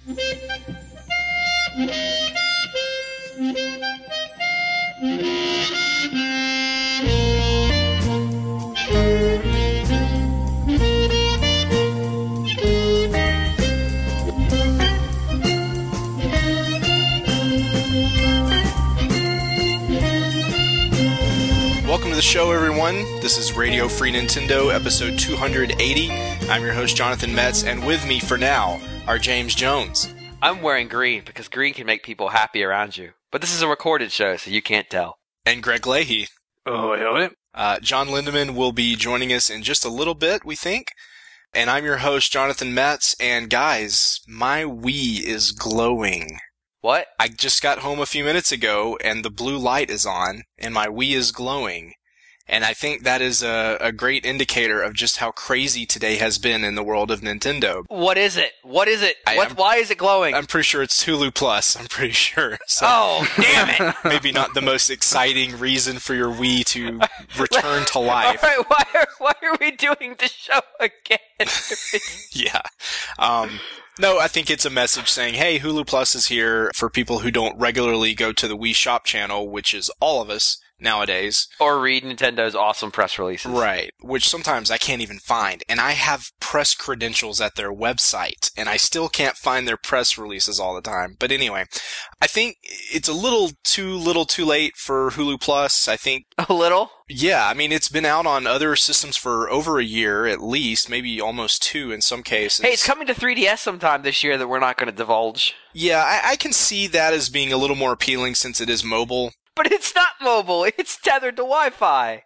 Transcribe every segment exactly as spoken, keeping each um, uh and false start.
Welcome to the show, everyone. This is Radio Free Nintendo, episode two hundred eighty. I'm your host, Jonathan Metz, and with me for now are James Jones. I'm wearing green because green can make people happy around you. But this is a recorded show, so you can't tell. And Greg Leahy. Oh, yeah. Uh, John Lindemann will be joining us in just a little bit, we think. And I'm your host, Jonathan Metz. And guys, my Wii is glowing. What? I just got home a few minutes ago, and the blue light is on, and my Wii is glowing. And I think that is a, a great indicator of just how crazy today has been in the world of Nintendo. What is it? What is it? I, what, I'm, why is it glowing? I'm pretty sure it's Hulu Plus. I'm pretty sure. So oh, damn it! Maybe not the most exciting reason for your Wii to return to life. All right, why are, why are we doing the show again? Yeah. Um... No, I think it's a message saying, hey, Hulu Plus is here for people who don't regularly go to the Wii Shop channel, which is all of us nowadays. Or read Nintendo's awesome press releases. Right, which sometimes I can't even find. And I have press credentials at their website, and I still can't find their press releases all the time. But anyway, I think it's a little too little too late for Hulu Plus. I think... A little? Yeah, I mean, it's been out on other systems for over a year at least, maybe almost two in some cases. Hey, it's coming to three D S sometime this year that we're not going to divulge. Yeah, I, I can see that as being a little more appealing since it is mobile. But it's not mobile. It's tethered to Wi-Fi.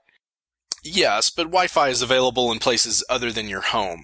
Yes, but Wi-Fi is available in places other than your home.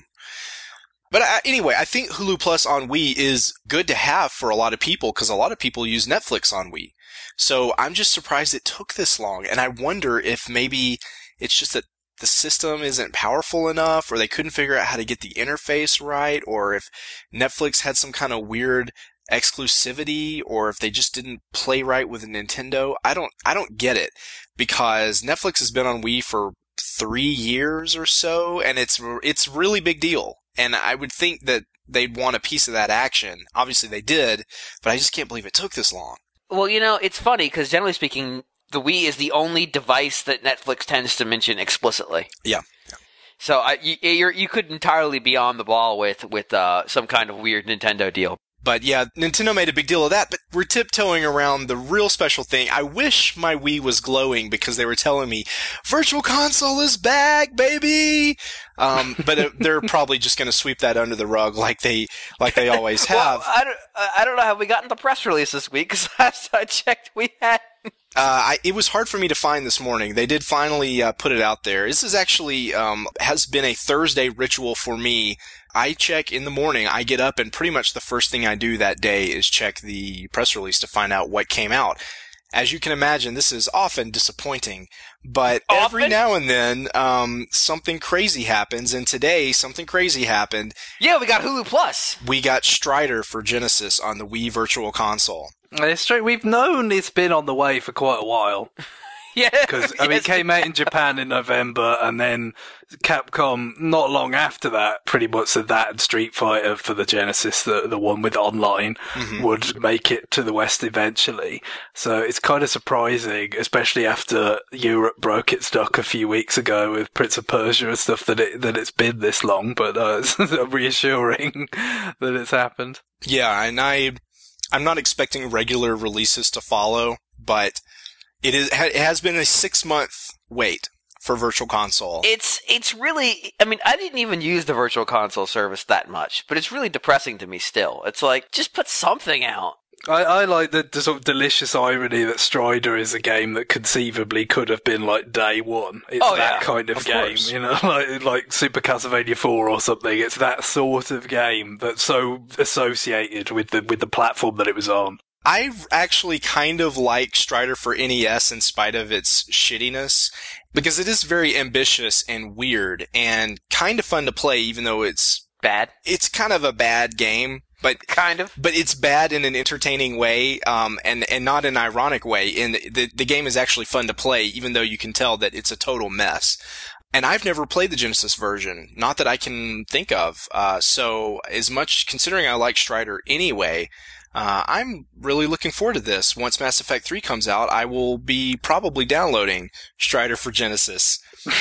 But uh, anyway, I think Hulu Plus on Wii is good to have for a lot of people because a lot of people use Netflix on Wii. So I'm just surprised it took this long, and I wonder if maybe it's just that the system isn't powerful enough, or they couldn't figure out how to get the interface right, or if Netflix had some kind of weird exclusivity, or if they just didn't play right with Nintendo. I don't, I don't get it, because Netflix has been on Wii for three years or so, and it's, it's a really big deal. And I would think that they'd want a piece of that action. Obviously they did, but I just can't believe it took this long. Well, you know, it's funny, because generally speaking, the Wii is the only device that Netflix tends to mention explicitly. Yeah. yeah. So I, you, you're, you could entirely be on the ball with, with uh, some kind of weird Nintendo deal. But yeah, Nintendo made a big deal of that, but we're tiptoeing around the real special thing. I wish my Wii was glowing because they were telling me, Virtual Console is back, baby! Um, but it, they're probably just going to sweep that under the rug like they like they always have. Well, I don't, I don't know. Have we gotten the press release this week? Because last I checked, we had... Uh, I, it was hard for me to find this morning. They did finally uh, put it out there. This is actually um, has been a Thursday ritual for me. I check in the morning. I get up, and pretty much the first thing I do that day is check the press release to find out what came out. As you can imagine, this is often disappointing, but often? every now and then um, something crazy happens, and today something crazy happened. Yeah, we got Hulu Plus. We got Strider for Genesis on the Wii Virtual Console. It's true. We've known it's been on the way for quite a while. Yeah. Because, I mean, yes, it came out in Japan in November, and then Capcom, not long after that, pretty much said that and Street Fighter for the Genesis, the the one with online, mm-hmm. would make it to the West eventually. So it's kind of surprising, especially after Europe broke its duck a few weeks ago with Prince of Persia and stuff, that, it, that it's been this long, but uh, it's reassuring that it's happened. Yeah, and I... I'm not expecting regular releases to follow, but it is it has been a six-month wait for Virtual Console. It's it's really, I mean, I didn't even use the Virtual Console service that much, but it's really depressing to me still. It's like, just put something out. I, I like the, the sort of delicious irony that Strider is a game that conceivably could have been like day one. It's oh, that yeah. kind of, of game, course. you know, like like Super Castlevania four or something. It's that sort of game that's so associated with the with the platform that it was on. I actually kind of like Strider for N E S in spite of its shittiness, because it is very ambitious and weird and kind of fun to play, even though it's bad. It's kind of a bad game. But kind of, but it's bad in an entertaining way, um, and and not an ironic way. And the the game is actually fun to play, even though you can tell that it's a total mess. And I've never played the Genesis version, not that I can think of. Uh, so as much, considering I like Strider anyway, uh, I'm really looking forward to this. Once Mass Effect three comes out, I will be probably downloading Strider for Genesis.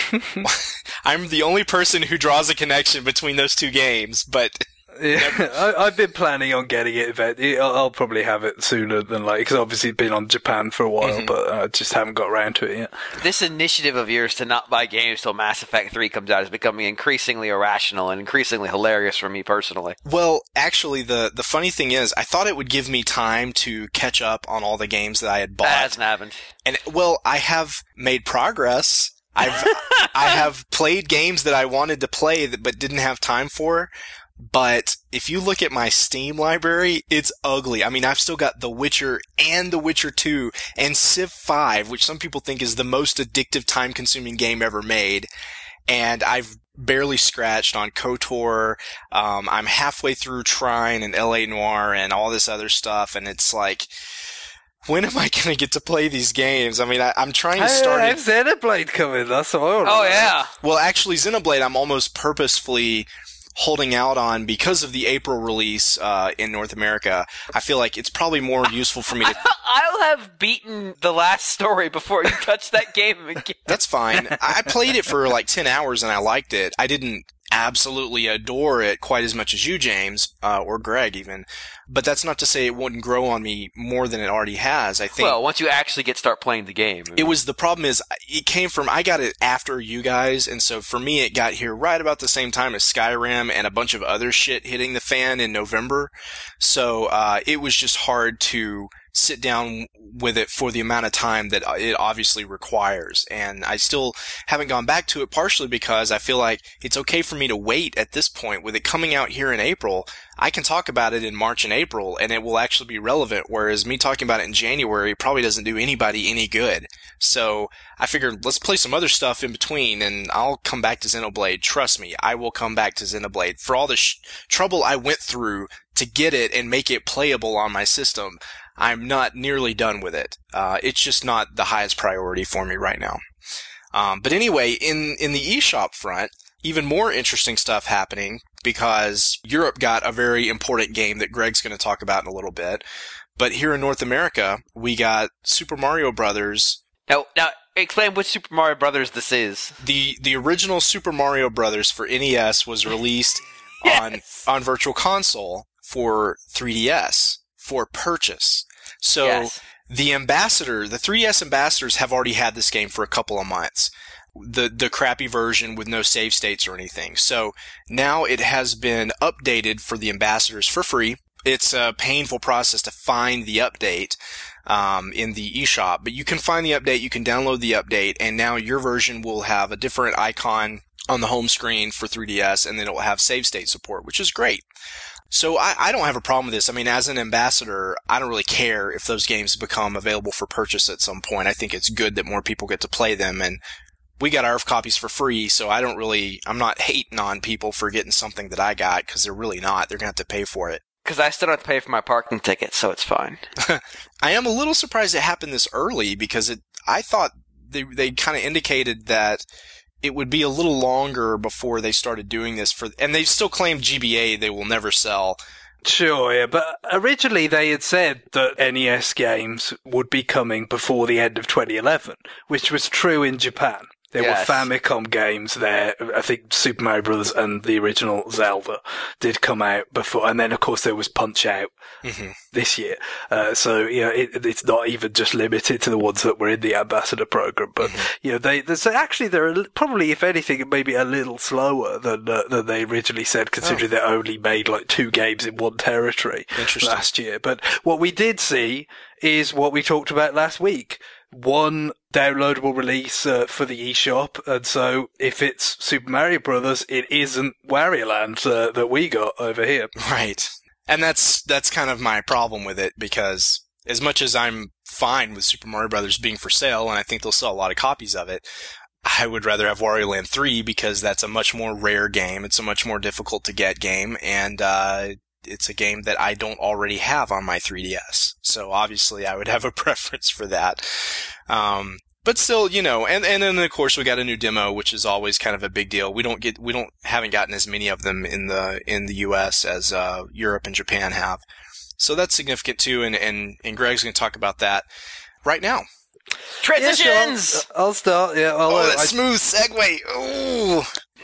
I'm the only person who draws a connection between those two games, but... Yeah, I, I've been planning on getting it. I'll, I'll probably have it sooner than later, because obviously it's been on Japan for a while, mm-hmm. but I just haven't got around to it yet. This initiative of yours to not buy games till Mass Effect three comes out is becoming increasingly irrational and increasingly hilarious for me personally. Well, actually, the, the funny thing is, I thought it would give me time to catch up on all the games that I had bought. That hasn't happened. And, well, I have made progress. I've I have played games that I wanted to play that, but didn't have time for. But if you look at my Steam library, it's ugly. I mean, I've still got The Witcher and The Witcher two and Civ five, which some people think is the most addictive, time-consuming game ever made. And I've barely scratched on KOTOR. Um, I'm halfway through Trine and L A Noire and all this other stuff, and it's like... when am I going to get to play these games? I mean, I, I'm trying to start... I have Xenoblade coming, that's all. Oh, yeah. Well, actually, Xenoblade, I'm almost purposefully holding out on because of the April release uh, in North America. I feel like it's probably more useful for me to... I'll have beaten the last story before you touch that game again. That's fine. I played it for like ten hours and I liked it. I didn't absolutely adore it quite as much as you, James, uh, or Greg even. But that's not to say it wouldn't grow on me more than it already has. I think. Well, once you actually get start playing the game. I mean. It was, the problem is, it came from, I got it after you guys, and so for me it got here right about the same time as Skyrim and a bunch of other shit hitting the fan in November. So, uh, it was just hard to sit down with it for the amount of time that it obviously requires. And I still haven't gone back to it, partially because I feel like it's okay for me to wait at this point. With it coming out here in April, I can talk about it in March and April and it will actually be relevant, whereas me talking about it in January probably doesn't do anybody any good. So I figured let's play some other stuff in between and I'll come back to Xenoblade. Trust me, I will come back to Xenoblade. For all the sh- trouble I went through to get it and make it playable on my system, I'm not nearly done with it. Uh, it's just not the highest priority for me right now. Um, but anyway, in, in the eShop front, even more interesting stuff happening because Europe got a very important game that Greg's going to talk about in a little bit. But here in North America, we got Super Mario Brothers. Now, now explain which Super Mario Brothers this is. The, the original Super Mario Brothers for N E S was released yes. on, on Virtual Console for three D S. For purchase. So yes. the ambassador, the three D S ambassadors have already had this game for a couple of months. The the crappy version with no save states or anything. So now it has been updated for the ambassadors for free. It's a painful process to find the update um, in the eShop, but you can find the update, you can download the update, and now your version will have a different icon on the home screen for three D S, and then it will have save state support, which is great. So I, I don't have a problem with this. I mean, as an ambassador, I don't really care if those games become available for purchase at some point. I think it's good that more people get to play them, and we got our copies for free, so I don't really, I'm not hating on people for getting something that I got, because they're really not. They're going to have to pay for it. Because I still don't have to pay for my parking ticket, so it's fine. I am a little surprised it happened this early, because it, I thought they, they kind of indicated that it would be a little longer before they started doing this for, and they still claim G B A they will never sell. Sure, yeah, but originally they had said that N E S games would be coming before the end of twenty eleven, which was true in Japan. There yes. were Famicom games there. I think Super Mario Brothers and the original Zelda did come out before. And then, of course, there was Punch-Out mm-hmm. this year. Uh, so, you know, it, it's not even just limited to the ones that were in the Ambassador program. But, mm-hmm. you know, they, they so actually they're probably, if anything, maybe a little slower than, uh, than they originally said, considering oh. they only made like two games in one territory last year. But what we did see is what we talked about last week. One downloadable release uh, for the eShop, and so if it's Super Mario Brothers, it isn't Wario Land uh, that we got over here. Right. And that's that's kind of my problem with it, because as much as I'm fine with Super Mario Brothers being for sale, and I think they'll sell a lot of copies of it, I would rather have Wario Land three, because that's a much more rare game, it's a much more difficult to get game, and uh it's a game that I don't already have on my three D S. So obviously I would have a preference for that. Um, But still, you know, and, and then of course we got a new demo, which is always kind of a big deal. We don't get, we don't, haven't gotten as many of them in the, in the U S as, uh, Europe and Japan have. So that's significant too, and, and, and Greg's gonna talk about that right now. Transitions! Yeah, sure, I'll, I'll start, yeah. I'll, Oh, that I, smooth segue! Ooh!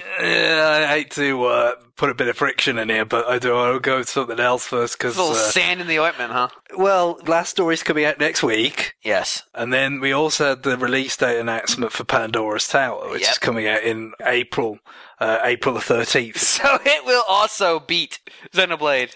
Yeah, I hate to uh, put a bit of friction in here, but I do want to go with something else first, because... A little uh, sand in the ointment, huh? well, Last Story's coming out next week, Yes. and then we also had the release date announcement for Pandora's Tower, which Yep. is coming out in April, uh, April the thirteenth. So it will also beat Xenoblade.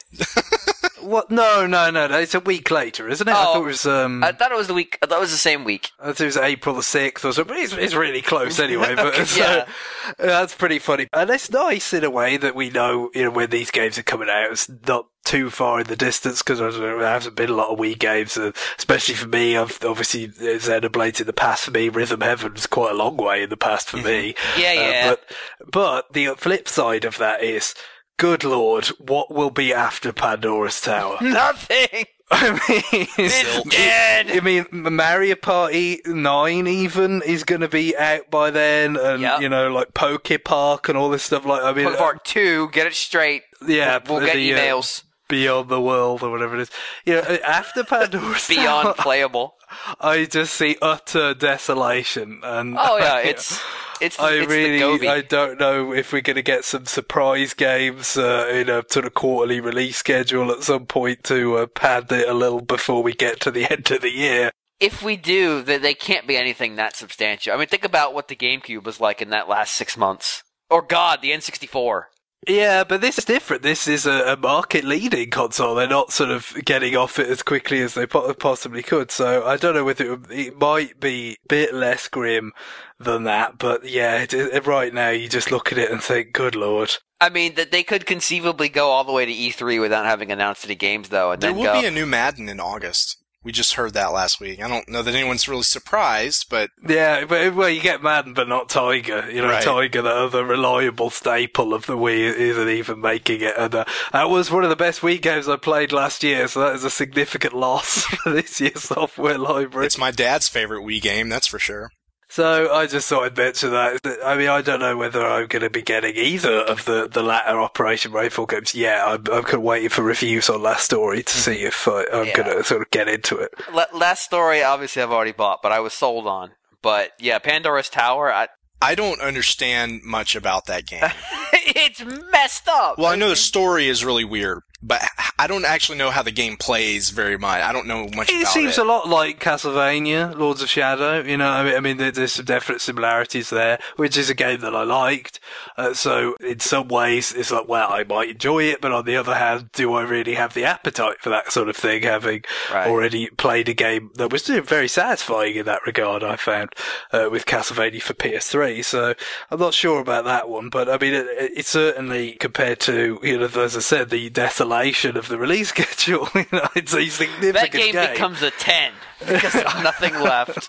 What? No, no, no, no, it's a week later, isn't it? I Oh, thought it was, um... I thought it was the week. I thought it was the same week. I thought it was April the sixth or something. It's, it's really close anyway, but Okay, so, yeah. that's pretty funny. And it's nice in a way that we know, you know, when these games are coming out, it's not too far in the distance, because there hasn't been a lot of Wii games, uh, especially for me. I've obviously Xenoblade in the past for me. Rhythm Heaven's quite a long way in the past for me. Yeah, yeah. Uh, but, but the flip side of that is, good lord, what will be after Pandora's Tower? Nothing. I mean, It's dead. I mean, Mario Party nine even is going to be out by then, and Yep. you know, like Poke Park and all this stuff. Like, I mean, Pokemon Park two, get it straight. yeah, We'll get the, uh, emails. Beyond the World or whatever it is. You know, after Pandora's Tower, Beyond playable. I just see utter desolation, and Oh yeah, it's it's, I it's the really, Gobi. I don't know if we're going to get some surprise games uh, in a sort of quarterly release schedule at some point to uh, pad it a little before we get to the end of the year. If we do, then they can't be anything that substantial. I mean, think about what the GameCube was like in that last six months. Or God, the N sixty-four. Yeah, but this is different. This is a, a market-leading console. They're not sort of getting off it as quickly as they po- possibly could. So I don't know whether it, it might be a bit less grim than that. But yeah, it, it, right now you just look at it and think, good lord. I mean, that they could conceivably go all the way to E three without having announced any games, though, and There then will go. be a new Madden in August. We just heard that last week. I don't know that anyone's really surprised, but Yeah, but well, you get Madden, but not Tiger. You know, Right. Tiger, the other reliable staple of the Wii, isn't even making it. And uh, that was one of the best Wii games I played last year, so that is a significant loss for this year's software library. it's my dad's favorite Wii game, that's for sure. So I just thought I'd mention that. I mean, I don't know whether I'm going to be getting either of the, the latter Operation Rainfall games. Yeah, I'm, I'm kind of waiting for reviews on Last Story to see if I, I'm Yeah. going to sort of get into it. La- Last Story, obviously, I've already bought, but I was sold on. But yeah, Pandora's Tower, I, I don't understand much about that game. it's messed up. Well, I know the story is really weird, but I don't actually know how the game plays very much. I don't know much It about seems it. a lot like Castlevania, Lords of Shadow. You know, I mean, I mean there- there's some definite similarities there, which is a game that I liked. Uh, so in some ways, it's like, well, I might enjoy it, but on the other hand, do I really have the appetite for that sort of thing, having Right. already played a game that was very satisfying in that regard, I found, uh, with Castlevania for P S three. So I'm not sure about that one, but I mean, it, it's certainly compared to, you know, as I said, the desolation of the release schedule, you know, it's a significant that game, becomes a ten because there's nothing left.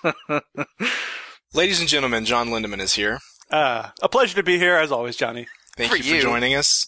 Ladies and gentlemen, John Lindemann is here. Uh, a pleasure to be here, as always, Johnny. Thank For you for you. joining us.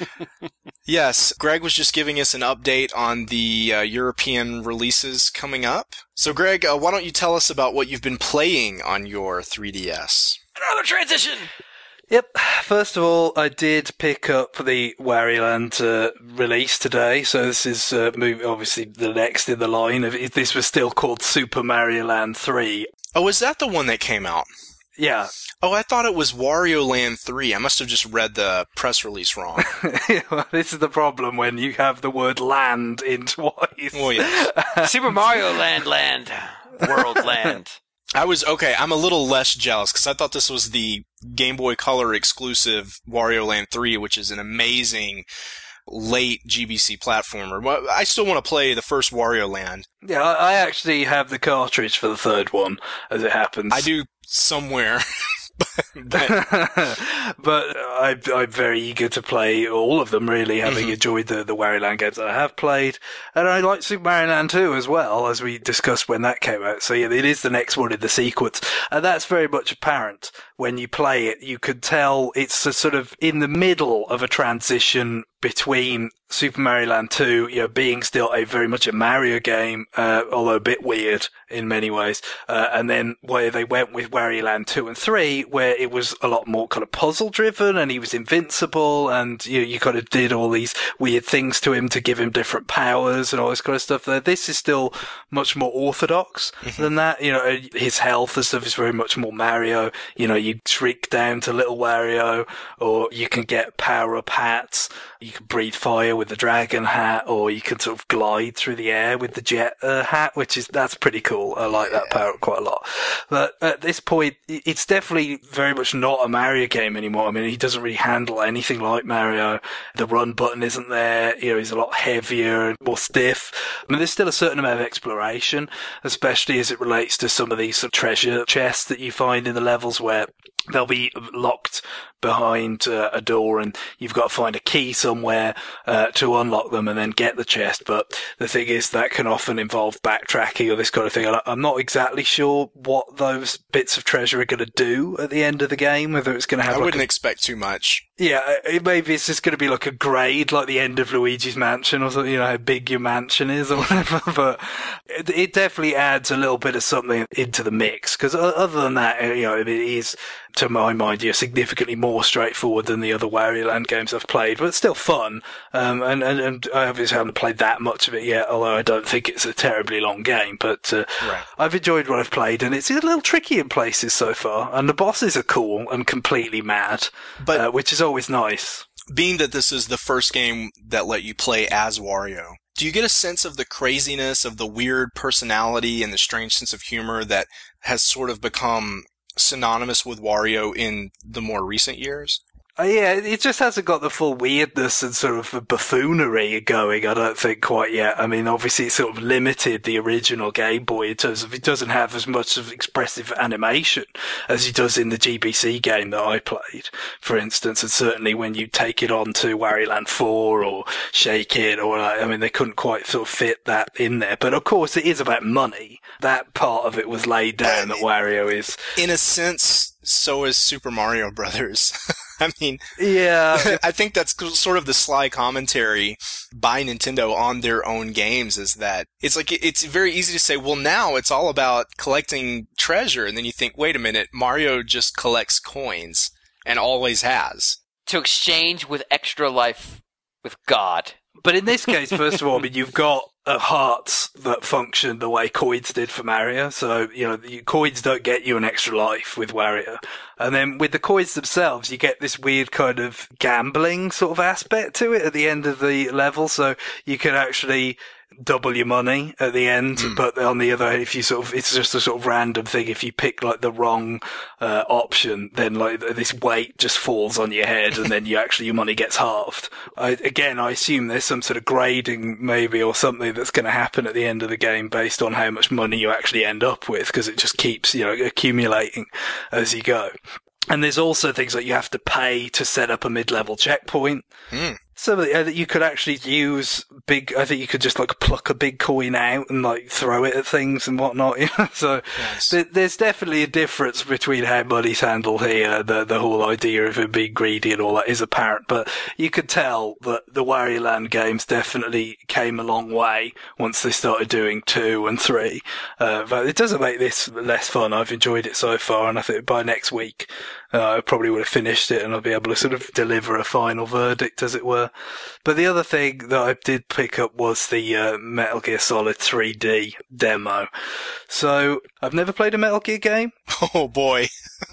Yes, Greg was just giving us an update on the uh, European releases coming up. So, Greg, uh, why don't you tell us about what you've been playing on your three D S? Another transition. Yep. First of all, I did pick up the Wario Land uh, release today. So this is uh, movie, obviously the next in the line. Of, if this was still called Super Mario Land three. Oh, is that the one that came out? Yeah. Oh, I thought it was Wario Land three. I must have just read the press release wrong. Well, this is the problem when you have the word land in twice. Oh, yeah. Super Mario Land, Land, World Land. I was, okay, I'm a little less jealous because I thought this was the Game Boy Color exclusive Wario Land three, which is an amazing late G B C platformer. Well, I still want to play the first Wario Land. Yeah, I I actually have the cartridge for the third one, as it happens. I do somewhere. But I, I'm very eager to play all of them, really, having mm-hmm. enjoyed the, the Wario Land games that I have played. And I like Super Mario Land two as well, as we discussed when that came out. So yeah, it is the next one in the sequence. And that's very much apparent when you play it. You could tell it's a sort of in the middle of a transition between Super Mario Land two, you know, being still a very much a Mario game, uh, although a bit weird in many ways, uh, and then where they went with Wario Land two and three, where it was a lot more kind of puzzle driven, and he was invincible, and you know, you kind of did all these weird things to him to give him different powers and all this kind of stuff. There, this is still much more orthodox mm-hmm. than that. You know, his health and stuff is very much more Mario. You know, you shrink down to little Wario, or you can get power up hats. You can breathe fire with the dragon hat, or you can sort of glide through the air with the jet uh, hat, which is, that's pretty cool. I like that power quite a lot. But at this point, it's definitely very much not a Mario game anymore. I mean, he doesn't really handle anything like Mario. The run button isn't there. You know, he's a lot heavier and more stiff. I mean, there's still a certain amount of exploration, especially as it relates to some of these sort of treasure chests that you find in the levels where they'll be locked behind uh, a door, and you've got to find a key somewhere uh, to unlock them and then get the chest. But the thing is, that can often involve backtracking or this kind of thing. And I'm not exactly sure what those bits of treasure are going to do at the end of the game, whether it's going to have I like wouldn't a, expect too much. Yeah, it, maybe it's just going to be like a grade, like the end of Luigi's Mansion or something, you know, how big your mansion is or whatever. But it, it definitely adds a little bit of something into the mix, because other than that, you know, it is, to my mind, you know, significantly more straightforward than the other Wario Land games I've played, but it's still fun. Um, and, and, and I obviously haven't played that much of it yet, although I don't think it's a terribly long game. But uh, right. I've enjoyed what I've played, and it's a little tricky in places so far. And the bosses are cool and completely mad, but uh, which is always nice. Being that this is the first game that let you play as Wario, do you get a sense of the craziness, of the weird personality and the strange sense of humor that has sort of become synonymous with Wario in the more recent years? Uh, yeah, it just hasn't got the full weirdness and sort of buffoonery going, I don't think, quite yet. I mean, obviously it's sort of limited the original Game Boy in terms of it doesn't have as much of expressive animation as he does in the G B C game that I played, for instance. And certainly when you take it on to Wario Land four or Shake It, or like, I mean, they couldn't quite sort of fit that in there. But of course, it is about money. That part of it was laid down, that Wario is. In a sense, so is Super Mario Brothers. I mean, yeah, I think that's sort of the sly commentary by Nintendo on their own games, is that it's like, it's very easy to say, well, now it's all about collecting treasure. And then you think, wait a minute, Mario just collects coins and always has. To exchange with extra life with God. But in this case, first of all, I mean, you've got uh, hearts that function the way coins did for Mario. So, you know, the coins don't get you an extra life with Wario. And then with the coins themselves, you get this weird kind of gambling sort of aspect to it at the end of the level. So you can actually double your money at the end, mm. but on the other, if you sort of, it's just a sort of random thing. If you pick like the wrong uh, option, then like this weight just falls on your head, and then you actually your money gets halved. I, again, I assume there's some sort of grading maybe or something that's going to happen at the end of the game based on how much money you actually end up with, because it just keeps, you know, accumulating as you go. And there's also things like you have to pay to set up a mid-level checkpoint. Mm. So that you could actually use big, I think you could just like pluck a big coin out and like throw it at things and whatnot. You know? So yes. th- there's definitely a difference between how money's handled here. The, the whole idea of it being greedy and all that is apparent, but you could tell that the Wario Land games definitely came a long way once they started doing two and three. Uh, but it doesn't make this less fun. I've enjoyed it so far, and I think by next week, uh, I probably would have finished it and I'll be able to sort of deliver a final verdict, as it were. But the other thing that I did pick up was the uh, Metal Gear Solid three D demo. So I've never played a Metal Gear game. Oh boy.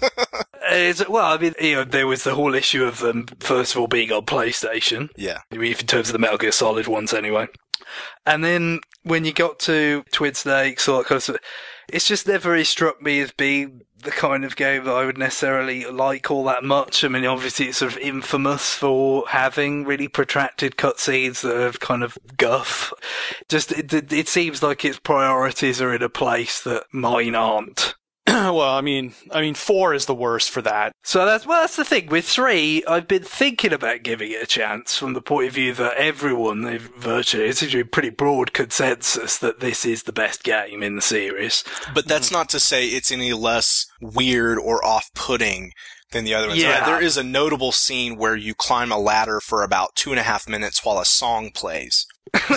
It's, well, I mean, you know, there was the whole issue of them, first of all, being on PlayStation. Yeah. In terms of the Metal Gear Solid ones, anyway. And then when you got to Twin Snakes, all that kind of stuff, it's just never really struck me as being the kind of game that I would necessarily like all that much. I mean, obviously it's sort of infamous for having really protracted cutscenes that are kind of guff. Just, it, it seems like its priorities are in a place that mine aren't. well, I mean, I mean, four is the worst for that. So that's well, that's the thing with three. I've been thinking about giving it a chance from the point of view that everyone, virtually, it's a pretty broad consensus that this is the best game in the series. But that's not to say it's any less weird or off-putting than the other ones. Yeah. There is a notable scene where you climb a ladder for about two and a half minutes while a song plays.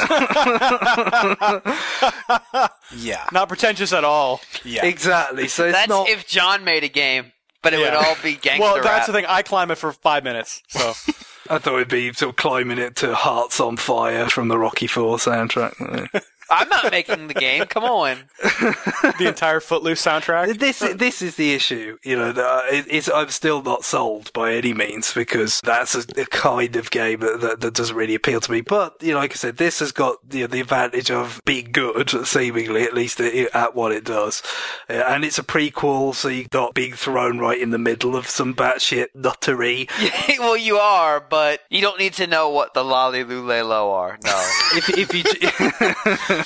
Yeah. Not pretentious at all. Yeah. Exactly. So it's That's not. if John made a game, but it Yeah. would all be gangster Well, rap. that's the thing. I climb it for five minutes. So I thought it'd be sort of climbing it to Hearts on Fire from the Rocky Four soundtrack. I'm not making the game. Come on. the entire Footloose soundtrack. This this is the issue, you know. That it, it's, I'm still not sold by any means because that's a, a kind of game that, that, that doesn't really appeal to me. But you know, like I said, this has got you know, the advantage of being good, seemingly at least at, at what it does, uh, and it's a prequel, so you're not being thrown right in the middle of some batshit nuttery. Well, you are, but you don't need to know what the lolly lulelo are. No. if if you.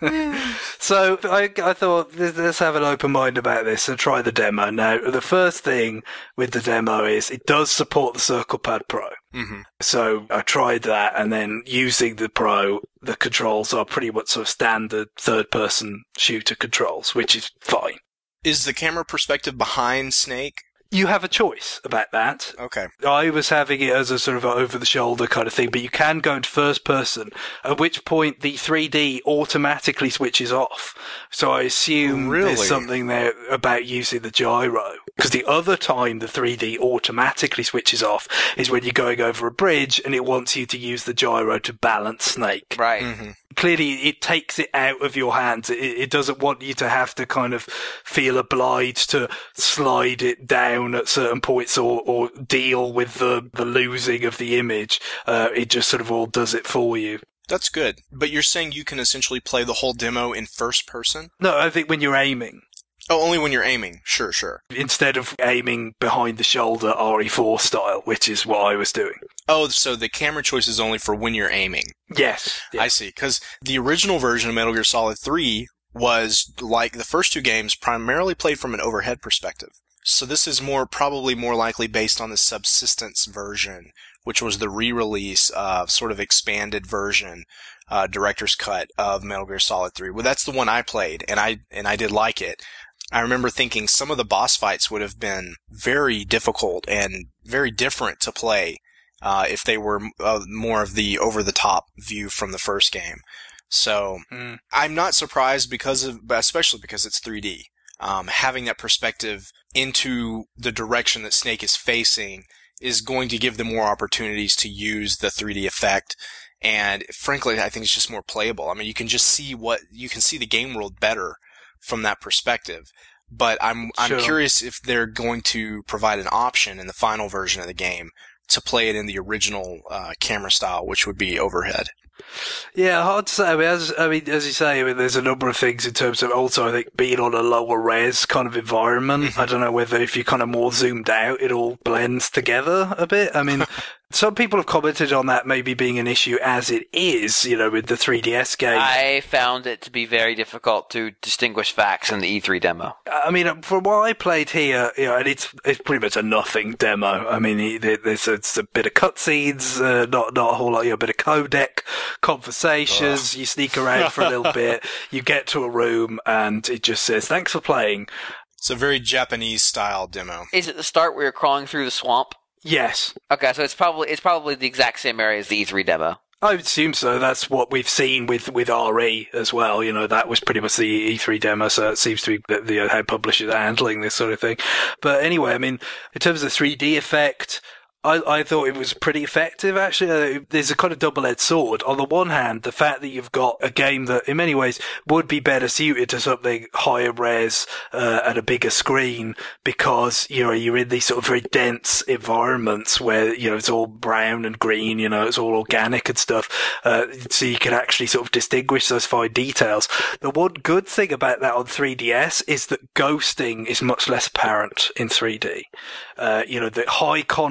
So I, I thought let's have an open mind about this and try the demo. Now, the first thing with the demo is it does support the CirclePad Pro. Mm-hmm. So I tried that, and then using the Pro, the controls are pretty much sort of standard third-person shooter controls, which is fine. Is the camera perspective behind Snake? You have a choice about that. Okay. I was having it as a sort of over-the-shoulder kind of thing, but you can go into first person, at which point the three D automatically switches off. So I assume Really? there's something there about using the gyro. Because the other time the three D automatically switches off is when you're going over a bridge and it wants you to use the gyro to balance Snake. Right. Mm-hmm. Clearly, it takes it out of your hands. It, it doesn't want you to have to kind of feel obliged to slide it down at certain points or, or deal with the, the losing of the image. Uh, it just sort of all does it for you. That's good. But you're saying you can essentially play the whole demo in first person? No, I think when you're aiming, Oh, only when you're aiming. Sure, sure. instead of aiming behind the shoulder R E four style, which is what I was doing. Oh, so the camera choice is only for when you're aiming. Yes. I see. Because the original version of Metal Gear Solid three was, like the first two games, primarily played from an overhead perspective. So this is more, probably more likely based on the Subsistence version, which was the re-release of sort of expanded version, uh, director's cut of Metal Gear Solid three. Well, that's the one I played, and I, and I did like it. I remember thinking some of the boss fights would have been very difficult and very different to play, uh, if they were uh, more of the over-the-top view from the first game. So, Mm. I'm not surprised because of, especially because it's three D. Um, having that perspective into the direction that Snake is facing is going to give them more opportunities to use the three D effect. And frankly, I think it's just more playable. I mean, you can just see what, you can see the game world better from that perspective. But I'm, I'm Sure. curious if they're going to provide an option in the final version of the game to play it in the original, uh, camera style, which would be overhead. Yeah, hard to say. I mean, as, I mean, as you say, I mean, there's a number of things in terms of also, I think, being on a lower res kind of environment. Mm-hmm. I don't know whether if you're kind of more zoomed out, it all blends together a bit. I mean, some people have commented on that maybe being an issue as it is, you know, with the three D S game. I found it to be very difficult to distinguish facts in the E three demo. I mean, from what I played here, you know, and it's it's pretty much a nothing demo. I mean, he- there- there's a, it's a bit of cutscenes, uh, not not a whole lot. You know, a bit of codec conversations. You sneak around for a little bit. You get to a room, and it just says, "Thanks for playing." It's a very Japanese style demo. Is it the start where you're crawling through the swamp? Yes, Okay, so it's probably it's probably the exact same area as the E three demo. I would assume so. That's what we've seen with, with R E as well. You know, that was pretty much the E three demo, so it seems to be the, the, how publishers are handling this sort of thing. But anyway, I mean, in terms of the three D effect, I, I thought it was pretty effective, actually. Uh, there's a kind of double-edged sword. On the one hand, the fact that you've got a game that, in many ways, would be better suited to something higher res uh, at a bigger screen because, you know, you're in these sort of very dense environments where, you know, it's all brown and green, you know, it's all organic and stuff. Uh, so you can actually sort of distinguish those fine details. The one good thing about that on three D S is that ghosting is much less apparent in three D. Uh, you know, the high contrast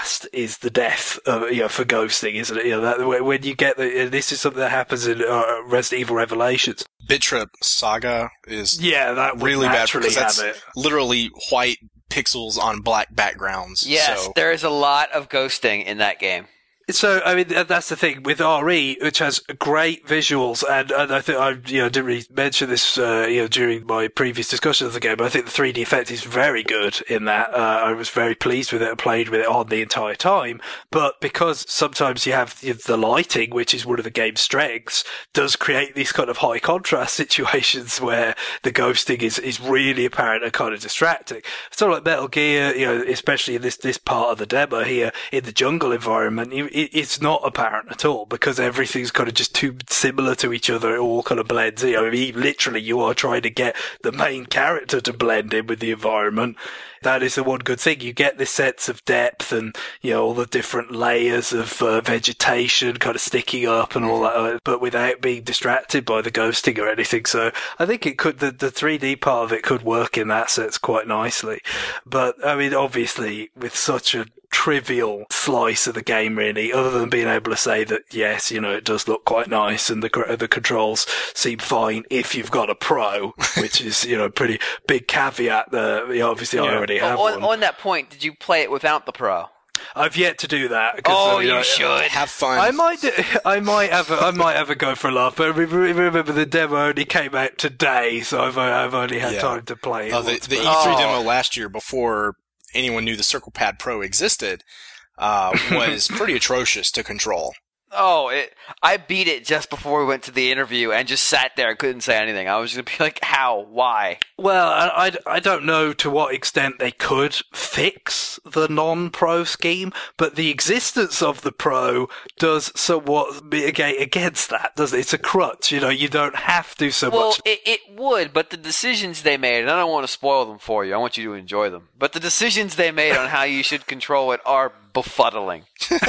last is the death of, you know, for ghosting, isn't it? You know, that, when you get the, this is something that happens in uh, Resident Evil Revelations. Bit Trip Saga is yeah, that would really bad naturally because that's have it. literally white pixels on black backgrounds. Yes, so. there is a lot of ghosting in that game. So, I mean, that's the thing with R E, which has great visuals, and, and I think I, you know, didn't really mention this, uh, you know, during my previous discussion of the game, but I think the three D effect is very good in that. Uh, I was very pleased with it and played with it on the entire time, but because sometimes you have the lighting, which is one of the game's strengths, does create these kind of high contrast situations where the ghosting is, is really apparent and kind of distracting. Sort of like Metal Gear, you know, especially in this, this part of the demo here, in the jungle environment, you, it's not apparent at all because everything's kind of just too similar to each other. It all kind of blends. You know, I mean, literally, you are trying to get the main character to blend in with the environment. That is the one good thing. You get this sense of depth and, you know, all the different layers of uh, vegetation kind of sticking up and all that, but without being distracted by the ghosting or anything. So I think it could, the, the three D part of it could work in that sense quite nicely. But, I mean, obviously, with such a trivial slice of the game, really, other than being able to say that, yes, you know, it does look quite nice and the the controls seem fine if you've got a pro, which is, you know, a pretty big caveat there. You know, obviously, yeah. I already have on, one. On that point, did you play it without the pro? I've yet to do that. Oh, I mean, you I, should have fun. I might, do, I might have, a, I might have a go for a laugh. But remember, the demo only came out today, so I've, I've only had yeah. time to play it. Oh, the, once, the E three oh. demo last year, before anyone knew the Circle Pad Pro existed, uh, was pretty atrocious to control. Oh, it, I beat it just before we went to the interview and just sat there and couldn't say anything. I was going to be like, how? Why? Well, I, I, I don't know to what extent they could fix the non-pro scheme, but the existence of the pro does somewhat mitigate against that, doesn't it? It's a crutch, you know, you don't have to so well, much. Well, it, it would, but the decisions they made, and I don't want to spoil them for you, I want you to enjoy them, but the decisions they made on how you should control it are befuddling.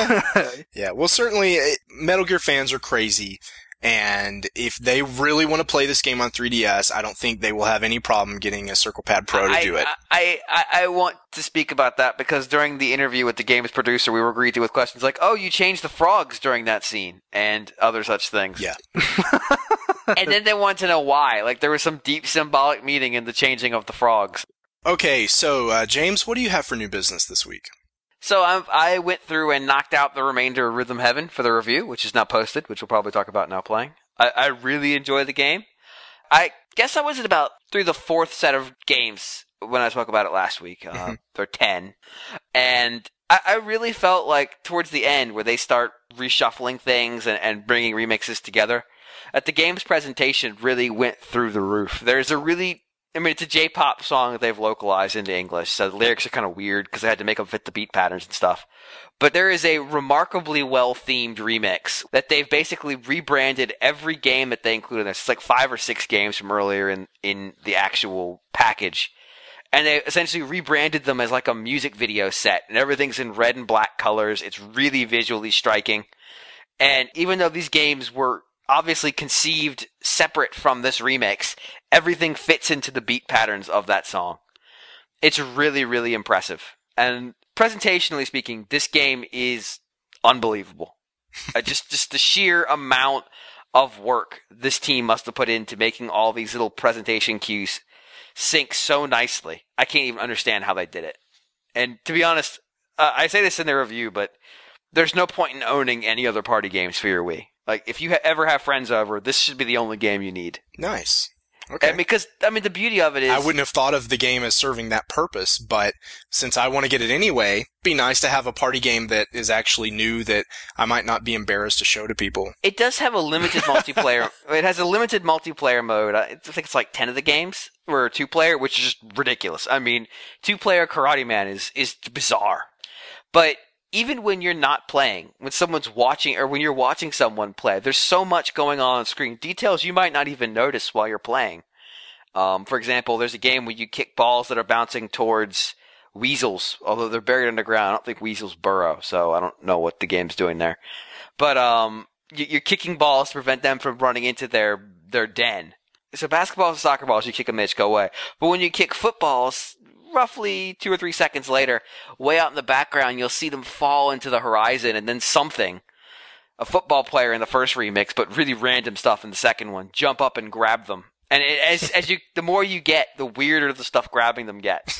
Yeah, well, certainly Metal Gear fans are crazy, and if they really want to play this game on three D S, I don't think they will have any problem getting a Circle Pad Pro to I, do it. I, I, I want to speak about that because during the interview with the game's producer, we were greeted with questions like, oh, you changed the frogs during that scene, and other such things. Yeah. And then they want to know why. Like, there was some deep symbolic meaning in the changing of the frogs. Okay, so, uh, James, what do you have for new business this week? So I, I went through and knocked out the remainder of Rhythm Heaven for the review, which is now posted, which we'll probably talk about now playing. I, I really enjoy the game. I guess I was at about through the fourth set of games when I spoke about it last week. Uh, there are ten. And I, I really felt like towards the end where they start reshuffling things and, and bringing remixes together, that the game's presentation really went through the roof. There's a really... I mean, it's a J-pop song that they've localized into English, so the lyrics are kind of weird because they had to make them fit the beat patterns and stuff. But there is a remarkably well-themed remix that they've basically rebranded every game that they include in this. It's like five or six games from earlier in, in the actual package. And they essentially rebranded them as like a music video set, and everything's in red and black colors. It's really visually striking. And even though these games were obviously conceived separate from this remix, everything fits into the beat patterns of that song. It's really, really impressive. And presentationally speaking, this game is unbelievable. uh, just, just the sheer amount of work this team must have put into making all these little presentation cues sync so nicely. I can't even understand how they did it. And to be honest, uh, I say this in the review, but there's no point in owning any other party games for your Wii. Like, if you ha- ever have friends over, this should be the only game you need. Nice. Okay. And because, I mean, the beauty of it is... I wouldn't have thought of the game as serving that purpose, but since I want to get it anyway, it'd be nice to have a party game that is actually new that I might not be embarrassed to show to people. It does have a limited multiplayer... It has a limited multiplayer mode. I think it's like ten of the games were two-player, which is just ridiculous. I mean, two-player Karate Man is, is bizarre. But... even when you're not playing, when someone's watching, or when you're watching someone play, there's so much going on on screen. Details you might not even notice while you're playing. Um, for example, there's a game where you kick balls that are bouncing towards weasels, although they're buried underground. I don't think weasels burrow, so I don't know what the game's doing there. But um, you're kicking balls to prevent them from running into their, their den. So basketballs and soccer balls, you kick them, they just go away. But when you kick footballs, roughly two or three seconds later, way out in the background, you'll see them fall into the horizon, and then something, a football player in the first remix, but really random stuff in the second one, jump up and grab them. And it, as as you, the more you get, the weirder the stuff grabbing them gets.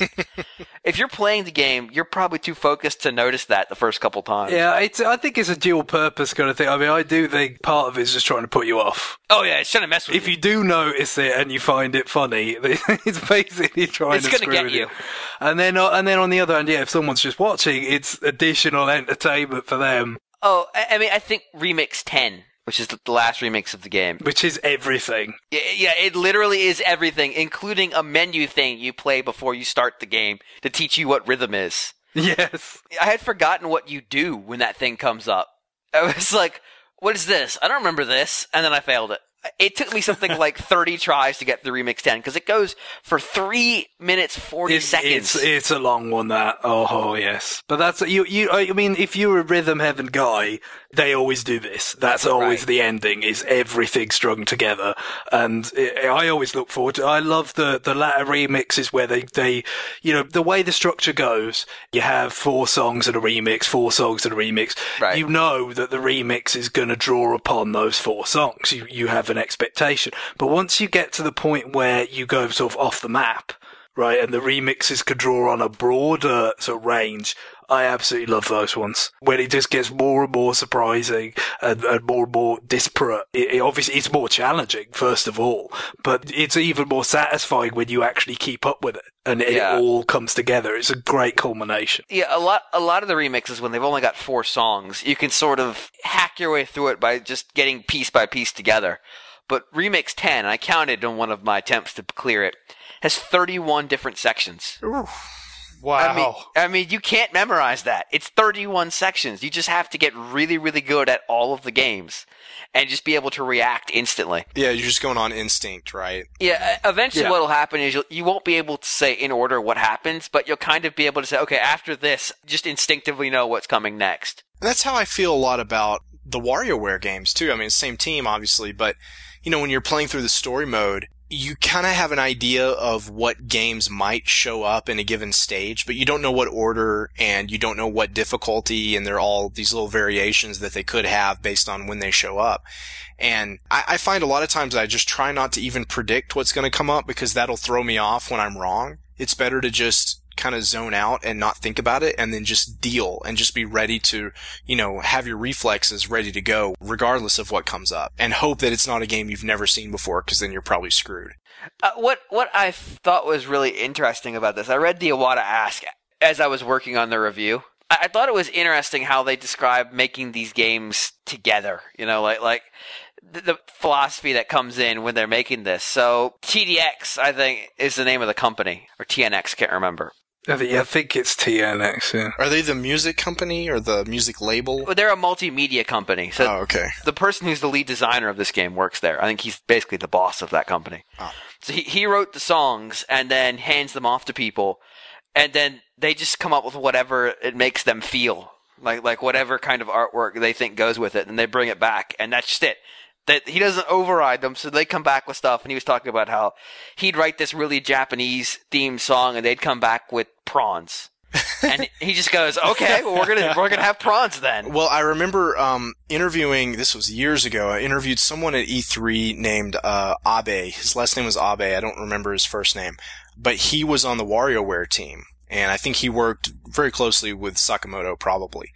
If you're playing the game, you're probably too focused to notice that the first couple times. Yeah, it's, I think it's a dual purpose kind of thing. I mean, I do think part of it is just trying to put you off. Oh yeah, it's trying to mess with if you. If you do notice it and you find it funny, it's basically trying it's to gonna screw get with you. you. And then, and then on the other hand, yeah, if someone's just watching, it's additional entertainment for them. Oh, I, I mean, I think Remix ten, which is the, the last remix of the game, which is everything. Yeah, yeah, it literally is everything, including a menu thing you play before you start the game to teach you what rhythm is. Yes. I had forgotten what you do when that thing comes up. I was like, what is this? I don't remember this. And then I failed it. It took me something like thirty tries to get through Remix ten, because it goes for three minutes, forty it's, seconds. It's, it's a long one, that. Oh, oh, yes. But that's, you, you, I mean, if you're a Rhythm Heaven guy, they always do this. That's always right. The ending, is everything strung together. And it, I always look forward to it. I love the, the latter remixes where they, they, you know, the way the structure goes, you have four songs and a remix, four songs and a remix. Right. You know that the remix is going to draw upon those four songs. You, you have an expectation. But once you get to the point where you go sort of off the map, right, and the remixes could draw on a broader sort of range, I absolutely love those ones. When it just gets more and more surprising and, and more and more disparate. It, it obviously, it's more challenging, first of all, but it's even more satisfying when you actually keep up with it and it Yeah. all comes together. It's a great culmination. Yeah, a lot a lot of the remixes, when they've only got four songs, you can sort of hack your way through it by just getting piece by piece together. But Remix ten, and I counted on one of my attempts to clear it, has thirty-one different sections. Wow. I mean, I mean, you can't memorize that. It's thirty-one sections. You just have to get really, really good at all of the games and just be able to react instantly. Yeah, you're just going on instinct, right? Yeah, eventually Yeah. what will happen is you'll, you won't be able to say in order what happens, but you'll kind of be able to say, okay, after this, just instinctively know what's coming next. And that's how I feel a lot about the WarioWare games, too. I mean, same team, obviously, but, you know, when you're playing through the story mode, you kind of have an idea of what games might show up in a given stage, but you don't know what order and you don't know what difficulty, and they're all these little variations that they could have based on when they show up. And I, I find a lot of times I just try not to even predict what's going to come up, because that'll throw me off when I'm wrong. It's better to just kind of zone out and not think about it, and then just deal and just be ready to, you know, have your reflexes ready to go regardless of what comes up, and hope that it's not a game you've never seen before, because then you're probably screwed. Uh, what what I thought was really interesting about this, I read the Iwata Ask as I was working on the review. I, I thought it was interesting how they describe making these games together, you know, like like the, the philosophy that comes in when they're making this. So T D X, I think, is the name of the company, or T N X, can't remember. I think, yeah, I think it's T N X, yeah. Are they the music company or the music label? Well, they're a multimedia company. So Oh, okay. the person who's the lead designer of this game works there. I think he's basically the boss of that company. Oh. So he, he wrote the songs and then hands them off to people, and then they just come up with whatever it makes them feel. Like like whatever kind of artwork they think goes with it, and they bring it back, and that's just it. That he doesn't override them, so they come back with stuff. And he was talking about how he'd write this really Japanese themed song, and they'd come back with prawns. And he just goes, "Okay, well, we're gonna we're gonna have prawns then." Well, I remember um, interviewing, this was years ago, I interviewed someone at E three named uh, Abe. His last name was Abe. I don't remember his first name. But he was on the WarioWare team, and I think he worked very closely with Sakamoto, probably.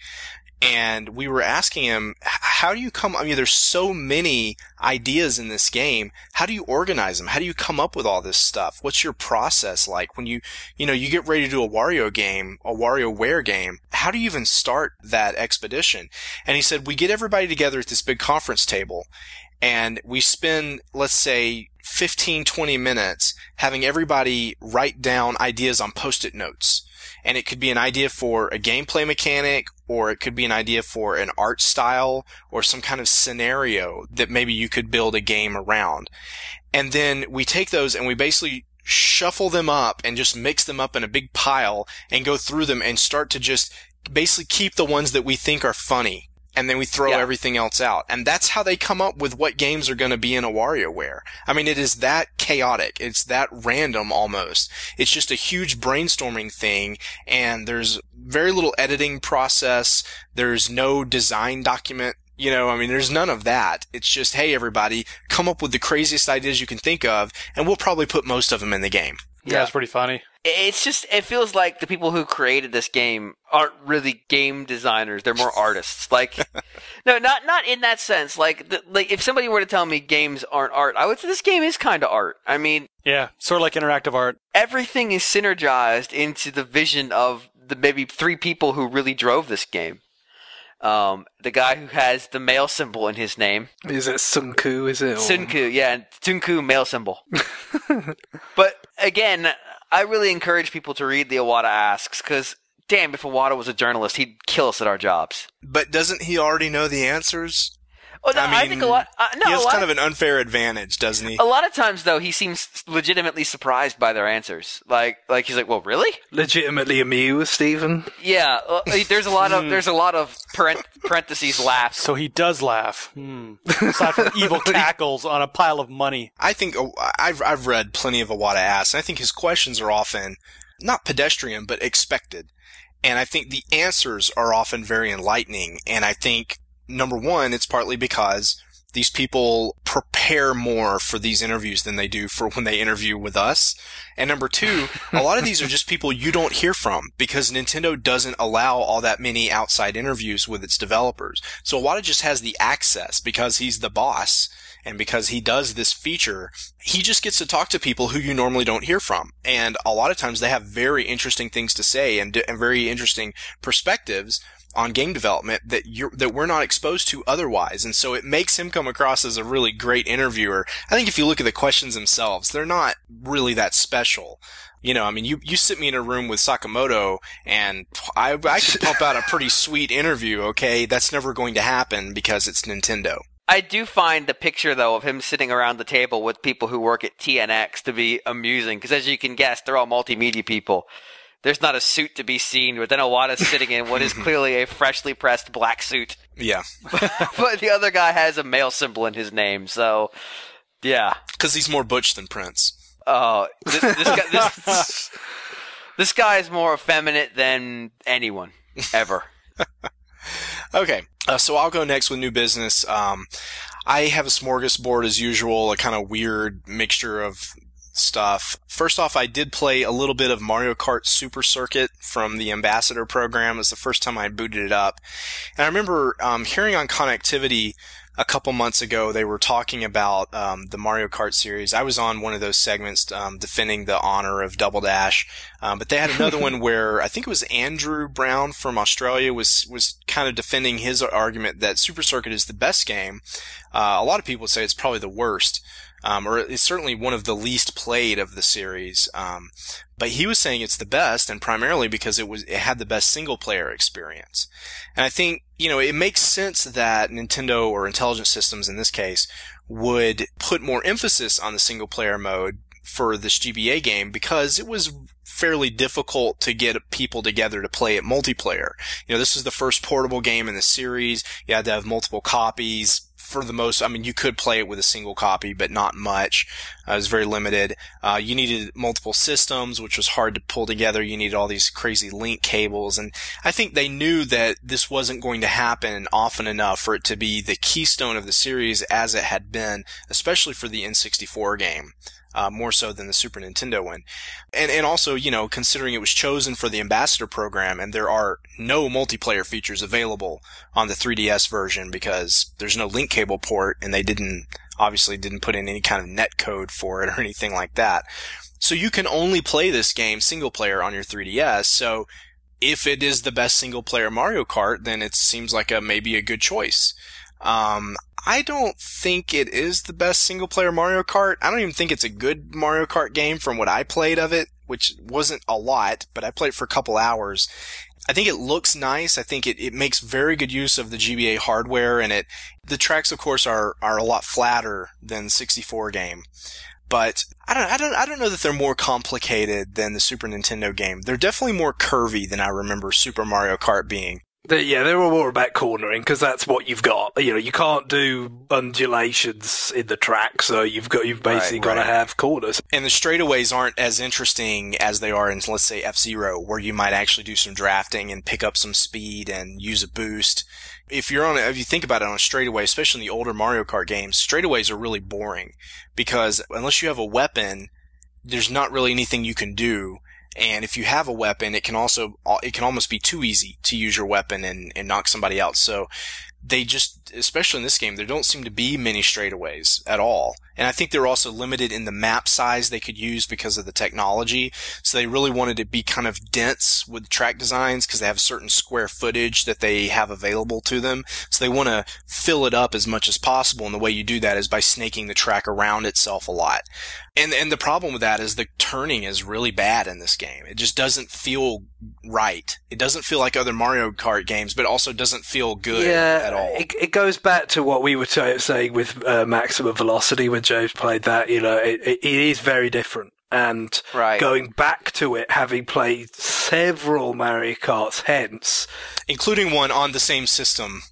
And we were asking him, how do you come, I mean, there's so many ideas in this game. How do you organize them? How do you come up with all this stuff? What's your process like when you, you know, you get ready to do a Wario game, a WarioWare game? How do you even start that expedition? And he said, we get everybody together at this big conference table, and we spend, let's say, fifteen, twenty minutes having everybody write down ideas on Post-it notes. And it could be an idea for a gameplay mechanic, or it could be an idea for an art style, or some kind of scenario that maybe you could build a game around. And then we take those and we basically shuffle them up and just mix them up in a big pile and go through them and start to just basically keep the ones that we think are funny and then we throw Yeah. everything else out. And that's how they come up with what games are going to be in a WarioWare. I mean, it is that chaotic. It's that random almost. It's just a huge brainstorming thing, and there's very little editing process. There's no design document. You know, I mean, there's none of that. It's just, hey, everybody, come up with the craziest ideas you can think of, and we'll probably put most of them in the game. Yeah, it's pretty funny. It's just, it feels like the people who created this game aren't really game designers. They're more artists. Like, no, not not in that sense. Like, the, like if somebody were to tell me games aren't art, I would say this game is kind of art. I mean, Yeah, sort of like interactive art. everything is synergized into the vision of the maybe three people who really drove this game. Um, the guy who has the male symbol in his name. Is it Sunku, is it? Or- Sunku, yeah, Tunku male symbol. But again, I really encourage people to read the Iwata Asks, because damn, if Iwata was a journalist, he'd kill us at our jobs. But doesn't he already know the answers? Oh, no, I I, mean, think a lot. Uh, no, he has a lot kind of an unfair advantage, doesn't he? A lot of times, though, he seems legitimately surprised by their answers. Like, like he's like, "Well, really?" Legitimately amused, Stephen. Yeah, uh, there's a lot of there's a lot of parent, parentheses laughs. So he does laugh. Hmm. Aside from evil cackles on a pile of money. I think uh, I've I've read plenty of Iwata Asks, and I think his questions are often not pedestrian, but expected. And I think the answers are often very enlightening. And I think, number one, it's partly because these people prepare more for these interviews than they do for when they interview with us. And number two, a lot of these are just people you don't hear from because Nintendo doesn't allow all that many outside interviews with its developers. So Iwata just has the access because he's the boss. And because he does this feature, he just gets to talk to people who you normally don't hear from. And a lot of times they have very interesting things to say and, and very interesting perspectives on game development that you're, that we're not exposed to otherwise. And so it makes him come across as a really great interviewer. I think if you look at the questions themselves, they're not really that special. You know, I mean, you, you sit me in a room with Sakamoto and I, I could pump out a pretty sweet interview, okay? That's never going to happen because it's Nintendo. I do find the picture, though, of him sitting around the table with people who work at T N X to be amusing, because as you can guess, they're all multimedia people. There's not a suit to be seen, but then Iwata's sitting in what is clearly a freshly pressed black suit. Yeah. But the other guy has a male symbol in his name, so, yeah. Because he's more butch than Prince. Oh, this, this guy, this, this guy is more effeminate than anyone, ever. Okay, uh, so I'll go next with new business. Um, I have a smorgasbord as usual, a kind of weird mixture of stuff. First off, I did play a little bit of Mario Kart Super Circuit from the Ambassador program. It was the first time I booted it up. And I remember um, hearing on Connectivity a couple months ago, they were talking about um, the Mario Kart series. I was on one of those segments um, defending the honor of Double Dash, um, but they had another one where I think it was Andrew Brown from Australia was was kind of defending his argument that Super Circuit is the best game. Uh, a lot of people say it's probably the worst. Um, or it's certainly one of the least played of the series. Um, but he was saying it's the best, and primarily because it was it had the best single player experience. And I think, you know, it makes sense that Nintendo, or Intelligent Systems in this case, would put more emphasis on the single player mode for this G B A game because it was fairly difficult to get people together to play it multiplayer. You know, this is the first portable game in the series. You had to have multiple copies. For the most, I mean, you could play it with a single copy, but not much. Uh, it was very limited. Uh, you needed multiple systems, which was hard to pull together. You needed all these crazy link cables. And I think they knew that this wasn't going to happen often enough for it to be the keystone of the series as it had been, especially for the N sixty-four game. Uh, more so than the Super Nintendo one. And, and also, you know, considering it was chosen for the Ambassador program and there are no multiplayer features available on the three D S version because there's no link cable port and they didn't, obviously didn't put in any kind of net code for it or anything like that. So you can only play this game single player on your three D S. So if it is the best single player Mario Kart, then it seems like a, maybe a good choice. Um, I don't think it is the best single-player Mario Kart. I don't even think it's a good Mario Kart game from what I played of it, which wasn't a lot, but I played it for a couple hours. I think it looks nice. I think it, it makes very good use of the G B A hardware, and it the tracks, of course, are are a lot flatter than the sixty-four game. But I don't I don't I don't know that they're more complicated than the Super Nintendo game. They're definitely more curvy than I remember Super Mario Kart being. They, yeah, they're all more about cornering because that's what you've got. You know, you can't do undulations in the track, so you've got you've basically Right, got to right. have corners. And the straightaways aren't as interesting as they are in, let's say, F-Zero, where you might actually do some drafting and pick up some speed and use a boost. If you're on, a, if you think about it on a straightaway, especially in the older Mario Kart games, straightaways are really boring because unless you have a weapon, there's not really anything you can do. And if you have a weapon, it can also, it can almost be too easy to use your weapon and, and knock somebody out. So they just, especially in this game, there don't seem to be many straightaways at all. And I think they're also limited in the map size they could use because of the technology. So they really wanted to be kind of dense with track designs because they have certain square footage that they have available to them. So they want to fill it up as much as possible. And the way you do that is by snaking the track around itself a lot. And, and the problem with that is the turning is really bad in this game. It just doesn't feel right. It doesn't feel like other Mario Kart games, but also doesn't feel good yeah, at all. It, it goes back to what we were t- saying with uh, Maximum Velocity when James played that. You know, it, it, it is very different. And Right. going back to it, having played several Mario Karts hence, Including one on the same system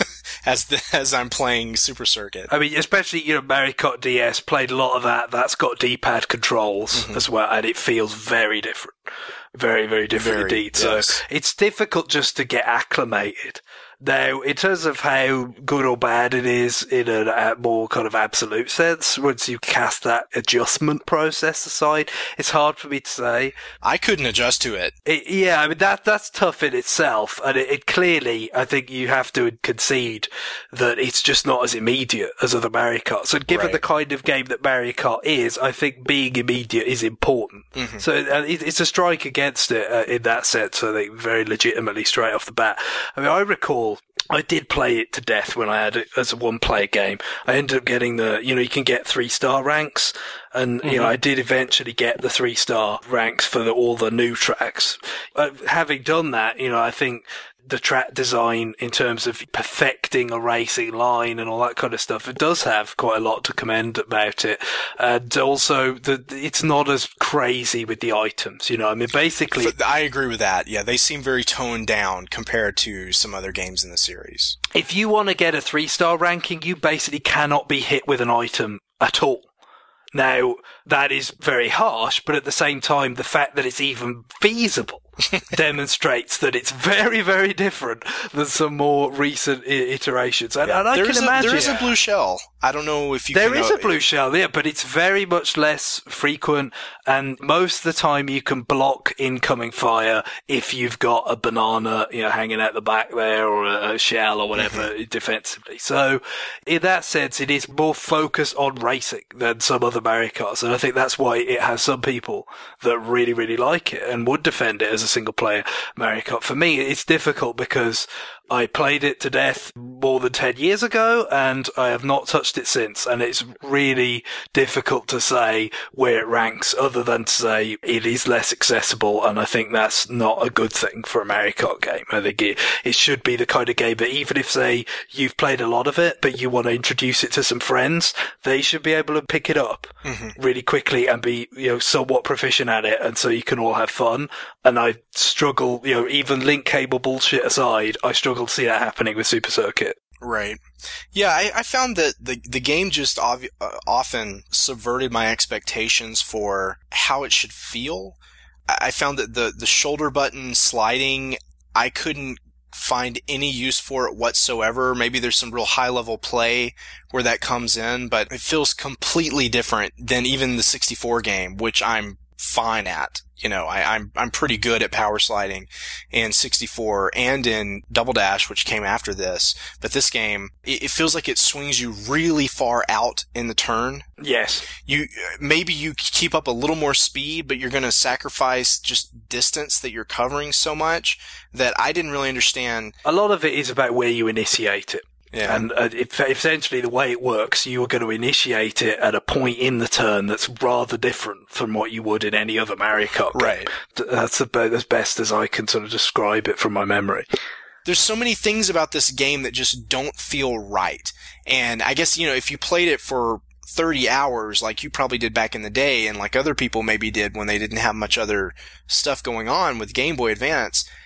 as the, as I'm playing Super Circuit. I mean, especially, you know, Mario Kart D S, played a lot of that. That's got D-pad controls Mm-hmm. as well, and it feels very different. Very, very different Very, indeed. So yes. it's difficult just to get acclimated. Now, in terms of how good or bad it is in a, a more kind of absolute sense, once you cast that adjustment process aside, it's hard for me to say. I couldn't adjust to it. It, yeah, I mean, that that's tough in itself, and it, it clearly, I think you have to concede that it's just not as immediate as other Mario Karts. And given Right. the kind of game that Mario Kart is, I think being immediate is important. Mm-hmm. So uh, it, it's a strike against it uh, in that sense, I think, very legitimately straight off the bat. I mean, I recall I did play it to death when I had it as a one-player game. I ended up getting the, you know, you can get three-star ranks, and, you know, I did eventually get the three-star ranks for the, all the new tracks. Uh, having done that, you know, I think the track design in terms of perfecting a racing line and all that kind of stuff, it does have quite a lot to commend about it. And also, the, it's not as crazy with the items, you know, I mean, basically... But I agree with that. Yeah, they seem very toned down compared to some other games in the series. If you want to get a three-star ranking, you basically cannot be hit with an item at all. Now, that is very harsh, but at the same time, the fact that it's even feasible demonstrates that it's very, very different than some more recent I- iterations. And, and I there can is a, imagine... there is a blue shell. I don't know if you There can is know- a blue shell, yeah, but it's very much less frequent, and most of the time you can block incoming fire if you've got a banana, you know, hanging out the back there, or a, a shell or whatever Mm-hmm. defensively. So, in that sense, it is more focused on racing than some other Mario Karts, and I think that's why it has some people that really, really like it and would defend it as a single-player Mario Kart. For me, it's difficult because I played it to death more than ten years ago, and I have not touched it since, and it's really difficult to say where it ranks other than to say it is less accessible, and I think that's not a good thing for a Mario Kart game. I think it, it should be the kind of game that even if, say, you've played a lot of it, but you want to introduce it to some friends, they should be able to pick it up Mm-hmm. really quickly and be, you know, somewhat proficient at it, and so you can all have fun. And I struggle, you know, even link cable bullshit aside, I struggle to see that happening with Super Circuit. Right. Yeah, I, I found that the the game just ov- uh, often subverted my expectations for how it should feel. I, I found that the, the shoulder button sliding, I couldn't find any use for it whatsoever. Maybe there's some real high level play where that comes in, but it feels completely different than even the sixty-four game, which I'm fine at. You know, I, I'm I'm pretty good at power sliding in sixty-four and in Double Dash, which came after this. But this game, it, it feels like it swings you really far out in the turn. Yes. You maybe you keep up a little more speed, but you're going to sacrifice just distance that you're covering so much that I didn't really understand. A lot of it is about where you initiate it. Yeah. And uh, if, essentially the way it works, you are going to initiate it at a point in the turn that's rather different from what you would in any other Mario Kart game. Right. That's about as best as I can sort of describe it from my memory. There's so many things about this game that just don't feel right. And I guess, you know, if you played it for thirty hours like you probably did back in the day, and like other people maybe did when they didn't have much other stuff going on with Game Boy Advance,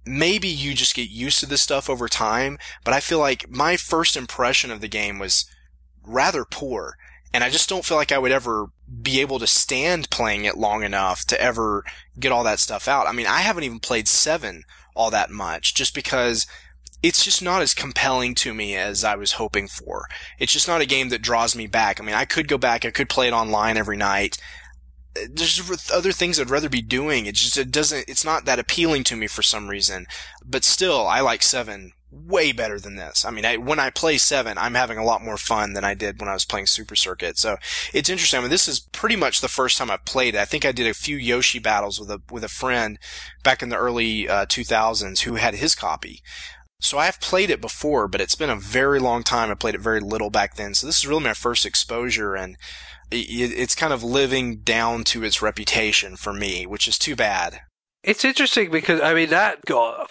maybe you just get used to this stuff over time, but I feel like my first impression of the game was rather poor. And I just don't feel like I would ever be able to stand playing it long enough to ever get all that stuff out. I mean, I haven't even played seven all that much just because it's just not as compelling to me as I was hoping for. It's just not a game that draws me back. I mean, I could go back, I could play it online every night. There's other things I'd rather be doing. It just, it doesn't, it's not that appealing to me for some reason. But still, I like seven way better than this. I mean, I, when I play seven, I'm having a lot more fun than I did when I was playing Super Circuit. So it's interesting. I mean, this is pretty much the first time I've played it. I think I did a few Yoshi battles with a, with a friend back in the early uh, two thousands who had his copy. So I have played it before, but it's been a very long time. I played it very little back then. So this is really my first exposure, and it, it's kind of living down to its reputation for me, which is too bad. It's interesting because, I mean, that got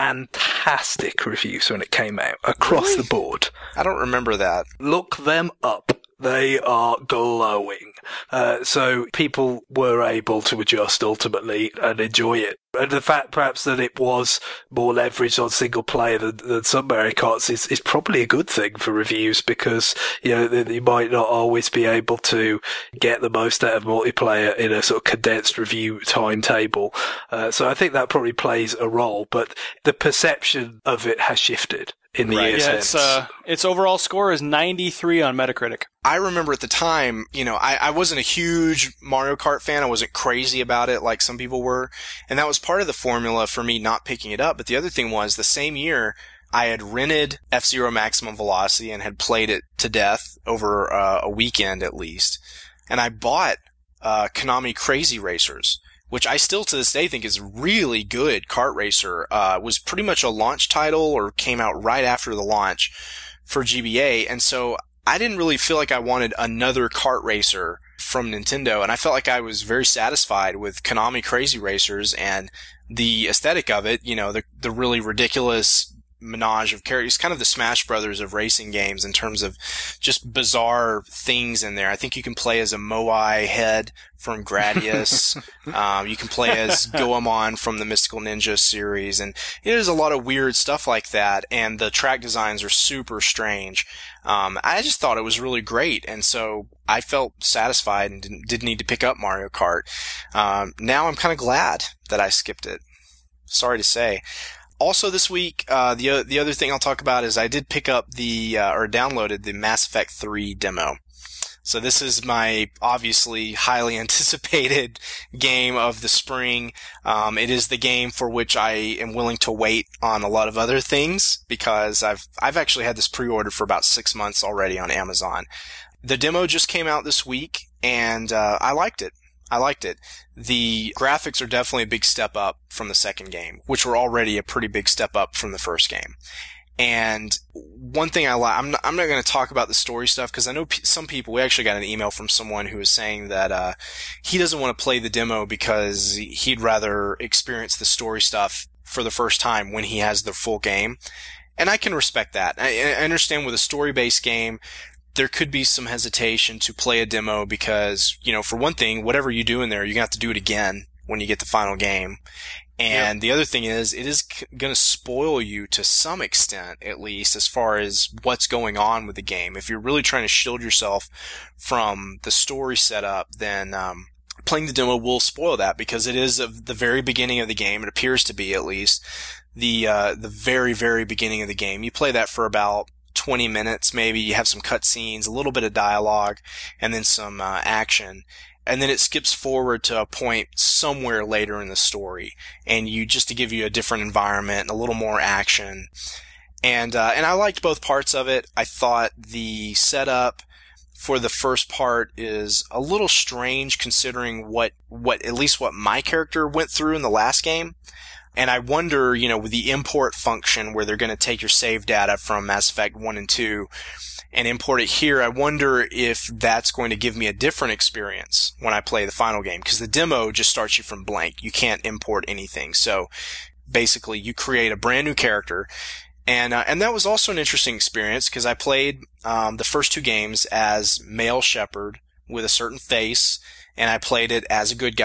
fantastic reviews when it came out across Really? the board. I don't remember that. Look them up. They are glowing. Uh, so people were able to adjust ultimately and enjoy it. And the fact perhaps that it was more leveraged on single player than, than some Mario Karts is, is probably a good thing for reviews because, you know, you might not always be able to get the most out of multiplayer in a sort of condensed review timetable. Uh, so I think that probably plays a role, but the perception of it has shifted in the Right. years Yeah, since. it's, uh, its overall score is ninety-three on Metacritic. I remember at the time, you know, I, I wasn't a huge Mario Kart fan. I wasn't crazy about it like some people were. And that was part of the formula for me not picking it up. But the other thing was the same year I had rented F-Zero Maximum Velocity and had played it to death over uh, a weekend at least. And I bought uh, Konami Crazy Racers, which I still to this day think is really good kart racer. Uh, was pretty much a launch title or came out right after the launch for G B A. And so I didn't really feel like I wanted another kart racer from Nintendo. And I felt like I was very satisfied with Konami Crazy Racers and the aesthetic of it, you know, the, the really ridiculous menage of characters, kind of the Smash Brothers of racing games in terms of just bizarre things in there. I think you can play as a Moai head from Gradius. um, you can play as Goemon from the Mystical Ninja series, and there's a lot of weird stuff like that, and the track designs are super strange. Um, I just thought it was really great, and so I felt satisfied and didn't, didn't need to pick up Mario Kart. Um, now I'm kind of glad that I skipped it. Sorry to say. Also this week, uh, the the other thing I'll talk about is I did pick up the, uh, or downloaded the Mass Effect three demo. So this is my obviously highly anticipated game of the spring. Um, it is the game for which I am willing to wait on a lot of other things because I've, I've actually had this pre-ordered for about six months already on Amazon. The demo just came out this week and, uh, I liked it. I liked it. The graphics are definitely a big step up from the second game, which were already a pretty big step up from the first game. And one thing I like, I'm not, I'm not going to talk about the story stuff because I know p- some people, we actually got an email from someone who was saying that, uh, he doesn't want to play the demo because he'd rather experience the story stuff for the first time when he has the full game. And I can respect that. I, I understand with a story-based game, there could be some hesitation to play a demo because, you know, for one thing, whatever you do in there, you're going to have to do it again when you get the final game. And yep. The other thing is, it is c- going to spoil you to some extent, at least, as far as what's going on with the game. If you're really trying to shield yourself from the story setup, then um, playing the demo will spoil that because it is of the very beginning of the game. It appears to be, at least, the uh, the very, very beginning of the game. You play that for about twenty minutes, maybe. You have some cutscenes, a little bit of dialogue, and then some uh, action. And then it skips forward to a point somewhere later in the story, and you just to give you a different environment and a little more action. And uh, and I liked both parts of it. I thought the setup for the first part is a little strange considering what what at least what my character went through in the last game. And I wonder, you know, with the import function where they're going to take your save data from Mass Effect one and two and import it here, I wonder if that's going to give me a different experience when I play the final game. Because the demo just starts you from blank. You can't import anything. So basically, you create a brand new character. And uh, and that was also an interesting experience because I played um, the first two games as male Shepard with a certain face. And I played it as a good guy.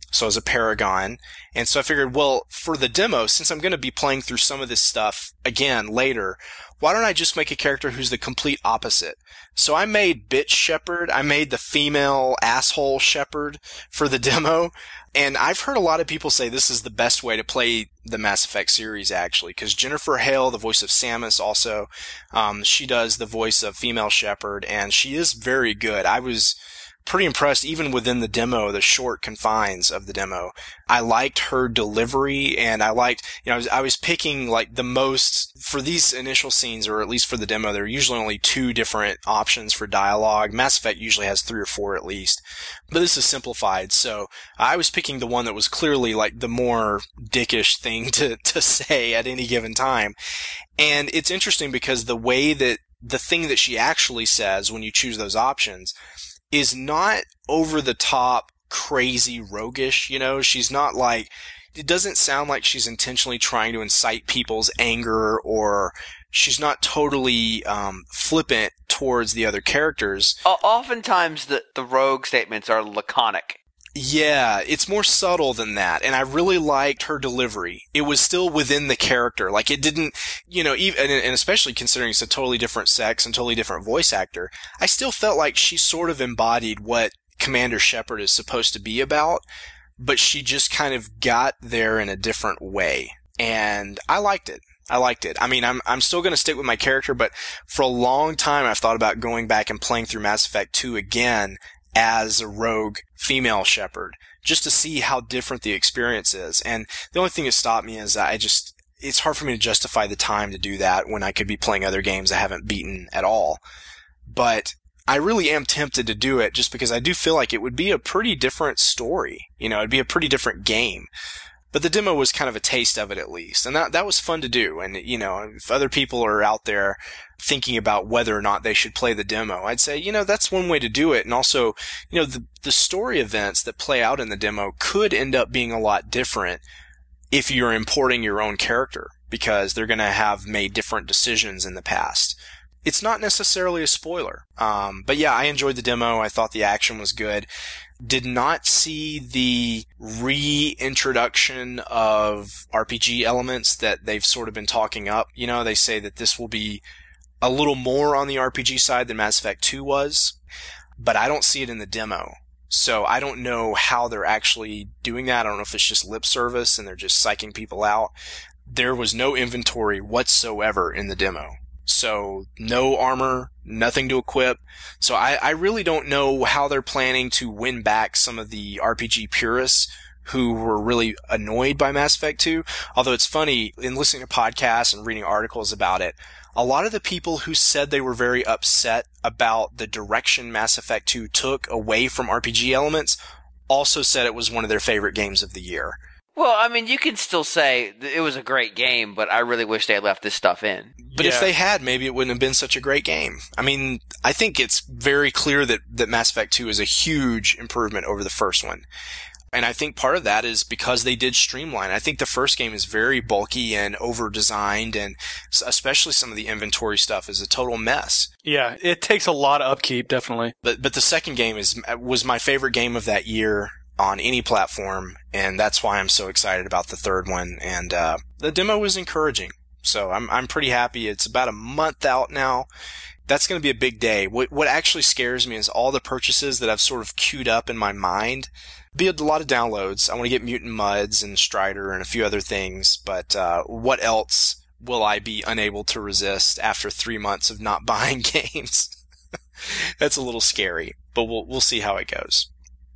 So as a Paragon. And so I figured, well, for the demo, since I'm going to be playing through some of this stuff again later, why don't I just make a character who's the complete opposite? So I made Bitch Shepherd. I made the female asshole Shepherd for the demo. And I've heard a lot of people say this is the best way to play the Mass Effect series, actually, because Jennifer Hale, the voice of Samus, also, um, she does the voice of female Shepherd, and she is very good. I was pretty impressed, even within the demo, the short confines of the demo. I liked her delivery, and I liked, you know, I was, I was picking, like, the most, for these initial scenes, or at least for the demo, there are usually only two different options for dialogue. Mass Effect usually has three or four at least. But this is simplified, so I was picking the one that was clearly, like, the more dickish thing to, to say at any given time. And it's interesting because the way that, the thing that she actually says when you choose those options is not over the top, crazy, roguish, you know? She's not like, it doesn't sound like she's intentionally trying to incite people's anger, or she's not totally um, flippant towards the other characters. O- oftentimes the, the rogue statements are laconic. Yeah, it's more subtle than that, and I really liked her delivery. It was still within the character. Like, it didn't, you know, even, and, and especially considering it's a totally different sex and totally different voice actor, I still felt like she sort of embodied what Commander Shepard is supposed to be about, but she just kind of got there in a different way. And I liked it. I liked it. I mean, I'm I'm still going to stick with my character, but for a long time I've thought about going back and playing through Mass Effect two again as a rogue female Shepherd, just to see how different the experience is. And the only thing that stopped me is I just, it's hard for me to justify the time to do that when I could be playing other games I haven't beaten at all. But I really am tempted to do it just because I do feel like it would be a pretty different story. You know, it'd be a pretty different game. But the demo was kind of a taste of it, at least. And that that was fun to do. And, you know, if other people are out there thinking about whether or not they should play the demo, I'd say, you know, that's one way to do it. And also, you know, the, the story events that play out in the demo could end up being a lot different if you're importing your own character, because they're going to have made different decisions in the past. It's not necessarily a spoiler. Um, but yeah, I enjoyed the demo. I thought the action was good. Did not see the reintroduction of R P G elements that they've sort of been talking up. You know, they say that this will be a little more on the R P G side than Mass Effect two was, but I don't see it in the demo. So I don't know how they're actually doing that. I don't know if it's just lip service and they're just psyching people out. There was no inventory whatsoever in the demo. So no armor, nothing to equip. So I, I really don't know how they're planning to win back some of the R P G purists who were really annoyed by Mass Effect two. Although it's funny, in listening to podcasts and reading articles about it, a lot of the people who said they were very upset about the direction Mass Effect two took away from R P G elements also said it was one of their favorite games of the year. Well, I mean, you can still say it was a great game, but I really wish they had left this stuff in. But yeah. If they had, maybe it wouldn't have been such a great game. I mean, I think it's very clear that, that Mass Effect two is a huge improvement over the first one. And I think part of that is because they did streamline. I think the first game is very bulky and over-designed, and especially some of the inventory stuff is a total mess. Yeah, it takes a lot of upkeep, definitely. But but the second game is was my favorite game of that year on any platform, and that's why I'm so excited about the third one. And uh, the demo was encouraging, so I'm I'm pretty happy. It's about a month out now. That's going to be a big day. What what actually scares me is all the purchases that I've sort of queued up in my mind. Be a lot of downloads. I want to get Mutant Mudds and Strider and a few other things, but uh, what else will I be unable to resist after three months of not buying games? That's a little scary, but we'll we'll see how it goes.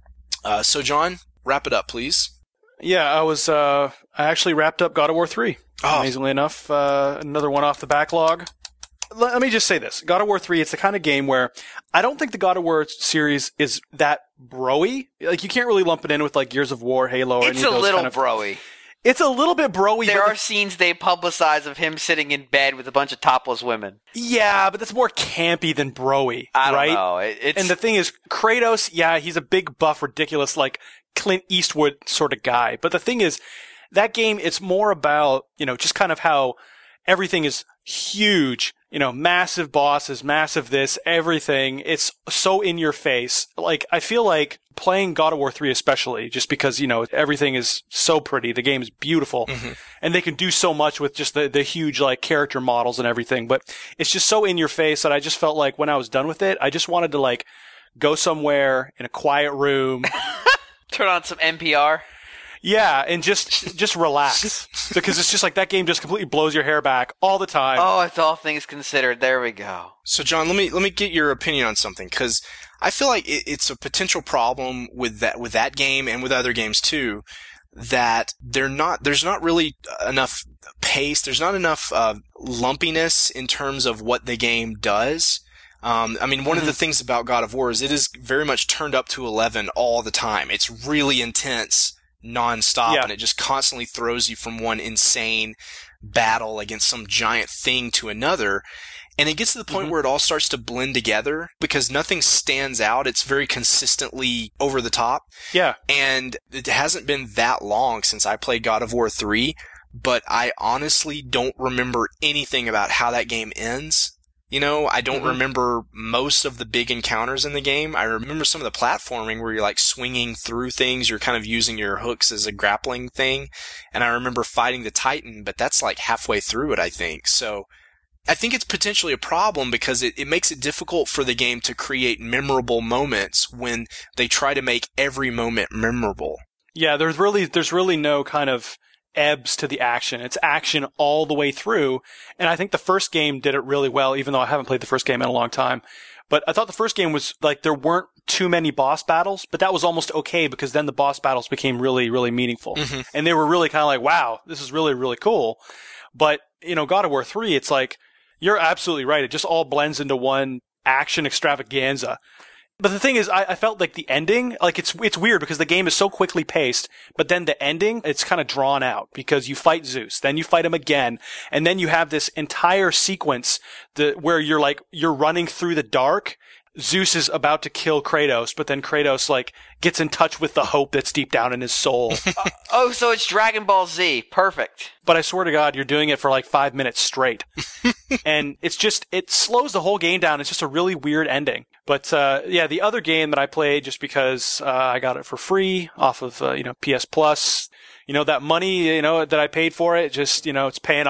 Uh, so, John, wrap it up, please. Yeah, I was. Uh, I actually wrapped up God of War three. Oh. Amazingly enough, uh, another one off the backlog. Let, let me just say this: God of War three. It's the kind of game where I don't think the God of War series is that broy. Like, you can't really lump it in with like Gears of War, Halo. Or it's any of a those little kind of, broy. It's a little bit broy. There but are the, scenes they publicize of him sitting in bed with a bunch of topless women. Yeah, but that's more campy than broy. I don't right? know. It, it's... And the thing is, Kratos, yeah, he's a big, buff, ridiculous, like Clint Eastwood sort of guy. But the thing is, that game, it's more about, you know, just kind of how everything is huge. You know, massive bosses, massive this, everything. It's so in your face. Like, I feel like playing God of War three especially, just because, you know, everything is so pretty. The game is beautiful. Mm-hmm. And they can do so much with just the, the huge, like, character models and everything. But it's just so in your face that I just felt like when I was done with it, I just wanted to, like, go somewhere in a quiet room. Turn on some N P R. Yeah, and just just relax. Because it's just like that game just completely blows your hair back all the time. Oh, it's all things considered. There we go. So, John, let me let me get your opinion on something, because I feel like it, it's a potential problem with that with that game and with other games too, that they're not there's not really enough pace. There's not enough uh, lumpiness in terms of what the game does. Um, I mean, one mm-hmm. of the things about God of War is it is very much turned up to eleven all the time. It's really intense, nonstop, yeah. and it just constantly throws you from one insane battle against some giant thing to another. And it gets to the point mm-hmm. where it all starts to blend together because nothing stands out. It's very consistently over the top. Yeah. And it hasn't been that long since I played God of War three, but I honestly don't remember anything about how that game ends. You know, I don't mm-hmm. remember most of the big encounters in the game. I remember some of the platforming where you're like swinging through things. You're kind of using your hooks as a grappling thing. And I remember fighting the Titan, but that's like halfway through it, I think. So I think it's potentially a problem because it, it makes it difficult for the game to create memorable moments when they try to make every moment memorable. Yeah, there's really, there's really no kind of ebbs to the action. It's action all the way through. And I think the first game did it really well, even though I haven't played the first game in a long time. But I thought the first game was like, there weren't too many boss battles, but that was almost okay because then the boss battles became really, really meaningful. Mm-hmm. And they were really kind of like, wow, this is really, really cool. But, you know, God of War three, it's like, you're absolutely right. It just all blends into one action extravaganza. But the thing is, I, I felt like the ending, like it's it's weird because the game is so quickly paced, but then the ending, it's kind of drawn out because you fight Zeus, then you fight him again, and then you have this entire sequence that, where you're like, you're running through the dark. Zeus is about to kill Kratos, but then Kratos like gets in touch with the hope that's deep down in his soul. uh, oh, so it's Dragon Ball Z. Perfect. But I swear to God, you're doing it for like five minutes straight. And it's just, it slows the whole game down. It's just a really weird ending. But, uh, yeah, the other game that I played just because, uh, I got it for free off of, uh, you know, P S Plus, you know, that money, you know, that I paid for it, just, you know, it's paying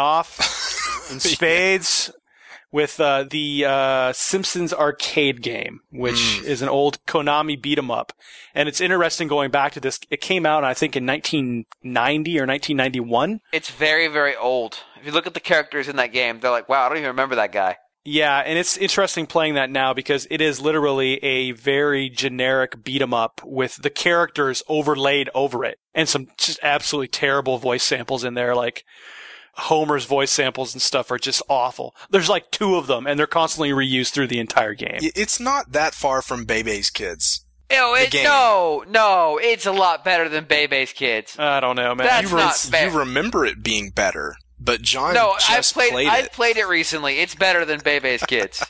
off in spades. Yeah. With uh, the uh, Simpsons arcade game, which mm. is an old Konami beat 'em up. And it's interesting going back to this. It came out, I think, in nineteen ninety or nineteen ninety-one. It's very, very old. If you look at the characters in that game, they're like, wow, I don't even remember that guy. Yeah, and it's interesting playing that now because it is literally a very generic beat 'em up with the characters overlaid over it. And some just absolutely terrible voice samples in there, like Homer's voice samples and stuff are just awful. There's like two of them, and they're constantly reused through the entire game. It's not that far from Bebe's Kids. Ew, it, no, no, it's a lot better than Bebe's Kids. I don't know, man. That's you re- not fair. You remember it being better, but John no, just I've played, played it. I've played it recently. It's better than Bebe's Kids.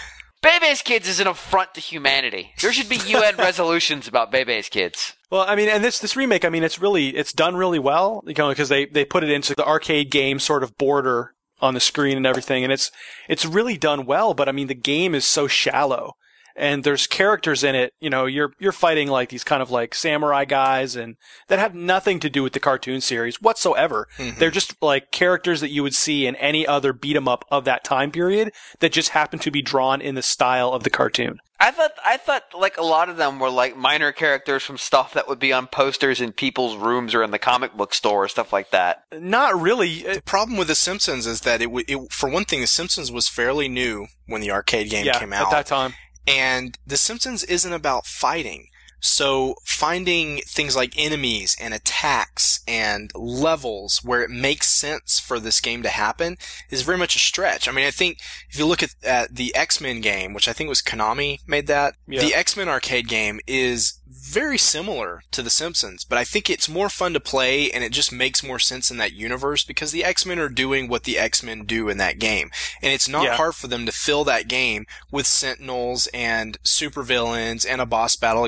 Bebe's Kids is an affront to humanity. There should be U N resolutions about Bebe's Kids. Well, I mean, and this this remake, I mean, it's really it's done really well, you know, because they they put it into the arcade game sort of border on the screen and everything, and it's it's really done well. But I mean, the game is so shallow, and there's characters in it. You know, you're you're fighting like these kind of like samurai guys, and that have nothing to do with the cartoon series whatsoever. Mm-hmm. They're just like characters that you would see in any other beat 'em up of that time period that just happen to be drawn in the style of the cartoon. I thought I thought like a lot of them were like minor characters from stuff that would be on posters in people's rooms or in the comic book store or stuff like that. Not really. The problem with The Simpsons is that it, w- it for one thing, The Simpsons was fairly new when the arcade game yeah, came out. At that time. And The Simpsons isn't about fighting. So finding things like enemies and attacks and levels where it makes sense for this game to happen is very much a stretch. I mean, I think if you look at, at the X-Men game, which I think was Konami made that, yeah. the X-Men arcade game is very similar to The Simpsons, but I think it's more fun to play and it just makes more sense in that universe because the X-Men are doing what the X-Men do in that game. And it's not yeah. hard for them to fill that game with Sentinels and supervillains and a boss battle against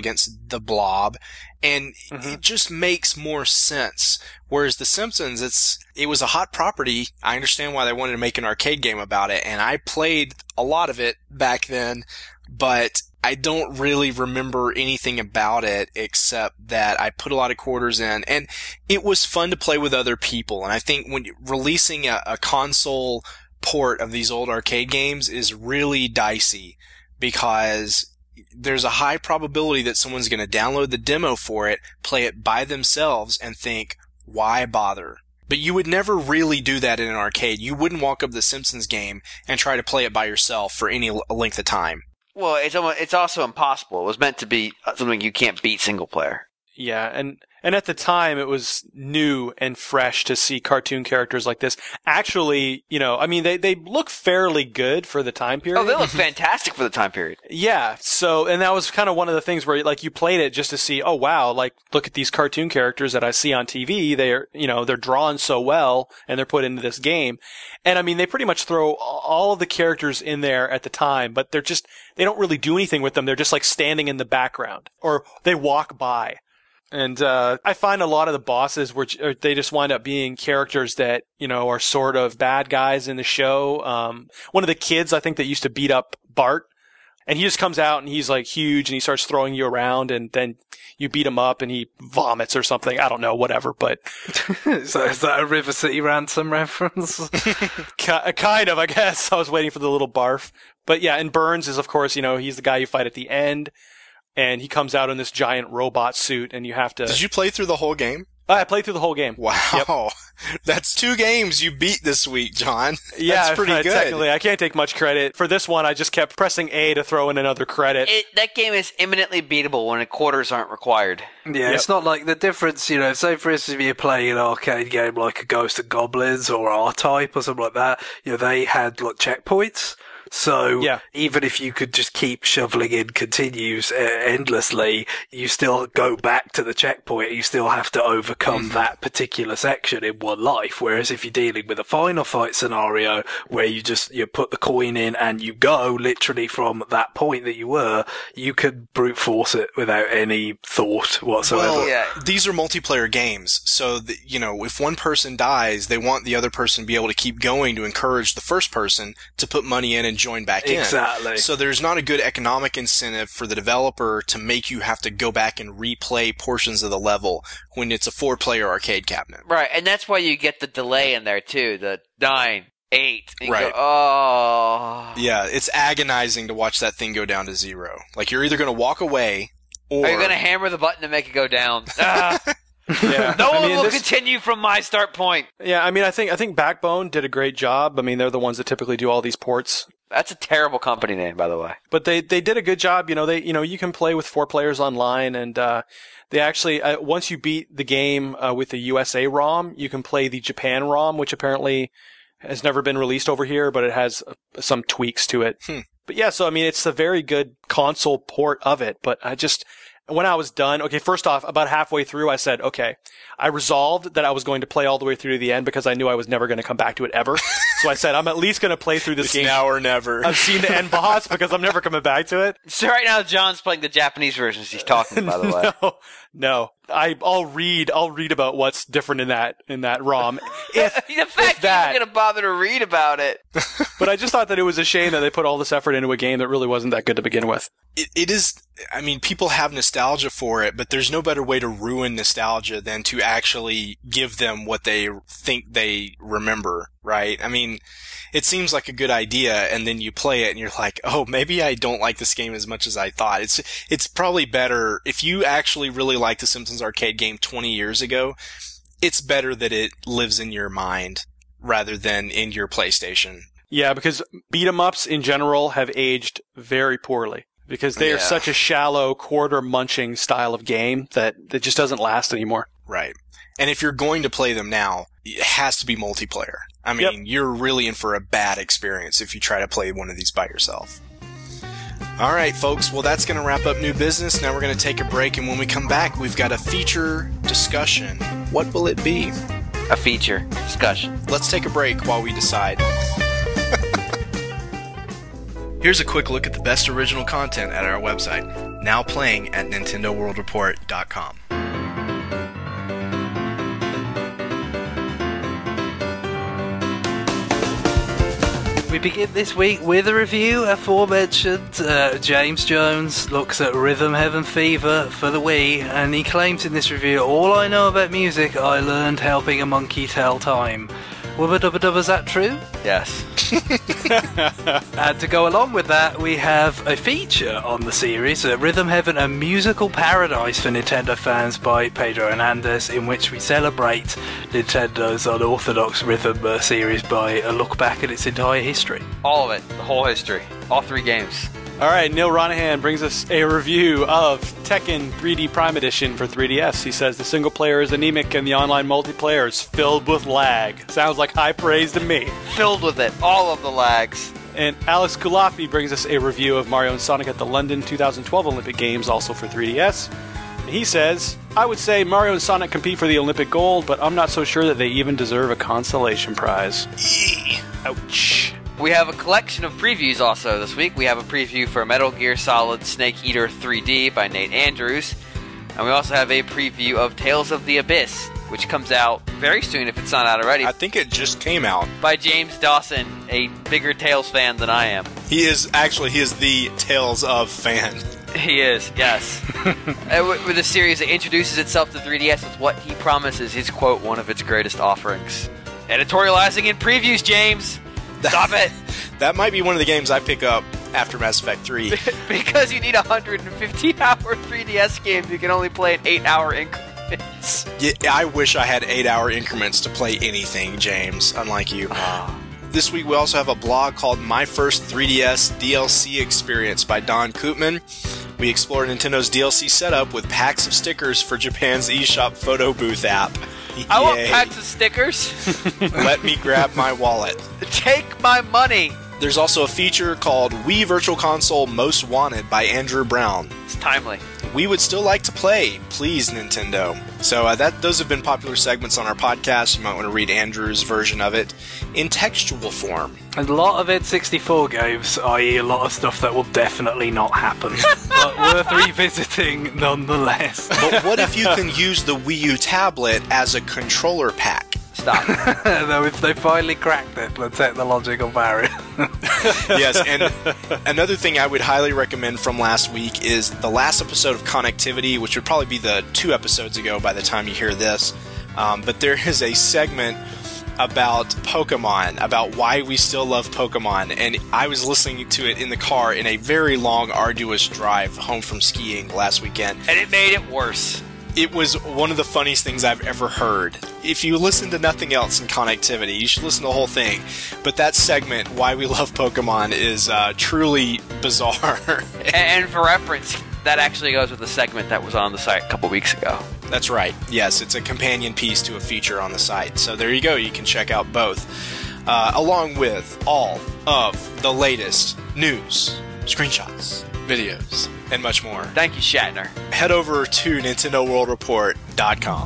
the Blob, and Mm-hmm. it just makes more sense. Whereas The Simpsons, it's it was a hot property. I understand why they wanted to make an arcade game about it, and I played a lot of it back then, but I don't really remember anything about it except that I put a lot of quarters in, and it was fun to play with other people. And I think when you're releasing a, a console port of these old arcade games is really dicey, because there's a high probability that someone's going to download the demo for it, play it by themselves, and think, why bother? But you would never really do that in an arcade. You wouldn't walk up the Simpsons game and try to play it by yourself for any l- length of time. Well, it's almost, it's also impossible. It was meant to be something you can't beat single player. Yeah, and and at the time it was new and fresh to see cartoon characters like this. Actually, you know, I mean, they, they look fairly good for the time period. Oh, they look fantastic for the time period. Yeah, so, and that was kind of one of the things where, like, you played it just to see, oh wow, like, look at these cartoon characters that I see on T V. They're, you know, they're drawn so well, and they're put into this game. And I mean, they pretty much throw all of the characters in there at the time, but they're just, they don't really do anything with them. They're just like standing in the background, or they walk by. And uh I find a lot of the bosses were they just wind up being characters that, you know, are sort of bad guys in the show. Um one of the kids, I think, that used to beat up Bart, and he just comes out and he's like huge and he starts throwing you around, and then you beat him up and he vomits or something. I don't know, whatever, but so is that a River City Ransom reference? kind of, I guess. I was waiting for the little barf. But yeah, and Burns is, of course, you know, he's the guy you fight at the end. And he comes out in this giant robot suit, and you have to... Did you play through the whole game? Oh, I played through the whole game. Wow. Yep. That's two games you beat this week, John. Yeah, that's pretty uh, good. Technically, I can't take much credit. For this one, I just kept pressing A to throw in another credit. It, that game is imminently beatable when quarters aren't required. Yeah, Yep. It's not like the difference, you know, say for instance if you're playing an arcade game like a Ghost and Goblins or R-Type or something like that, you know, they had like checkpoints. So Yeah. even if you could just keep shoveling in continues uh, endlessly, you still go back to the checkpoint. You still have to overcome Mm. that particular section in one life. Whereas if you're dealing with a final fight scenario where you just you put the coin in and you go literally from that point that you were, you could brute force it without any thought whatsoever. Well, Yeah. these are multiplayer games, so that, you know, if one person dies, they want the other person to be able to keep going to encourage the first person to put money in and join back in. Exactly. So there's not a good economic incentive for the developer to make you have to go back and replay portions of the level when it's a four-player arcade cabinet. Right, and that's why you get the delay in there, too. The nine, eight. And you Right. go, oh. Yeah, it's agonizing to watch that thing go down to zero. Like, you're either going to walk away, or... Are you going to hammer the button to make it go down? Ah, Yeah. no I one mean, will this- continue from my start point. Yeah, I mean, I think I think Backbone did a great job. I mean, they're the ones that typically do all these ports. That's a terrible company name, by the way. But they, they did a good job. You know, they, you know, you can play with four players online, and, uh, they actually, uh, once you beat the game, uh, with the U S A ROM, you can play the Japan ROM, which apparently has never been released over here, but it has uh, some tweaks to it. Hmm. But yeah, so I mean, it's a very good console port of it, but I just, when I was done, okay, first off, about halfway through, I said, okay, I resolved that I was going to play all the way through to the end because I knew I was never going to come back to it ever. So I said, I'm at least going to play through this It's game. now or never. I've seen the end boss because I'm never coming back to it. So right now, John's playing the Japanese versions he's talking, by the way. No, no. I, I'll read, I'll read about what's different in that, in that ROM. If, the fact if that that, you're going to bother to read about it. but I just thought that it was a shame that they put all this effort into a game that really wasn't that good to begin with. It, it is, I mean, people have nostalgia for it, but there's no better way to ruin nostalgia than to actually give them what they think they remember, right? I mean, it seems like a good idea, and then you play it and you're like, oh, maybe I don't like this game as much as I thought. It's, it's probably better, if you actually really liked the Simpsons arcade game twenty years ago, it's better that it lives in your mind rather than in your PlayStation. Yeah, because beat 'em ups in general have aged very poorly. Because they are Yeah. such a shallow, quarter munching style of game that it just doesn't last anymore. Right. And if you're going to play them now, it has to be multiplayer. I mean, Yep. you're really in for a bad experience if you try to play one of these by yourself. All right, folks. Well, that's going to wrap up New Business. Now we're going to take a break, and when we come back, we've got a feature discussion. What will it be? A feature discussion. Let's take a break while we decide. Here's a quick look at the best original content at our website. now playing at Nintendo World Report dot com. We begin this week with a review. Aforementioned uh, James Jones looks at Rhythm Heaven Fever for the Wii, and he claims in this review, all I know about music I learned helping a monkey tell time. Wubba dubba dubba, is that true? Yes. And to go along with that, we have a feature on the series, uh, Rhythm Heaven, a musical paradise for Nintendo fans by Pedro Hernandez, in which we celebrate Nintendo's unorthodox rhythm uh, series by a look back at its entire history. All of it. The whole history. All three games. All right, Neil Ronahan brings us a review of Tekken three D Prime Edition for three D S. He says the single player is anemic and the online multiplayer is filled with lag. Sounds like high praise to me. Filled with it. All of the lags. And Alex Kulafi brings us a review of Mario and Sonic at the London twenty twelve Olympic Games, also for three D S. And he says, I would say Mario and Sonic compete for the Olympic gold, but I'm not so sure that they even deserve a consolation prize. Eee. Ouch. We have a collection of previews also this week. We have a preview for Metal Gear Solid Snake Eater three D by Nate Andrews. And we also have a preview of Tales of the Abyss, which comes out very soon if it's not out already. I think it just came out. By James Dawson, a bigger Tales fan than I am. He is, actually, he is the Tales of fan. He is, yes. uh, with a series that introduces itself to three D S with what he promises is, quote, one of its greatest offerings. Editorializing in previews, James! Stop it! That might be one of the games I pick up after Mass Effect three. Because you need a one hundred fifteen hour three D S game you can only play in eight hour increments. Yeah, I wish I had eight hour increments to play anything, James, unlike you. Oh. This week we also have a blog called My First three D S D L C Experience by Don Koopman. We explore Nintendo's D L C setup with packs of stickers for Japan's eShop photo booth app. I want Yay. packs of stickers. Let me grab my wallet. Take my money. There's also a feature called Wii Virtual Console Most Wanted by Andrew Brown. It's timely. We would still like to play, please, Nintendo. So uh, that those have been popular segments on our podcast. You might want to read Andrew's version of it in textual form. And a lot of N sixty-four games, that is a lot of stuff that will definitely not happen, but worth revisiting nonetheless. But what if you can use the Wii U tablet as a controller pack? Stop. Though if they finally cracked it, the technological barrier. Yes, and another thing I would highly recommend from last week is the last episode of Connectivity, which would probably be the two episodes ago by the time you hear this. Um, but there is a segment about Pokemon, about why we still love Pokemon, and I was listening to it in the car in a very long, arduous drive home from skiing last weekend. And it made it worse. It was one of the funniest things I've ever heard. If you listen to nothing else in Connectivity, you should listen to the whole thing. But that segment, Why We Love Pokemon, is uh, truly bizarre. And for reference, that actually goes with the segment that was on the site a couple weeks ago. That's right. Yes, it's a companion piece to a feature on the site. So there you go. You can check out both. Uh, along with all of the latest news, screenshots, videos, and much more. Thank you, Shatner. Head over to Nintendo World Report dot com.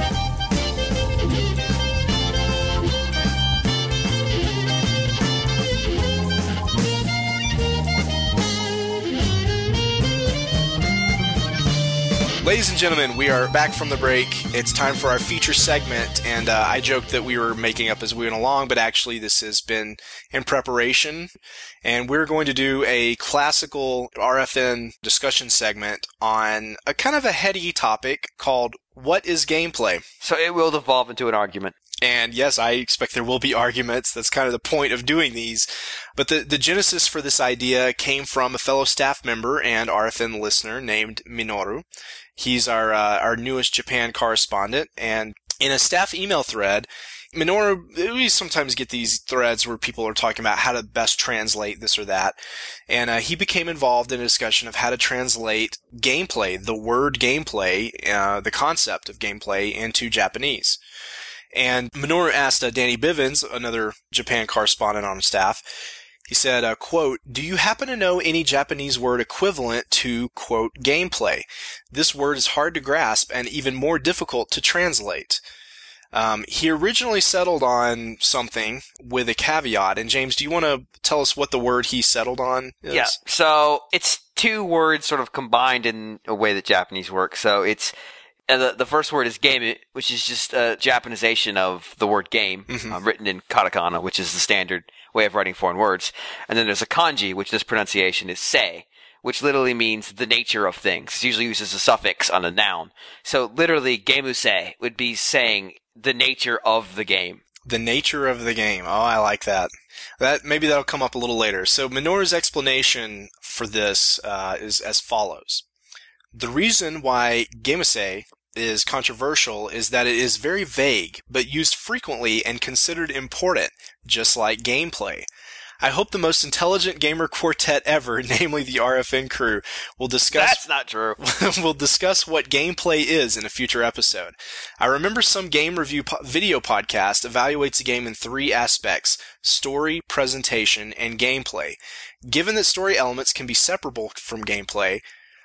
Ladies and gentlemen, we are back from the break. It's time for our feature segment, and uh, I joked that we were making up as we went along, but actually this has been in preparation, and we're going to do a classical R F N discussion segment on a kind of a heady topic called What is Gameplay? So it will devolve into an argument. And yes, I expect there will be arguments. That's kind of the point of doing these. But the, the genesis for this idea came from a fellow staff member and R F N listener named Minoru. He's our uh, our newest Japan correspondent, and in a staff email thread, Minoru, we sometimes get these threads where people are talking about how to best translate this or that, and uh, he became involved in a discussion of how to translate gameplay, the word gameplay, uh, the concept of gameplay, into Japanese. And Minoru asked uh, Danny Bivens, another Japan correspondent on staff, he said, uh, quote, "Do you happen to know any Japanese word equivalent to, quote, gameplay? This word is hard to grasp and even more difficult to translate." Um, he originally settled on something with a caveat. And James, do you want to tell us what the word he settled on is? Yeah. So it's two words sort of combined in a way that Japanese works. So it's uh, the the first word is game, which is just a Japanization of the word game, mm-hmm. uh, written in katakana, which is the standard way of writing foreign words. And then there's a kanji, which this pronunciation is sei, which literally means the nature of things. It's usually used as a suffix on a noun. So literally, gemusei would be saying the nature of the game. The nature of the game. Oh, I like that. That maybe that'll come up a little later. So Minoru's explanation for this uh, is as follows. The reason why gemusei is controversial is that it is very vague, but used frequently and considered important, just like gameplay. I hope the most intelligent gamer quartet ever, namely the R F N crew, will discuss. That's not true. will discuss what gameplay is in a future episode. I remember some game review po- video podcast evaluates a game in three aspects: story, presentation, and gameplay. Given that story elements can be separable from gameplay,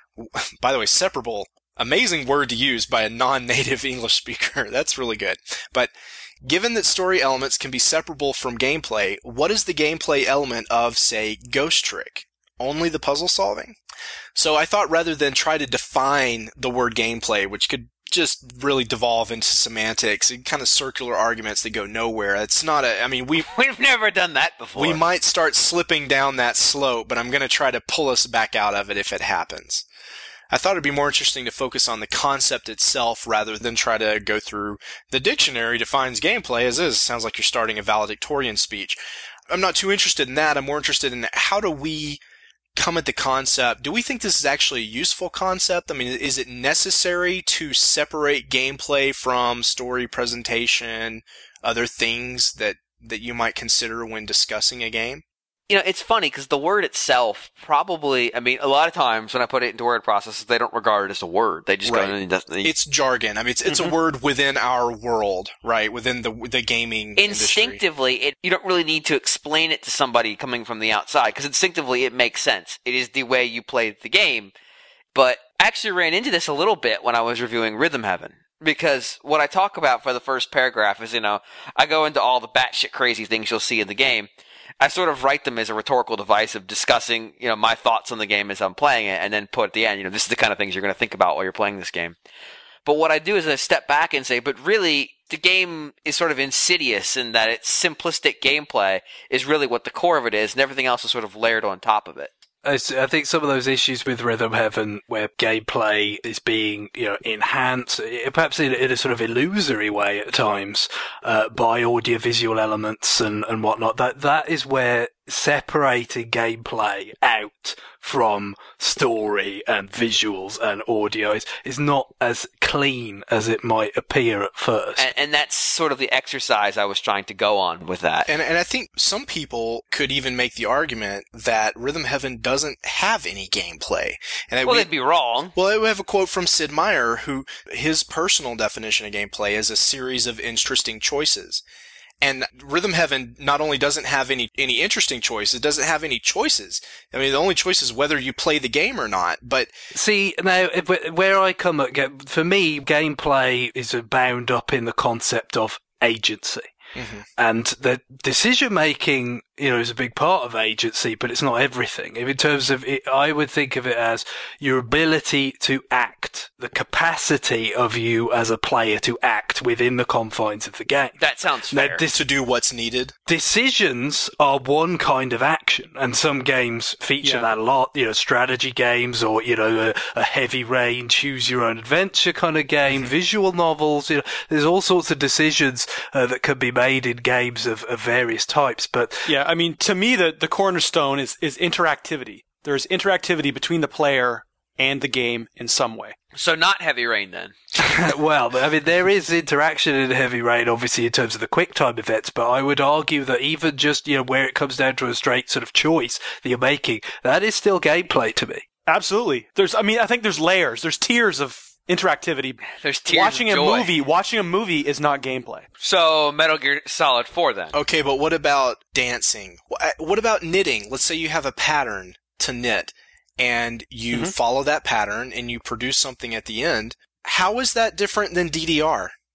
by the way, separable, amazing word to use by a non-native English speaker. That's really good. But given that story elements can be separable from gameplay, what is the gameplay element of, say, Ghost Trick? Only the puzzle solving? So I thought rather than try to define the word gameplay, which could just really devolve into semantics and kind of circular arguments that go nowhere. It's not a, I mean, we, We've never done that before. We might start slipping down that slope, but I'm going to try to pull us back out of it if it happens. I thought it'd be more interesting to focus on the concept itself rather than try to go through the dictionary defines gameplay as is. Sounds like you're starting a valedictorian speech. I'm not too interested in that. I'm more interested in how do we come at the concept. Do we think this is actually a useful concept? I mean, is it necessary to separate gameplay from story, presentation, other things that, that you might consider when discussing a game? You know, it's funny because the word itself probably, I mean, a lot of times when I put it into word processors, they don't regard it as a word. They just right. go and just, they, it's jargon. I mean, it's it's mm-hmm. a word within our world, right? Within the the gaming instinctively, industry. It, you don't really need to explain it to somebody coming from the outside because instinctively it makes sense. It is the way you play the game. But I actually ran into this a little bit when I was reviewing Rhythm Heaven. Because what I talk about for the first paragraph is, you know, I go into all the batshit crazy things you'll see in the game. I sort of write them as a rhetorical device of discussing, you know, my thoughts on the game as I'm playing it, and then put at the end, you know, this is the kind of things you're going to think about while you're playing this game. But what I do is I step back and say, but really, the game is sort of insidious in that its simplistic gameplay is really what the core of it is, and everything else is sort of layered on top of it. I think some of those issues with Rhythm Heaven, where gameplay is being, you know, enhanced, perhaps in, in a sort of illusory way at times, uh, by audiovisual elements and, and whatnot, that, that is where separating gameplay out from story and visuals and audio is, is not as clean as it might appear at first. And, and that's sort of the exercise I was trying to go on with that. And, and I think some people could even make the argument that Rhythm Heaven doesn't have any gameplay. And well, we, they'd be wrong. Well, we have a quote from Sid Meier, who his personal definition of gameplay is a series of interesting choices. And Rhythm Heaven not only doesn't have any, any interesting choices, it doesn't have any choices. I mean, the only choice is whether you play the game or not, but... See, now, where I come at, for me, gameplay is bound up in the concept of agency. Mm-hmm. And the decision making, you know, is a big part of agency, but it's not everything. In terms of it, I would think of it as your ability to act, the capacity of you as a player to act within the confines of the game. That sounds fair. Now, to do what's needed. Decisions are one kind of action, and some games feature yeah. that a lot. You know, strategy games, or you know, a, a heavy rain, choose your own adventure kind of game, mm-hmm. visual novels. You know, there's all sorts of decisions uh, that can be made in games of, of various types. But yeah, I mean, to me, the the cornerstone is is interactivity. There's interactivity between the player and the game in some way. So not Heavy Rain, then. Well, I mean, there is interaction in Heavy Rain, obviously, in terms of the QuickTime events, but I would argue that even just, you know, where it comes down to a straight sort of choice that you're making, that is still gameplay to me. Absolutely. There's, I mean, I think there's layers, there's tiers of interactivity. There's tiers watching of a joy. movie, watching a movie is not gameplay. So Metal Gear Solid four, then. Okay, but what about dancing? What about knitting? Let's say you have a pattern to knit, and you mm-hmm. follow that pattern and you produce something at the end. How is that different than D D R?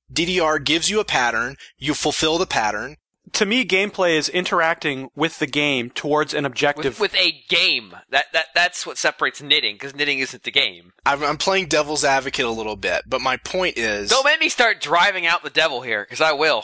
D D R gives you a pattern, you fulfill the pattern. To me, gameplay is interacting with the game towards an objective. With, with a game. That that That's what separates knitting, because knitting isn't the game. I'm, I'm playing devil's advocate a little bit, but my point is... Don't make me start driving out the devil here, because I will.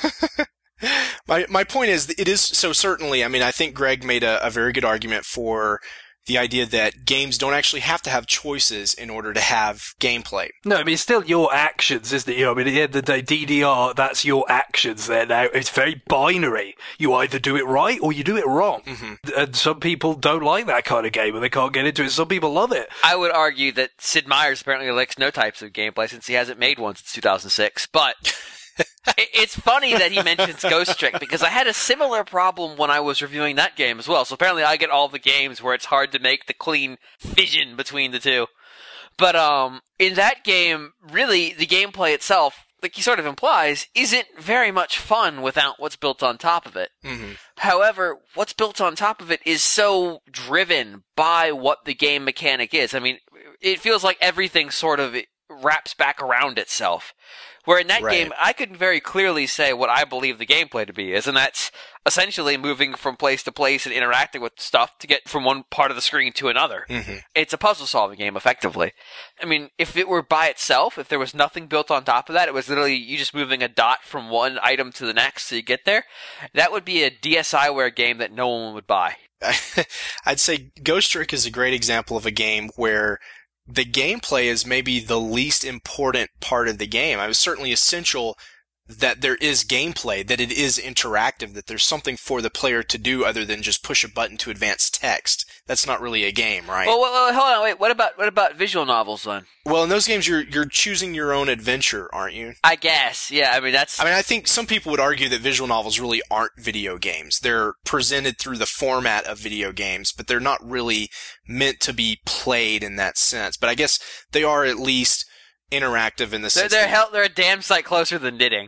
my my point is, it is so certainly, I mean, I think Greg made a, a very good argument for the idea that games don't actually have to have choices in order to have gameplay. No, I mean, it's still your actions, isn't it? You know, I mean, at the end of the day, D D R, that's your actions there now. It's very binary. You either do it right or you do it wrong. Mm-hmm. And some people don't like that kind of game and they can't get into it. Some people love it. I would argue that Sid Meier's apparently likes no types of gameplay since he hasn't made one since two thousand six, but... It's funny that he mentions Ghost Trick, because I had a similar problem when I was reviewing that game as well. So apparently I get all the games where it's hard to make the clean fission between the two. But um, in that game, really, the gameplay itself, like he sort of implies, isn't very much fun without what's built on top of it. Mm-hmm. However, what's built on top of it is so driven by what the game mechanic is. I mean, it feels like everything sort of wraps back around itself. Where in that right. game, I could very clearly say what I believe the gameplay to be is, and that's essentially moving from place to place and interacting with stuff to get from one part of the screen to another. Mm-hmm. It's a puzzle-solving game, effectively. I mean, if it were by itself, if there was nothing built on top of that, it was literally you just moving a dot from one item to the next so you get there, that would be a DSiWare game that no one would buy. I'd say Ghost Trick is a great example of a game where the gameplay is maybe the least important part of the game. I was certainly essential that there is gameplay, that it is interactive, that there's something for the player to do other than just push a button to advance text. That's not really a game, right? Well, well, well hold on, wait. What about what about visual novels then? Well, in those games, you're you're choosing your own adventure, aren't you? I guess, yeah. I mean, that's. I mean, I think some people would argue that visual novels really aren't video games. They're presented through the format of video games, but they're not really meant to be played in that sense. But I guess they are at least interactive in the they're, sense. They're that hell, they're a damn sight closer than knitting.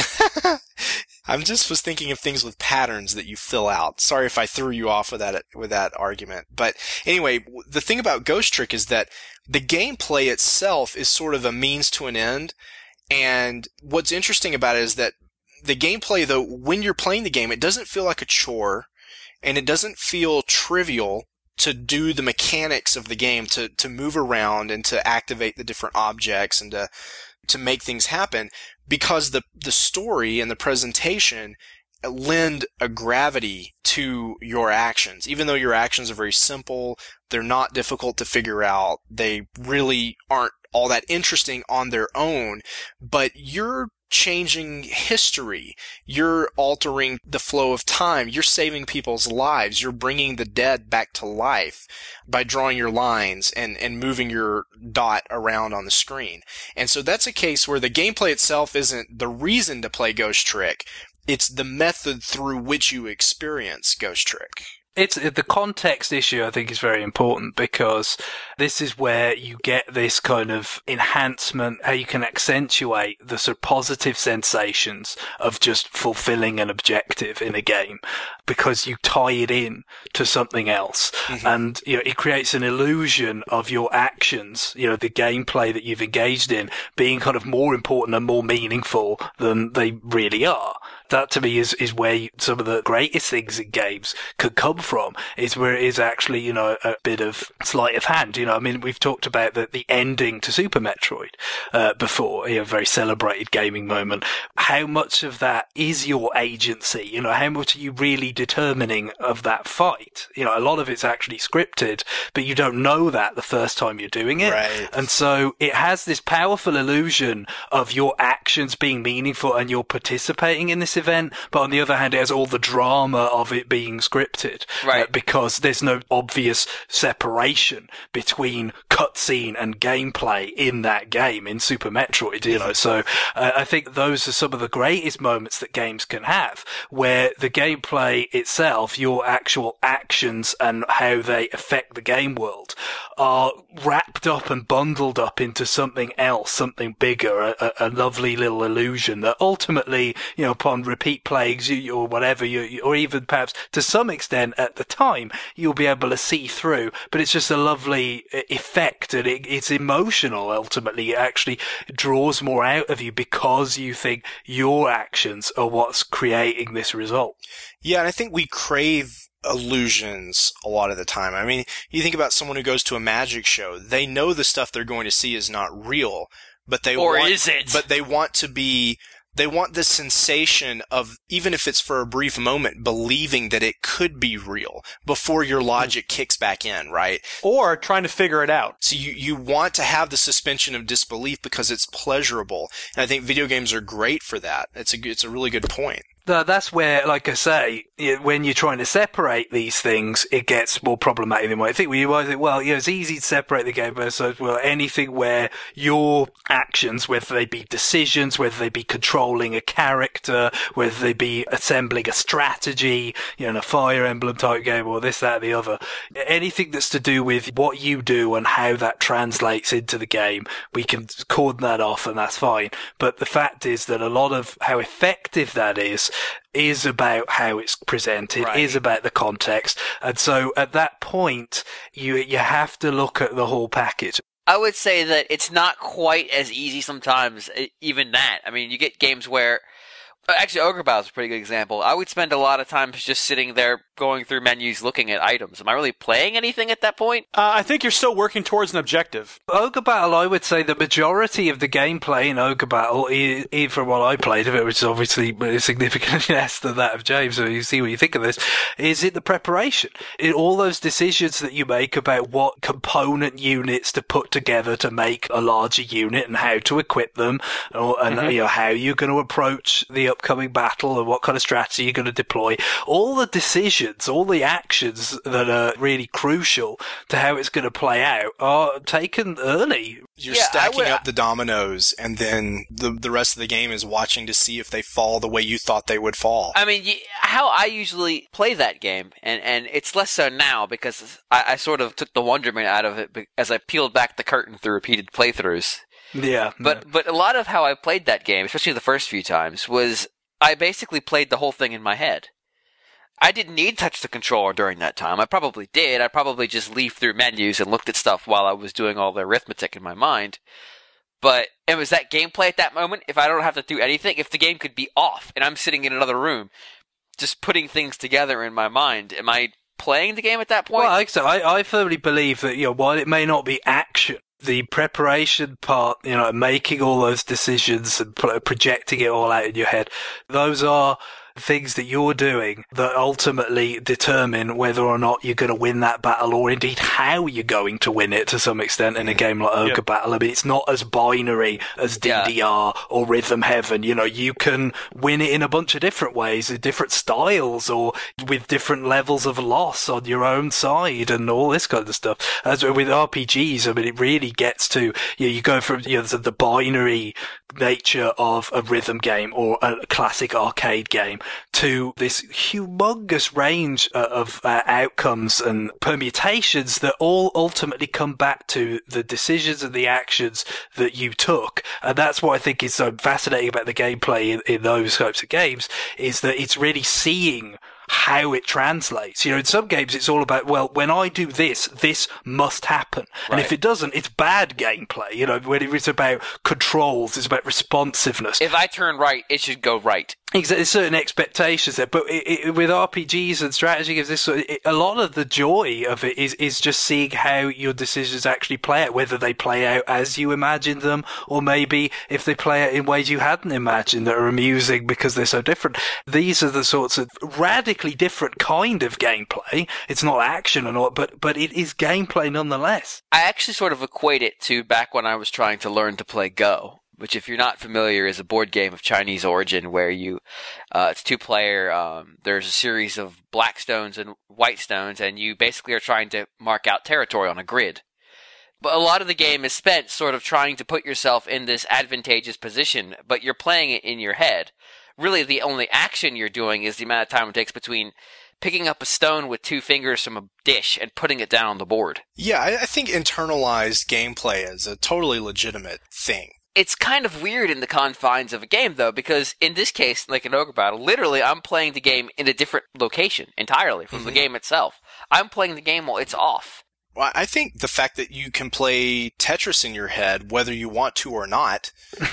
I just was thinking of things with patterns that you fill out. Sorry if I threw you off with that with that argument. But anyway, the thing about Ghost Trick is that the gameplay itself is sort of a means to an end. And what's interesting about it is that the gameplay, though, when you're playing the game, it doesn't feel like a chore, and it doesn't feel trivial to do the mechanics of the game, to to move around and to activate the different objects and to to make things happen, because the the story and the presentation lend a gravity to your actions. Even though your actions are very simple, they're not difficult to figure out, they really aren't all that interesting on their own, but you're changing history. You're altering the flow of time. You're saving people's lives. You're bringing the dead back to life by drawing your lines and, and moving your dot around on the screen. And so that's a case where the gameplay itself isn't the reason to play Ghost Trick. It's the method through which you experience Ghost Trick. It's the context issue, I think, is very important, because this is where you get this kind of enhancement, how you can accentuate the sort of positive sensations of just fulfilling an objective in a game, because you tie it in to something else. Mm-hmm. And, you know, it creates an illusion of your actions, you know, the gameplay that you've engaged in being kind of more important and more meaningful than they really are. That, to me, is, is where you, some of the greatest things in games could come from, is where it is actually, you know, a bit of sleight of hand. You know, I mean, we've talked about the, the ending to Super Metroid, uh, before, you know, a very celebrated gaming moment. How much of that is your agency? You know, how much are you really determining of that fight? You know, a lot of it's actually scripted, but you don't know that the first time you're doing it. Right. And so it has this powerful illusion of your actions being meaningful and you're participating in this event, but on the other hand, it has all the drama of it being scripted, right? Uh, because there's no obvious separation between cutscene and gameplay in that game in Super Metroid, you know. So uh, I think those are some of the greatest moments that games can have, where the gameplay itself, your actual actions and how they affect the game world, are wrapped up and bundled up into something else, something bigger, a, a lovely little illusion that ultimately, you know, upon repeat plays you, or whatever, you, you, or even perhaps to some extent at the time, you'll be able to see through. But it's just a lovely effect effect, and it, it's emotional ultimately. It actually draws more out of you because you think your actions are what's creating this result. Yeah, and I think we crave illusions a lot of the time. I mean, you think about someone who goes to a magic show, they know the stuff they're going to see is not real, but they or want, is it? But they want to be, they want the sensation of, even if it's for a brief moment, believing that it could be real before your logic kicks back in, right? Or trying to figure it out. So you, you want to have the suspension of disbelief because it's pleasurable. And I think video games are great for that. It's a, it's a really good point. That's where, like I say, when you're trying to separate these things, it gets more problematic than what I think. We might think, well, you know, it's easy to separate the game versus, well, anything where your actions, whether they be decisions, whether they be controlling a character, whether they be assembling a strategy, you know, a Fire Emblem type game or this, that, or the other, anything that's to do with what you do and how that translates into the game, we can cordon that off and that's fine. But the fact is that a lot of how effective that is, is about how it's presented, right. Is about the context. And so at that point, you you have to look at the whole package. I would say that it's not quite as easy sometimes, even that. I mean, you get games where... Actually, Ogre Battle is a pretty good example. I would spend a lot of time just sitting there going through menus looking at items. Am I really playing anything at that point? Uh, I think you're still working towards an objective. Ogre Battle, I would say the majority of the gameplay in Ogre Battle, even from what I played of it, which is obviously significantly less than that of James, so you see what you think of this, is in the preparation. In all those decisions that you make about what component units to put together to make a larger unit and how to equip them, or, and mm-hmm. you know, how you're going to approach the upcoming battle and what kind of strategy you're going to deploy. All the decisions, all the actions that are really crucial to how it's going to play out are taken early. You're yeah, stacking would, up the dominoes, and then the the rest of the game is watching to see if they fall the way you thought they would fall. I mean, how I usually play that game, and, and it's less so now because I, I sort of took the wonderment out of it as I peeled back the curtain through repeated playthroughs. Yeah. But yeah. but a lot of how I played that game, especially the first few times, was I basically played the whole thing in my head. I didn't need to touch the controller during that time. I probably did. I probably just leafed through menus and looked at stuff while I was doing all the arithmetic in my mind. But it was that gameplay at that moment, if I don't have to do anything, if the game could be off and I'm sitting in another room just putting things together in my mind, am I playing the game at that point? Well, like so, I, I firmly believe that, you know, while it may not be action, the preparation part, you know, making all those decisions and projecting it all out in your head, those are things that you're doing that ultimately determine whether or not you're going to win that battle, or indeed how you're going to win it to some extent in a game like Ogre yep. Battle. I mean, it's not as binary as D D R yeah. or Rhythm Heaven. You know, you can win it in a bunch of different ways, in different styles, or with different levels of loss on your own side and all this kind of stuff. As with R P Gs, I mean, it really gets to, you know, you go from, you know, the binary nature of a rhythm game or a classic arcade game to this humongous range uh, of uh, outcomes and permutations that all ultimately come back to the decisions and the actions that you took. And that's what I think is so fascinating about the gameplay in, in those types of games, is that it's really seeing how it translates. You know, in some games it's all about, well, when I do this, this must happen. Right. And if it doesn't, it's bad gameplay. You know, when it's about controls, it's about responsiveness. If I turn right, it should go right. Exactly, there's certain expectations there, but it, it, with R P Gs and strategy games, this it, a lot of the joy of it is is just seeing how your decisions actually play out, whether they play out as you imagined them, or maybe if they play out in ways you hadn't imagined that are amusing because they're so different. These are the sorts of radically different kind of gameplay. It's not action and all, but but it is gameplay nonetheless. I actually sort of equate it to back when I was trying to learn to play Go, which, if you're not familiar, is a board game of Chinese origin where you, uh, it's two player, um, there's a series of black stones and white stones, and you basically are trying to mark out territory on a grid. But a lot of the game is spent sort of trying to put yourself in this advantageous position, but you're playing it in your head. Really, the only action you're doing is the amount of time it takes between picking up a stone with two fingers from a dish and putting it down on the board. Yeah, I, I think internalized gameplay is a totally legitimate thing. It's kind of weird in the confines of a game, though, because in this case, like in Ogre Battle, literally I'm playing the game in a different location entirely from mm-hmm. the game itself. I'm playing the game while it's off. Well, I think the fact that you can play Tetris in your head, whether you want to or not,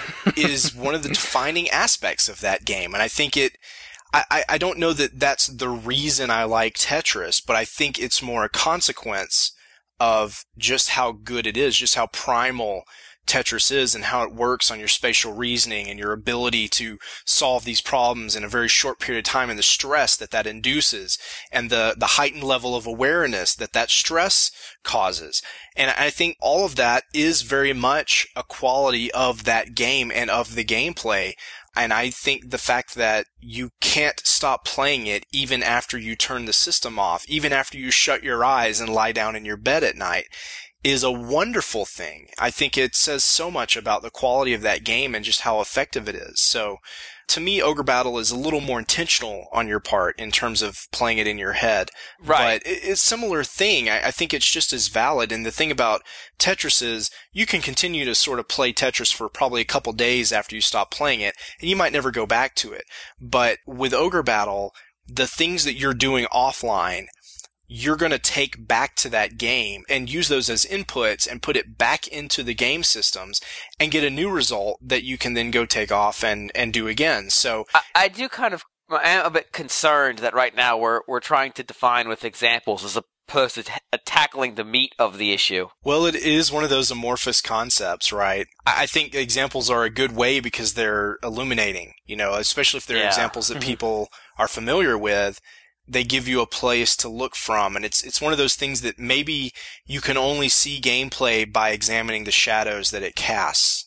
is one of the defining aspects of that game. And I think it, I, I don't know that that's the reason I like Tetris, but I think it's more a consequence of just how good it is, just how primal Tetris is and how it works on your spatial reasoning and your ability to solve these problems in a very short period of time, and the stress that that induces and the, the heightened level of awareness that that stress causes. And I think all of that is very much a quality of that game and of the gameplay. And I think the fact that you can't stop playing it even after you turn the system off, even after you shut your eyes and lie down in your bed at night, is a wonderful thing. I think it says so much about the quality of that game and just how effective it is. So to me, Ogre Battle is a little more intentional on your part in terms of playing it in your head. Right. But it's a similar thing. I think it's just as valid. And the thing about Tetris is you can continue to sort of play Tetris for probably a couple days after you stop playing it, and you might never go back to it. But with Ogre Battle, the things that you're doing offline, you're going to take back to that game and use those as inputs and put it back into the game systems and get a new result that you can then go take off and, and do again. So I, I do kind of, I am a bit concerned that right now we're, we're trying to define with examples as opposed to t- tackling the meat of the issue. Well, it is one of those amorphous concepts, right? I think examples are a good way because they're illuminating, you know, especially if they're Yeah. examples that people are familiar with. They give you a place to look from, and it's it's one of those things that maybe you can only see gameplay by examining the shadows that it casts.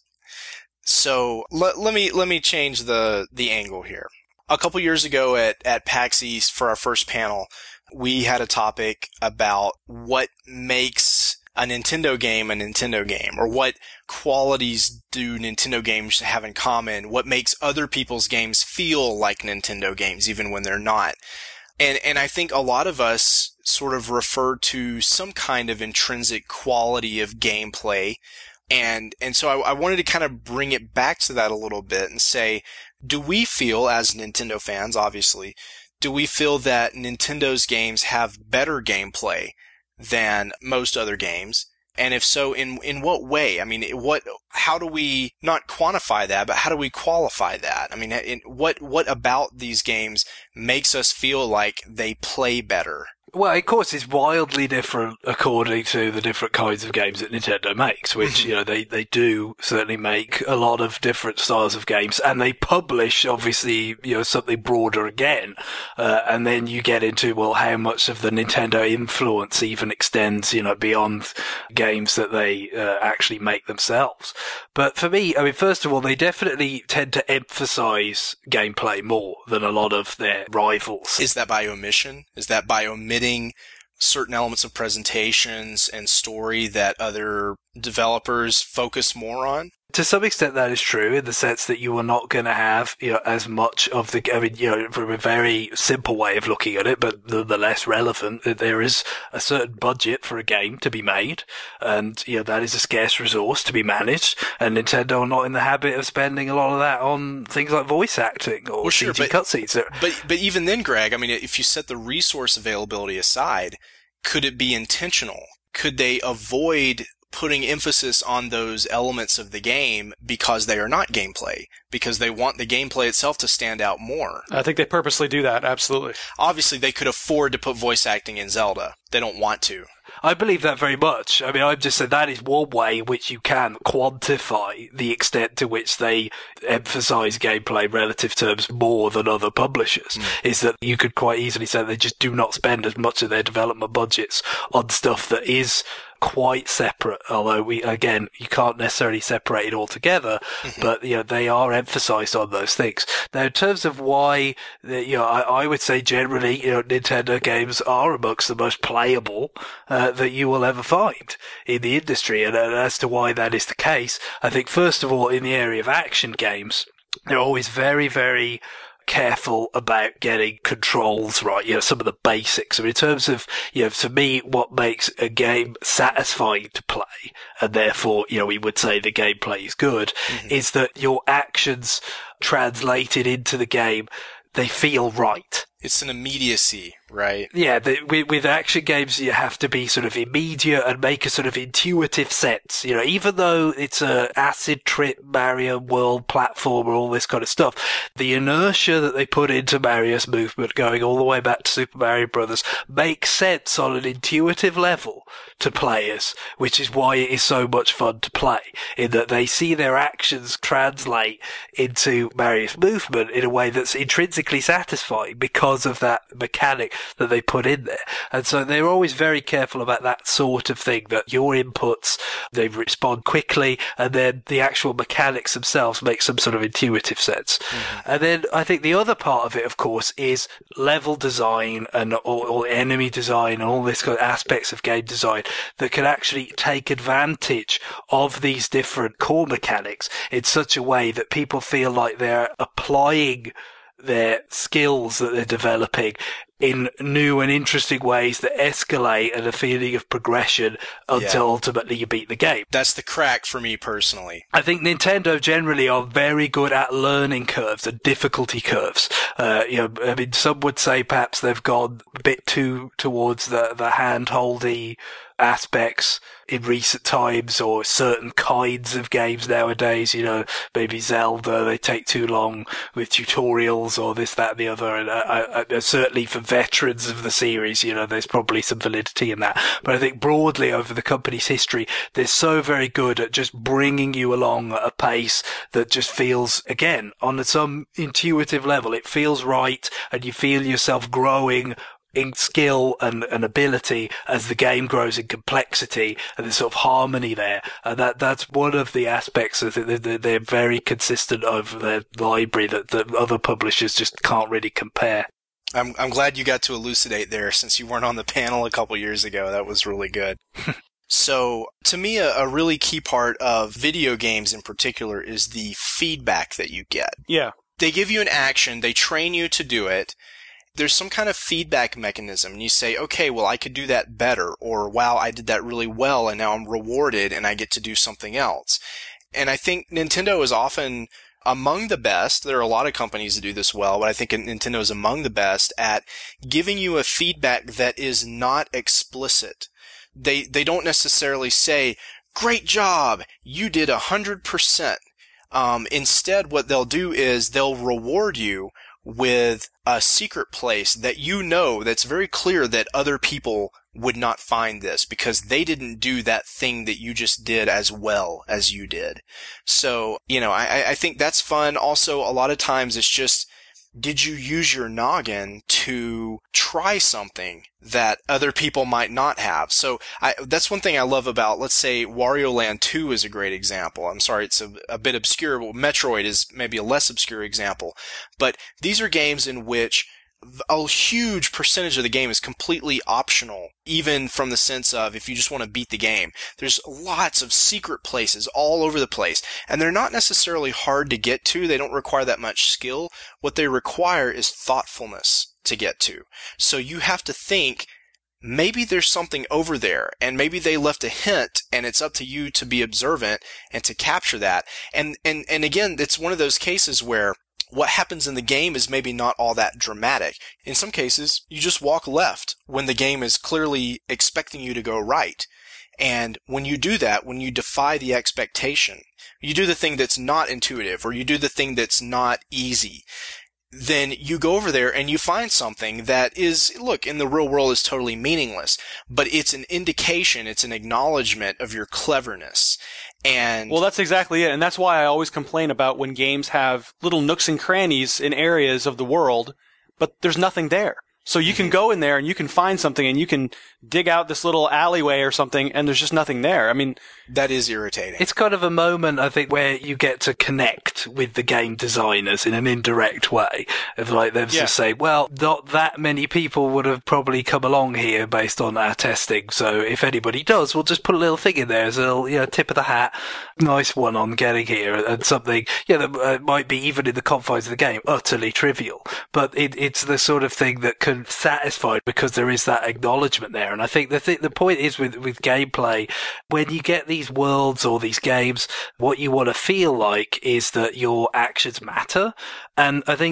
So let, let me let me change the the angle here. A couple years ago at at PAX East for our first panel, we had a topic about what makes a Nintendo game a Nintendo game, or what qualities do Nintendo games have in common, what makes other people's games feel like Nintendo games even when they're not. And and I think a lot of us sort of refer to some kind of intrinsic quality of gameplay. And and so I, I wanted to kind of bring it back to that a little bit and say, do we feel, as Nintendo fans, obviously, do we feel that Nintendo's games have better gameplay than most other games? And if so, in in what way? I mean, what? How do we not quantify that, but how do we qualify that? I mean, in, what what about these games makes us feel like they play better? Well, of course, it's wildly different according to the different kinds of games that Nintendo makes, which, you know, they, they do certainly make a lot of different styles of games, and they publish, obviously, you know, something broader again. Uh, and then you get into, well, how much of the Nintendo influence even extends, you know, beyond games that they uh, actually make themselves. But for me, I mean, first of all, they definitely tend to emphasize gameplay more than a lot of their rivals. Is that by omission? Is that by omitting certain elements of presentations and story that other developers focus more on? To some extent, that is true in the sense that you are not going to have, you know, as much of the, I mean, you know, from a very simple way of looking at it, but the, the less relevant, that there is a certain budget for a game to be made, and, you know, that is a scarce resource to be managed, and Nintendo are not in the habit of spending a lot of that on things like voice acting or well, sure, C G but, cutscenes. But, but even then, Greg, I mean, if you set the resource availability aside, could it be intentional? Could they avoid putting emphasis on those elements of the game because they are not gameplay, because they want the gameplay itself to stand out more? I think they purposely do that, absolutely. Obviously, they could afford to put voice acting in Zelda. They don't want to. I believe that very much. I mean, I've just said that is one way in which you can quantify the extent to which they emphasize gameplay relative terms more than other publishers, mm. is that you could quite easily say they just do not spend as much of their development budgets on stuff that is quite separate, although we, again, you can't necessarily separate it altogether, mm-hmm. but, you know, they are emphasized on those things. Now, in terms of why, the, you know, I, I would say generally, you know, Nintendo games are amongst the most playable, uh, that you will ever find in the industry. And, and as to why that is the case, I think, first of all, in the area of action games, they're always very, very careful about getting controls right, you know, some of the basics. I mean, in terms of, you know, to me, what makes a game satisfying to play, and therefore, you know, we would say the gameplay is good, mm-hmm. is that your actions translated into the game, they feel right. It's an immediacy, Right. Yeah, the, with, with action games, you have to be sort of immediate and make a sort of intuitive sense. You know, even though it's a acid trip, Mario world platformer, all this kind of stuff, the inertia that they put into Mario's movement, going all the way back to Super Mario Brothers, makes sense on an intuitive level to players, which is why it is so much fun to play, in that they see their actions translate into Mario's movement in a way that's intrinsically satisfying because of that mechanic that they put in there. And so they're always very careful about that sort of thing, that your inputs, they respond quickly, and then the actual mechanics themselves make some sort of intuitive sense. Mm-hmm. And then I think the other part of it, of course, is level design and or, or enemy design and all this kind of aspects of game design that can actually take advantage of these different core mechanics in such a way that people feel like they're applying their skills that they're developing in new and interesting ways that escalate and a feeling of progression until yeah. ultimately you beat the game. That's the crack for me personally. I think Nintendo generally are very good at learning curves and difficulty curves. Uh, you know, I mean, some would say perhaps they've gone a bit too towards the, the hand-holdy aspects in recent times, or certain kinds of games nowadays. You know, maybe Zelda, they take too long with tutorials or this, that, and the other. And uh, uh, certainly for veterans of the series, you know, there's probably some validity in that. But I think broadly over the company's history, they're so very good at just bringing you along at a pace that just feels, again, on some intuitive level, it feels right, and you feel yourself growing in skill and, and ability as the game grows in complexity, and there's sort of harmony there. And that, that's one of the aspects of it. They're, they're very consistent over their library that, that other publishers just can't really compare. I'm, I'm glad you got to elucidate there, since you weren't on the panel a couple years ago. That was really good. So, to me, a, a really key part of video games in particular is the feedback that you get. Yeah. They give you an action, they train you to do it. There's some kind of feedback mechanism, and you say, okay, well, I could do that better, or wow, I did that really well, and now I'm rewarded, and I get to do something else. And I think Nintendo is often among the best. There are a lot of companies that do this well, but I think Nintendo is among the best at giving you a feedback that is not explicit. They, they don't necessarily say, great job, you did a hundred percent. Um, instead, what they'll do is they'll reward you with a secret place that you know, that's very clear that other people would not find this because they didn't do that thing that you just did as well as you did. So, you know, I, I think that's fun. Also, a lot of times it's just, did you use your noggin to try something that other people might not have? So I, that's one thing I love about, let's say, Wario Land two is a great example. I'm sorry, it's a, a bit obscure, but Metroid is maybe a less obscure example. But these are games in which a huge percentage of the game is completely optional, even from the sense of if you just want to beat the game. There's lots of secret places all over the place, and they're not necessarily hard to get to. They don't require that much skill. What they require is thoughtfulness to get to. So you have to think, maybe there's something over there, and maybe they left a hint, and it's up to you to be observant and to capture that. And, and, and again, it's one of those cases where what happens in the game is maybe not all that dramatic. In some cases, you just walk left when the game is clearly expecting you to go right. And when you do that, when you defy the expectation, you do the thing that's not intuitive, or you do the thing that's not easy, then you go over there and you find something that is, look, in the real world is totally meaningless, but it's an indication, it's an acknowledgement of your cleverness. And well, that's exactly it. And that's why I always complain about when games have little nooks and crannies in areas of the world, but there's nothing there. So you can go in there and you can find something and you can dig out this little alleyway or something and there's just nothing there. I mean, that is irritating. It's kind of a moment, I think, where you get to connect with the game designers in an indirect way. Of like, they've yeah. just say, well, not that many people would have probably come along here based on our testing. So if anybody does, we'll just put a little thing in there as a little, you know, tip of the hat. Nice one on getting here, and something, yeah, that uh, might be, even in the confines of the game, utterly trivial. But it, it's the sort of thing that can satisfy because there is that acknowledgement there. And I think the th- the point is with, with gameplay, when you get these worlds or these games, what you want to feel like is that your actions matter. And I think yeah.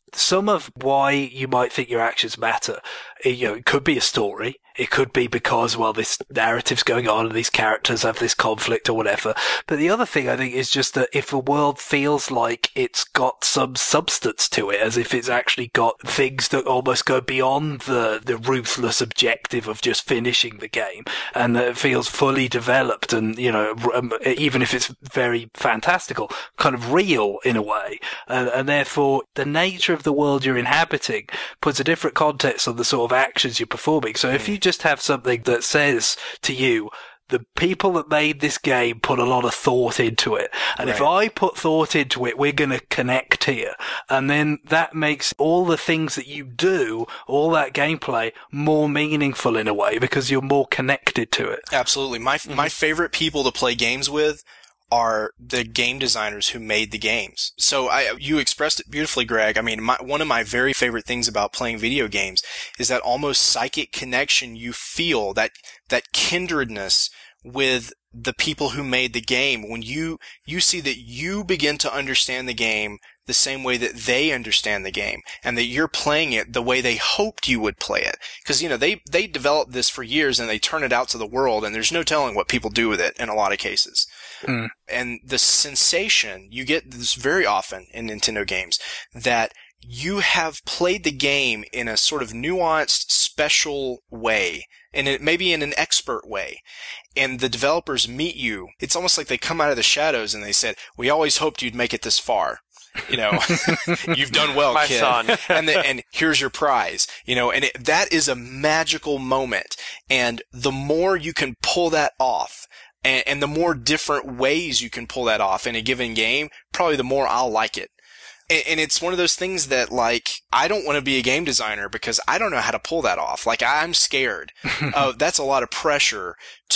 some of why you might think your actions matter, you know, it could be a story. It could be because, well, this narrative's going on and these characters have this conflict or whatever. But the other thing I think is just that if a world feels like it's got some substance to it, as if it's actually got things that almost go beyond the, the ruthless objective of just finishing the game, and that it feels fully developed and, you know, even if it's very fantastical, kind of real in a way. And, and therefore, the nature of the world you're inhabiting puts a different context on the sort of actions you're performing. So if you just just have something that says to you, the people that made this game put a lot of thought into it. And right. if I put thought into it, we're going to connect here. And then that makes all the things that you do, all that gameplay, more meaningful in a way because you're more connected to it. Absolutely. My, mm-hmm. my favorite people to play games with are the game designers who made the games. So I, you expressed it beautifully, Greg. I mean, my, one of my very favorite things about playing video games is that almost psychic connection you feel, that, that kindredness with the people who made the game. When you, you see that you begin to understand the game the same way that they understand the game, and that you're playing it the way they hoped you would play it. Because, you know, they, they developed this for years and they turn it out to the world, and there's no telling what people do with it in a lot of cases. Mm. And the sensation, you get this very often in Nintendo games, that you have played the game in a sort of nuanced, special way, and it maybe in an expert way. And the developers meet you. It's almost like they come out of the shadows and they said, "We always hoped you'd make it this far. You know, you've done well, My kid. son. and, the, and here's your prize." You know, and it, that is a magical moment. And the more you can pull that off, and, and the more different ways you can pull that off in a given game, probably the more I'll like it. And, and it's one of those things that, like, I don't want to be a game designer because I don't know how to pull that off. Like, I'm scared. uh, that's a lot of pressure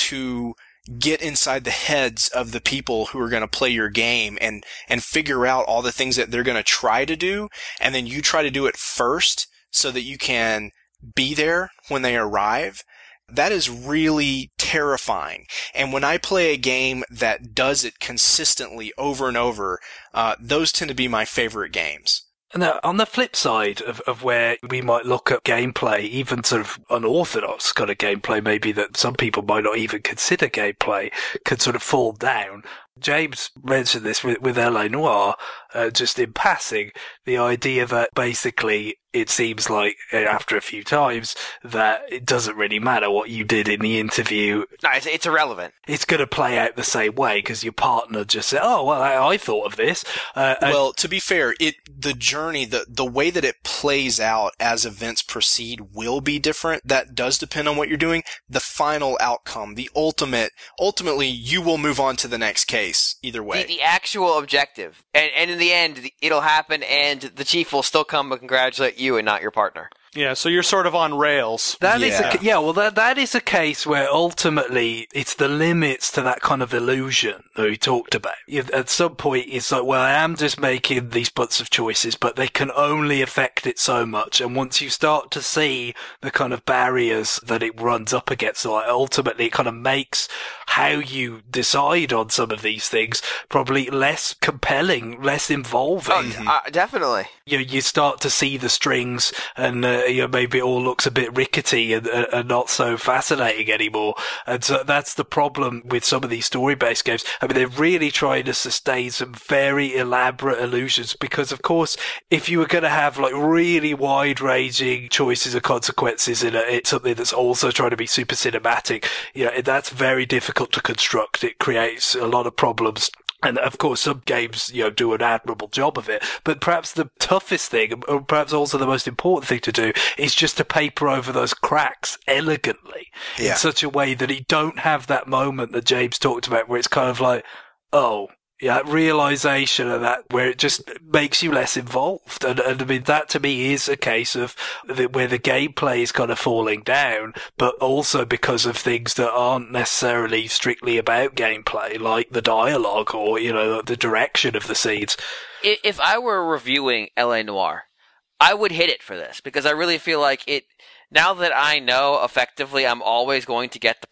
to get inside the heads of the people who are going to play your game and, and figure out all the things that they're going to try to do. And then you try to do it first so that you can be there when they arrive. That is really terrifying. And when I play a game that does it consistently over and over, uh, those tend to be my favorite games. Now, on the flip side of, of where we might look at gameplay, even sort of unorthodox kind of gameplay, maybe that some people might not even consider gameplay, could sort of fall down. James mentioned this with, with L A Noire, uh, just in passing, the idea that basically it seems like after a few times that it doesn't really matter what you did in the interview. No, it's, it's irrelevant. It's going to play out the same way because your partner just said, "Oh, well, I, I thought of this." Uh, well, to be fair, it the journey, the the way that it plays out as events proceed will be different. That does depend on what you're doing. The final outcome, the ultimate, ultimately, you will move on to the next case either way. The, the actual objective, and and in the end, it'll happen, and the chief will still come and congratulate you and not your partner. Yeah, so you're sort of on rails. That yeah. is a, yeah, well, that that is a case where ultimately it's the limits to that kind of illusion that we talked about. At some point, it's like, well, I am just making these bunch of choices, but they can only affect it so much. And once you start to see the kind of barriers that it runs up against, like ultimately it kind of makes how you decide on some of these things probably less compelling, less involving. Oh, uh, definitely. You know, you start to see the strings and uh, you know, maybe it all looks a bit rickety and, uh, and not so fascinating anymore. And so that's the problem with some of these story-based games. I mean, they're really trying to sustain some very elaborate illusions because, of course, if you were going to have like really wide-ranging choices and consequences in a, it's something that's also trying to be super cinematic, you know, that's very difficult to construct. It creates a lot of problems. And of course, some games, you know, do an admirable job of it. But perhaps the toughest thing, or perhaps also the most important thing to do, is just to paper over those cracks elegantly yeah. in such a way that you don't have that moment that James talked about where it's kind of like, oh, yeah, that realization of that, where it just makes you less involved. And, and I mean, that to me is a case of the, where the gameplay is kind of falling down, but also because of things that aren't necessarily strictly about gameplay, like the dialogue or, you know, the direction of the scenes. If I were reviewing L A Noire, I would hit it for this because I really feel like it, now that I know effectively I'm always going to get the perp,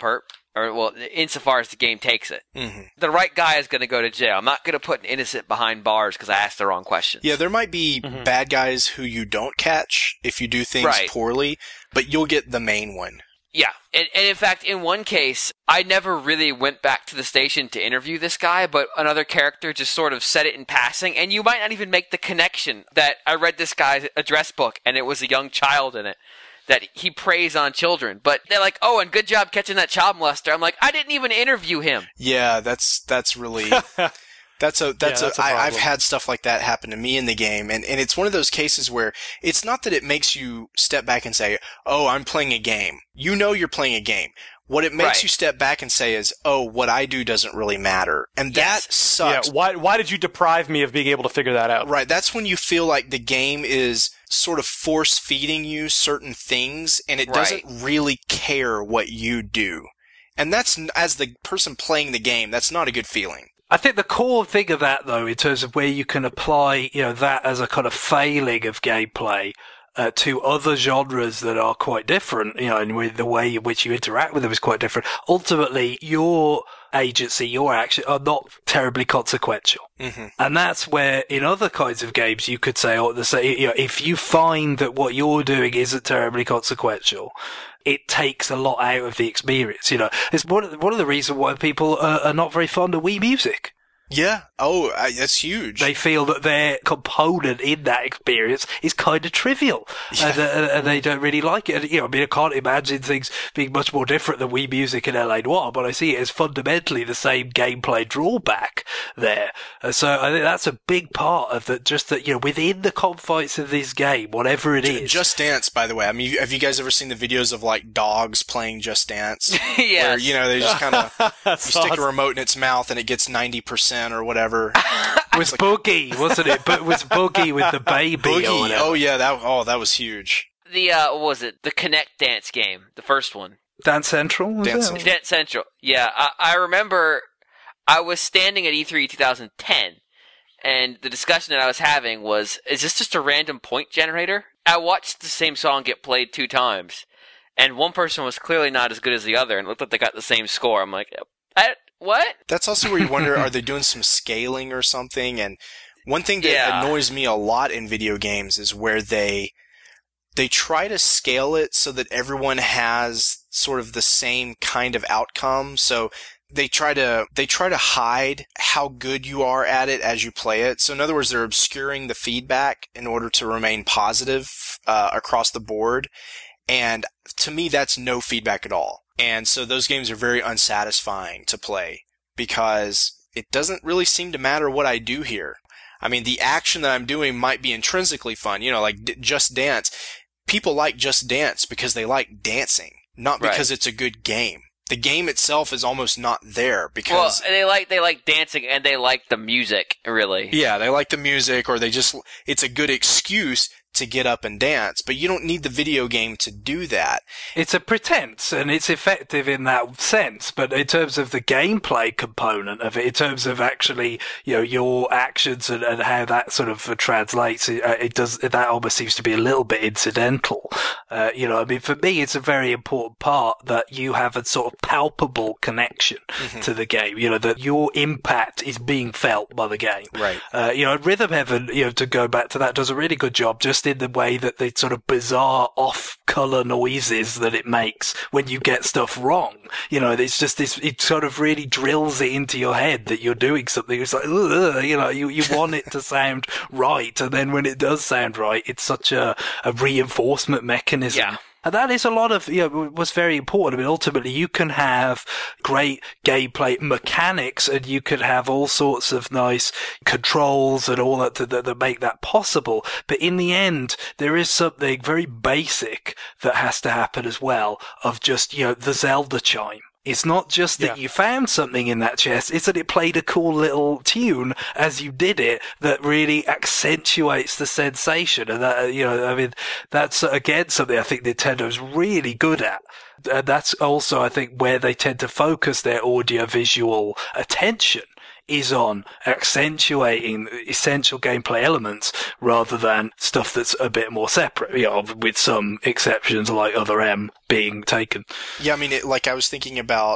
or well, insofar as the game takes it. Mm-hmm. The right guy is going to go to jail. I'm not going to put an innocent behind bars because I asked the wrong questions. Yeah, there might be mm-hmm. bad guys who you don't catch if you do things right. poorly, but you'll get the main one. Yeah, and, and in fact, in one case, I never really went back to the station to interview this guy, but another character just sort of said it in passing, and you might not even make the connection that I read this guy's address book, and it was a young child in it, that he preys on children. But they're like, oh, and good job catching that child molester. I'm like, I didn't even interview him. Yeah, that's that's really... That's a that's, yeah, that's a, a I, I've had stuff like that happen to me in the game, and, and it's one of those cases where it's not that it makes you step back and say, "Oh, I'm playing a game." You know you're playing a game. What it makes right. you step back and say is, "Oh, what I do doesn't really matter," and yes. that sucks. Yeah, why why did you deprive me of being able to figure that out? Right. That's when you feel like the game is sort of force feeding you certain things, and it right. doesn't really care what you do. And that's, as the person playing the game, that's not a good feeling. I think the core thing of that, though, in terms of where you can apply, you know, that as a kind of failing of gameplay uh, to other genres that are quite different, you know, and with the way in which you interact with them is quite different. Ultimately, your agency, your action are not terribly consequential. Mm-hmm. And that's where in other kinds of games you could say, or the say, you know, if you find that what you're doing isn't terribly consequential, it takes a lot out of the experience. You know, it's one of the, one of the reasons why people are, are not very fond of Wii Music. Yeah. Oh, I, that's huge. They feel that their component in that experience is kind of trivial, yeah. and, uh, and they don't really like it. And, you know, I mean, I can't imagine things being much more different than Wii Music and L A Noire, but I see it as fundamentally the same gameplay drawback there. Uh, so I think that's a big part of that. Just that, you know, within the confines of this game, whatever it is. Just Dance, by the way. I mean, have you guys ever seen the videos of like dogs playing Just Dance? Yes. Where, you know, they just kind of you stick awesome. a remote in its mouth and it gets ninety percent or whatever. It was like, Boogie, wasn't it? But it was Boogie with the baby. Boogie. Or whatever. Oh yeah, that oh that was huge. The uh, what was it? The Kinect Dance game, the first one. Dance Central. Was Dance it? Central. Dance Central. Yeah, I, I remember. I was standing at E three twenty ten, and the discussion that I was having was: is this just a random point generator? I watched the same song get played two times, and one person was clearly not as good as the other, and it looked like they got the same score. I'm like, I. What? That's also where you wonder, are they doing some scaling or something? And one thing that yeah. annoys me a lot in video games is where they they try to scale it so that everyone has sort of the same kind of outcome. So they try to they try to hide how good you are at it as you play it. So in other words, they're obscuring the feedback in order to remain positive uh, across the board. And to me, that's no feedback at all. And so those games are very unsatisfying to play because it doesn't really seem to matter what I do here. I mean, the action that I'm doing might be intrinsically fun, you know, like D- Just Dance. People like Just Dance because they like dancing, not because right. it's a good game. The game itself is almost not there because well, they like they like dancing and they like the music, really. Yeah, they like the music, or they just it's a good excuse to get up and dance, but you don't need the video game to do that. It's a pretense, and it's effective in that sense, but in terms of the gameplay component of it, in terms of actually, you know, your actions and, and how that sort of translates, it, it does, that almost seems to be a little bit incidental. Uh, you know, I mean, for me, it's a very important part that you have a sort of palpable connection mm-hmm. to the game, you know, that your impact is being felt by the game. Right. Uh, you know, Rhythm Heaven, you know, to go back to that, does a really good job just in the way that the sort of bizarre off-color noises that it makes when you get stuff wrong. You know, it's just this, it sort of really drills it into your head that you're doing something. It's like, ugh, you know, you, you want it to sound right. And then when it does sound right, it's such a, a reinforcement mechanism. Yeah. And that is a lot of, you know, was very important. I mean, ultimately, you can have great gameplay mechanics and you can have all sorts of nice controls and all that, that that make that possible. But in the end, there is something very basic that has to happen as well of just, you know, the Zelda chime. It's not just that yeah. you found something in that chest, it's that it played a cool little tune as you did it that really accentuates the sensation. And that, you know, I mean, that's again something I think Nintendo's really good at. And that's also, I think, where they tend to focus their audio-visual attention is on accentuating essential gameplay elements rather than stuff that's a bit more separate, you know, with some exceptions like Other M being taken. Yeah, I mean, it, like I was thinking about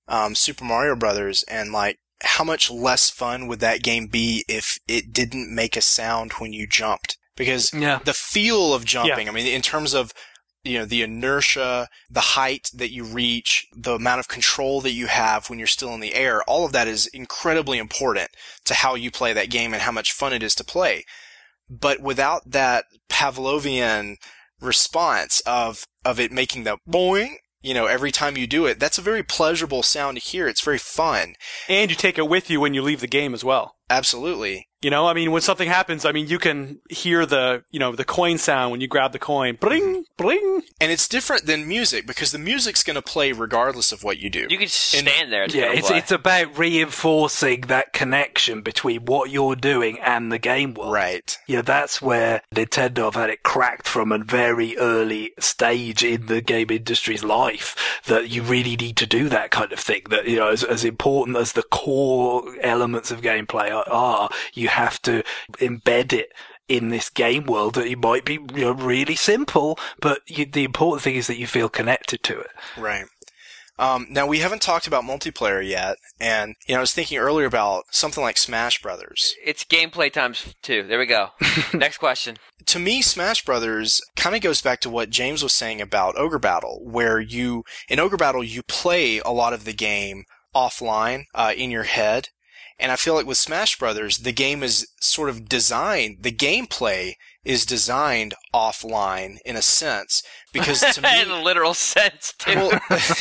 um, Super Mario Brothers and like how much less fun would that game be if it didn't make a sound when you jumped? Because yeah. the feel of jumping, Yeah. I mean, in terms of, you know, the inertia, the height that you reach, the amount of control that you have when you're still in the air, all of that is incredibly important to how you play that game and how much fun it is to play. But without that Pavlovian response of, of it making the boing, you know, every time you do it, that's a very pleasurable sound to hear. It's very fun. And you take it with you when you leave the game as well. Absolutely. You know, I mean, when something happens, I mean, you can hear the, you know, the coin sound when you grab the coin. Bling, bling. And it's different than music because the music's going to play regardless of what you do. You can stand And, there. To Yeah, go it's play. it's about reinforcing that connection between what you're doing and the game world. Right. Yeah, that's where Nintendo have had it cracked from a very early stage in the game industry's life, that you really need to do that kind of thing. That, you know, as, as important as the core elements of gameplay are, are, you have to embed it in this game world that it might be, you know, really simple, but you, the important thing is that you feel connected to it. Right. Um, now we haven't talked about multiplayer yet, and you know I was thinking earlier about something like Smash Brothers. It's gameplay times two. There we go. Next question. To me, Smash Brothers kind of goes back to what James was saying about Ogre Battle, where you in Ogre Battle you play a lot of the game offline uh, in your head. And I feel like with Smash Brothers, the game is sort of designed, the gameplay is designed offline in a sense, because to me, In a literal sense, too. well,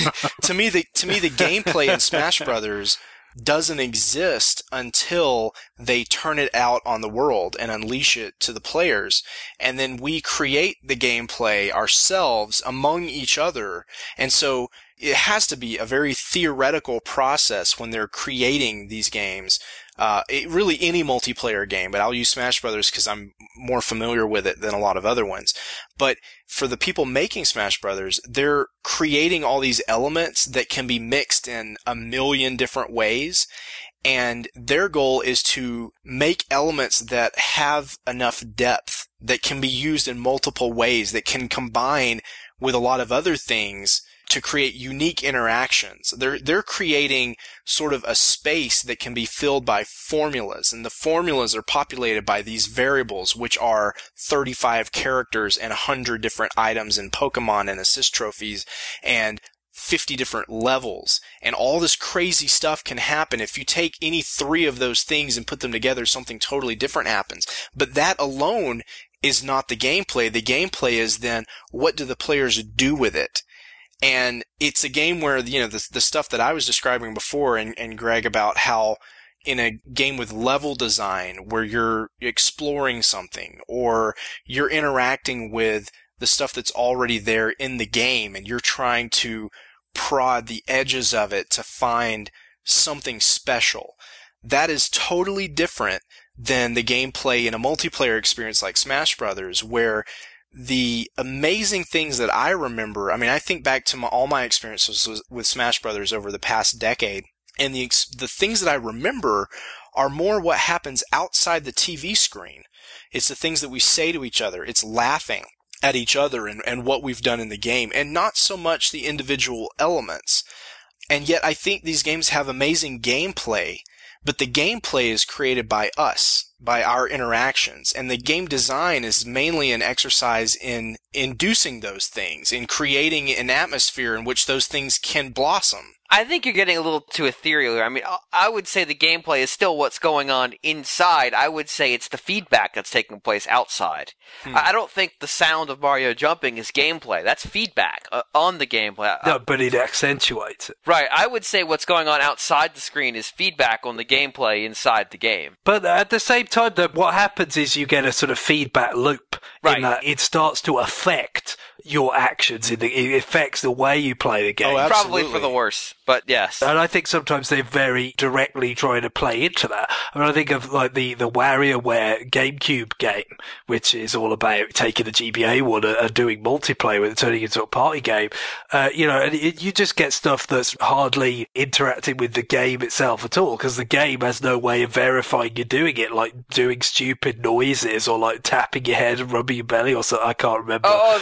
to me, the to me the gameplay in Smash Brothers doesn't exist until they turn it out on the world and unleash it to the players, and then we create the gameplay ourselves among each other, and so it has to be a very theoretical process when they're creating these games. Uh, it, really any multiplayer game, but I'll use Smash Brothers because I'm more familiar with it than a lot of other ones. But for the people making Smash Brothers, they're creating all these elements that can be mixed in a million different ways. And their goal is to make elements that have enough depth that can be used in multiple ways, that can combine with a lot of other things to create unique interactions. They're, they're creating sort of a space that can be filled by formulas, and the formulas are populated by these variables, which are thirty-five characters and one hundred different items and Pokemon and assist trophies and fifty different levels. And all this crazy stuff can happen. If you take any three of those things and put them together, something totally different happens. But that alone is not the gameplay. The gameplay is then, what do the players do with it? And it's a game where, you know, the, the stuff that I was describing before, and, and Greg, about how in a game with level design where you're exploring something or you're interacting with the stuff that's already there in the game and you're trying to prod the edges of it to find something special, that is totally different than the gameplay in a multiplayer experience like Smash Brothers, where the amazing things that I remember, I mean, I think back to my, all my experiences with, with Smash Brothers over the past decade, and the the things that I remember are more what happens outside the T V screen. It's the things that we say to each other. It's laughing at each other and, and what we've done in the game, and not so much the individual elements. And yet I think these games have amazing gameplay, but the gameplay is created by us, by our interactions. And the game design is mainly an exercise in inducing those things, in creating an atmosphere in which those things can blossom. I think you're getting a little too ethereal here. I mean, I would say the gameplay is still what's going on inside. I would say it's the feedback that's taking place outside. Hmm. I don't think the sound of Mario jumping is gameplay. That's feedback uh, on the gameplay. No, but it accentuates it. Right. I would say what's going on outside the screen is feedback on the gameplay inside the game. But at the same time, though, what happens is you get a sort of feedback loop. Right. In that it starts to affect your actions. In the, it affects the way you play the game. Oh, probably for the worse, but yes. And I think sometimes they're very directly trying to play into that. I mean, I think of like the, the WarioWare GameCube game, which is all about taking the G B A one and doing multiplayer with it, turning it into a party game. Uh, you know, and it, you just get stuff that's hardly interacting with the game itself at all, because the game has no way of verifying you're doing it, like doing stupid noises or like tapping your head and rubbing your belly or something. I can't remember. Oh, oh the, the Wii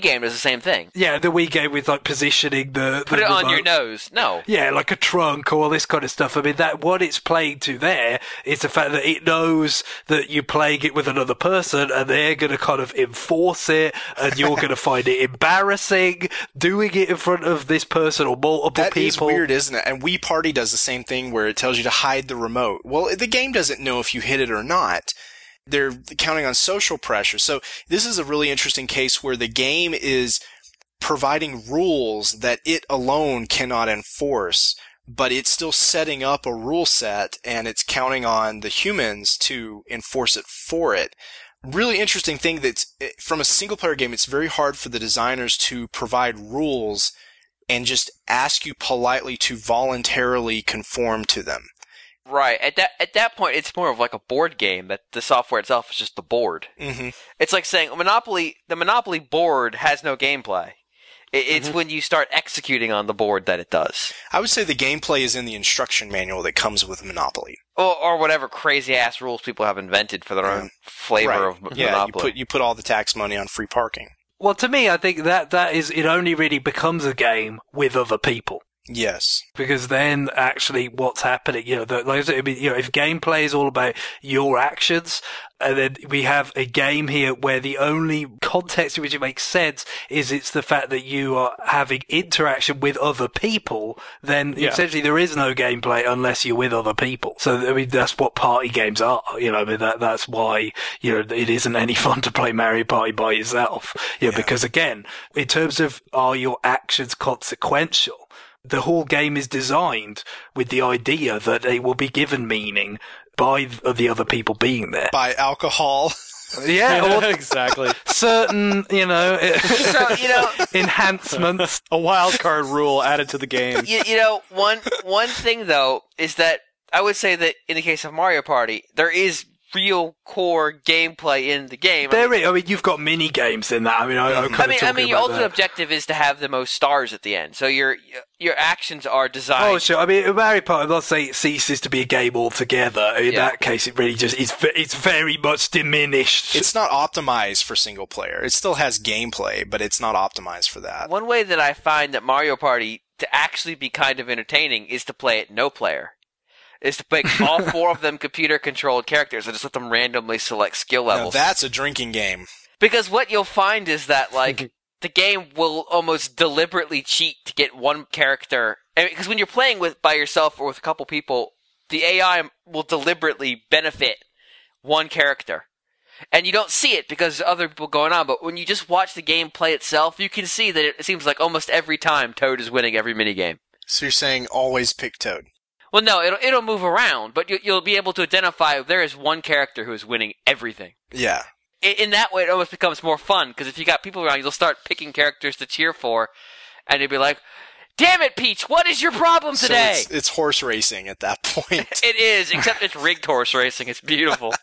game does the same thing. Yeah, the Wii game with like positioning the, the Put it remote. on your nose. No. Yeah, like a trunk or all this kind of stuff. I mean, that what it's playing to there is the fact that it knows that you're playing it with another person, and they're going to kind of enforce it, and you're going to find it embarrassing doing it in front of this person or multiple that people. That is weird, isn't it? And Wii Party does the same thing where it tells you to hide the remote. Well, the game doesn't know if you hit it or not. They're counting on social pressure. So this is a really interesting case where the game is providing rules that it alone cannot enforce, but it's still setting up a rule set, and it's counting on the humans to enforce it for it. Really interesting thing that's, from a single-player game, it's very hard for the designers to provide rules and just ask you politely to voluntarily conform to them. Right. At that at that point, it's more of like a board game, that the software itself is just the board. Mm-hmm. It's like saying Monopoly, the Monopoly board has no gameplay. It, it's mm-hmm. when you start executing on the board that it does. I would say the gameplay is in the instruction manual that comes with Monopoly. Or, or whatever crazy-ass rules people have invented for their yeah. own flavor right. of Monopoly. Yeah, you put, you put all the tax money on free parking. Well, to me, I think that that is, it only really becomes a game with other people. Yes. Because then actually what's happening, you know, the, like, I mean, you know, if gameplay is all about your actions, and then we have a game here where the only context in which it makes sense is it's the fact that you are having interaction with other people, then yeah. essentially there is no gameplay unless you're with other people. So, I mean, that's what party games are, you know, I mean, that, that's why, you know, it isn't any fun to play Mario Party by yourself, you know, yeah. because again, in terms of are your actions consequential, the whole game is designed with the idea that they will be given meaning by the other people being there. By alcohol. Yeah, yeah exactly. Certain, you know, so, you know, enhancements. A wild card rule added to the game. You, you know, one one thing though is that I would say that in the case of Mario Party, there is real core gameplay in the game. There I mean, is. I mean, you've got mini games in that. I mean, I, I'm I mean, I mean, your ultimate that. objective is to have the most stars at the end. So your your actions are designed. Oh, sure. I mean, Mario Party, I'm not saying it ceases to be a game altogether. In yeah. that case, it really just it's it's very much diminished. It's not optimized for single player. It still has gameplay, but it's not optimized for that. One way that I find that Mario Party to actually be kind of entertaining is to play it no player. Is to make all four of them computer-controlled characters and just let them randomly select skill levels. Now that's a drinking game. Because what you'll find is that, like, the game will almost deliberately cheat to get one character. Because when you're playing with by yourself or with a couple people, the A I will deliberately benefit one character. And you don't see it because there's other people going on, but when you just watch the game play itself, you can see that it seems like almost every time Toad is winning every minigame. So you're saying always pick Toad? Well, no, it'll it'll move around, but you, you'll be able to identify if there is one character who is winning everything. Yeah. In, in that way, it almost becomes more fun, because if you got people around, you'll start picking characters to cheer for, and you'll be like, damn it, Peach, what is your problem today? So it's, it's horse racing at that point. It is, except it's rigged horse racing. It's beautiful.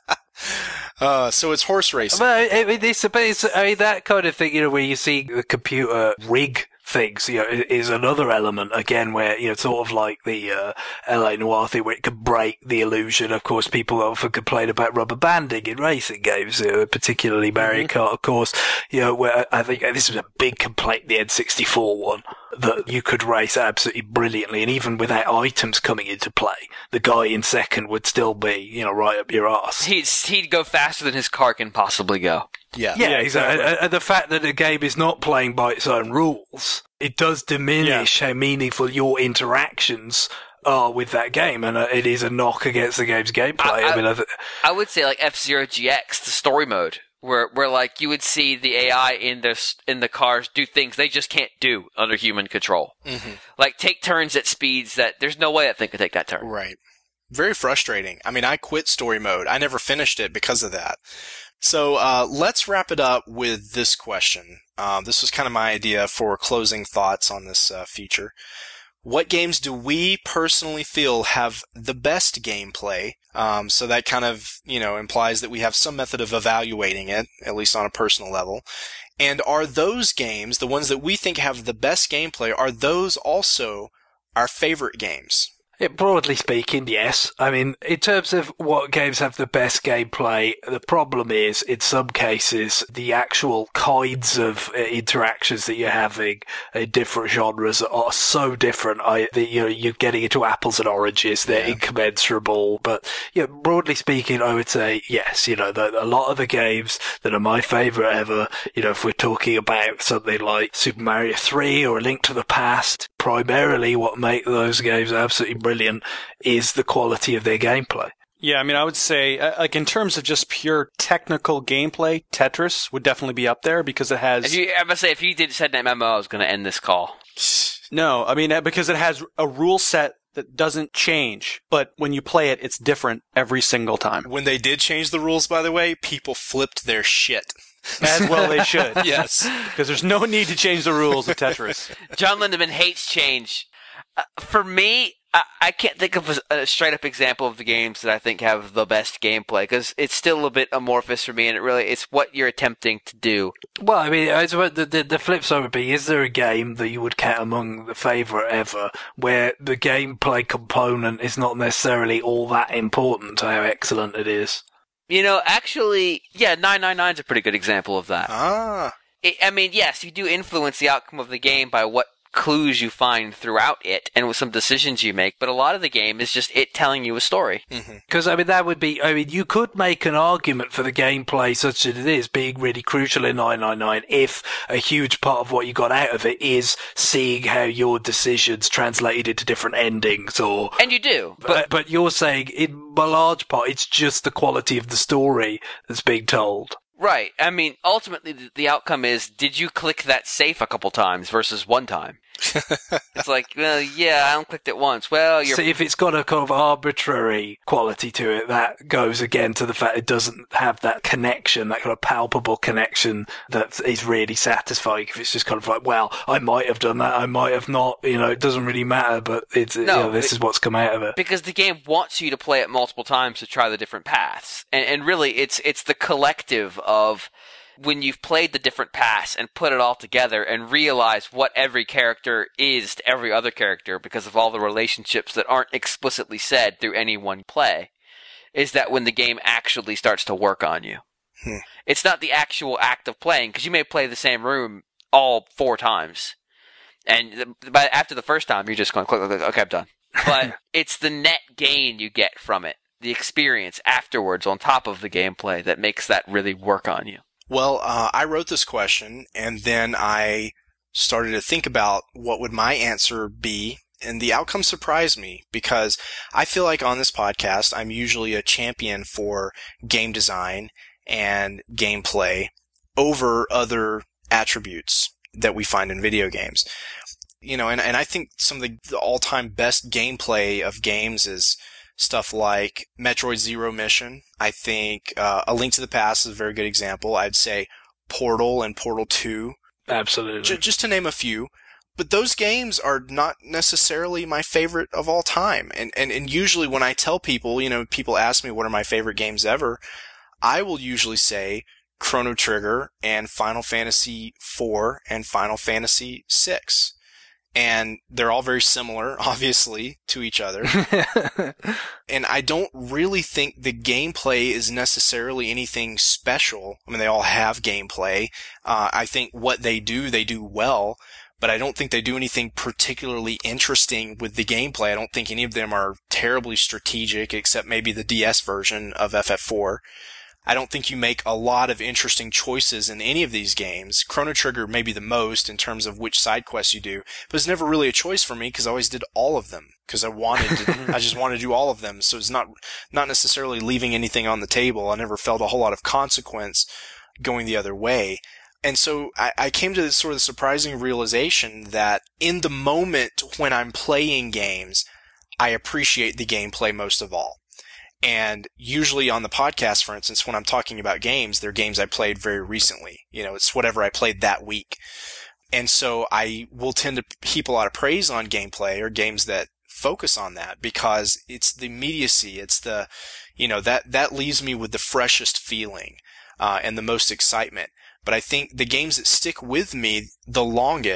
Uh, so it's horse racing. But I mean, it's, it's, I mean, that kind of thing, you know, where you see the computer rig things, you know, is another element, again, where, you know, sort of like the uh, L A Noire thing, where it can break the illusion. Of course, people often complain about rubber banding in racing games, you know, particularly Mario mm-hmm. Kart, of course, you know, where I think this was a big complaint, the N sixty-four one, that you could race absolutely brilliantly, and even without items coming into play, the guy in second would still be, you know, right up your arse. He'd, he'd go faster than his car can possibly go. Yeah, yeah, yeah exactly. And, and the fact that the game is not playing by its own rules, it does diminish yeah. how meaningful your interactions are with that game, and uh, it is a knock against the game's gameplay. I, I, I mean, I, th- I would say like F-Zero G X, the story mode, where where like you would see the A I in the in the cars do things they just can't do under human control, mm-hmm. like take turns at speeds that there's no way that thing could take that turn. Right. Very frustrating. I mean, I quit story mode. I never finished it because of that. So uh, let's wrap it up with this question. Um, this was kind of my idea for closing thoughts on this uh, feature. What games do we personally feel have the best gameplay? Um, so that kind of, you know, implies that we have some method of evaluating it, at least on a personal level. And are those games, the ones that we think have the best gameplay, are those also our favorite games? It, broadly speaking, yes. I mean, in terms of what games have the best gameplay, the problem is, in some cases, the actual kinds of uh, interactions that you're having in different genres are so different. I, that, you know, you're getting into apples and oranges. They're yeah. incommensurable. But, you know, broadly speaking, I would say, yes, you know, the, a lot of the games that are my favourite ever, you know, if we're talking about something like Super Mario three or A Link to the Past, primarily what make those games absolutely brilliant is the quality of their gameplay. Yeah, I mean, I would say, like, in terms of just pure technical gameplay, Tetris would definitely be up there because it has... If you, I must say, if you did said an M M O, I was going to end this call. No, I mean, because it has a rule set that doesn't change, but when you play it, it's different every single time. When they did change the rules, by the way, people flipped their shit. As well they should. Yes. Because there's no need to change the rules of Tetris. John Lindemann hates change. Uh, for me, I, I can't think of a, a straight-up example of the games that I think have the best gameplay, because it's still a bit amorphous for me, and it really it's what you're attempting to do. Well, I mean, the, the, the flip side would be, is there a game that you would count among the favourite ever, where the gameplay component is not necessarily all that important to how excellent it is? You know, actually, yeah, nine nine nine is a pretty good example of that. Ah. It, I mean, yes, you do influence the outcome of the game by what clues you find throughout it and with some decisions you make, but a lot of the game is just it telling you a story. Because, mm-hmm. I mean, that would be, I mean, you could make an argument for the gameplay such as it is being really crucial in nine nine nine if a huge part of what you got out of it is seeing how your decisions translated into different endings or... And you do. But, but, but you're saying, in a large part, it's just the quality of the story that's being told. Right. I mean, ultimately, the, the outcome is, did you click that safe a couple times versus one time? It's like, well, yeah, I only clicked it once. Well, you're... So if it's got a kind of arbitrary quality to it, that goes again to the fact it doesn't have that connection, that kind of palpable connection that is really satisfying. If it's just kind of like, well, I might have done that, I might have not, you know, it doesn't really matter, but it's, no, you know, this it, is what's come out of it. Because the game wants you to play it multiple times to try the different paths. And, and really, it's, it's the collective of when you've played the different paths and put it all together and realize what every character is to every other character because of all the relationships that aren't explicitly said through any one play, is that when the game actually starts to work on you. Hmm. It's not the actual act of playing, because you may play the same room all four times. And by, after the first time, you're just going, click, click, click, okay, I'm done. But it's the net gain you get from it, the experience afterwards on top of the gameplay that makes that really work on you. Well, uh, I wrote this question, and then I started to think about what would my answer be, and the outcome surprised me, because I feel like on this podcast, I'm usually a champion for game design and gameplay over other attributes that we find in video games. You know, and, and I think some of the, the all-time best gameplay of games is stuff like Metroid Zero Mission. I think uh, A Link to the Past is a very good example. I'd say Portal and Portal two. Absolutely. J- just to name a few. But those games are not necessarily my favorite of all time. And, and, and usually when I tell people, you know, people ask me what are my favorite games ever, I will usually say Chrono Trigger and Final Fantasy four and Final Fantasy six. And they're all very similar, obviously, to each other. And I don't really think the gameplay is necessarily anything special. I mean, they all have gameplay. Uh, I think what they do, they do well. But I don't think they do anything particularly interesting with the gameplay. I don't think any of them are terribly strategic, except maybe the D S version of F F four. I don't think you make a lot of interesting choices in any of these games. Chrono Trigger may be the most in terms of which side quests you do, but it's never really a choice for me because I always did all of them because I wanted to, I just wanted to do all of them. So it's not, not necessarily leaving anything on the table. I never felt a whole lot of consequence going the other way. And so I, I came to this sort of surprising realization that in the moment when I'm playing games, I appreciate the gameplay most of all. And usually on the podcast, for instance, when I'm talking about games, they're games I played very recently. You know, it's whatever I played that week. And so I will tend to heap a lot of praise on gameplay or games that focus on that because it's the immediacy. It's the, you know, that, that leaves me with the freshest feeling, uh, and the most excitement. But I think the games that stick with me the longest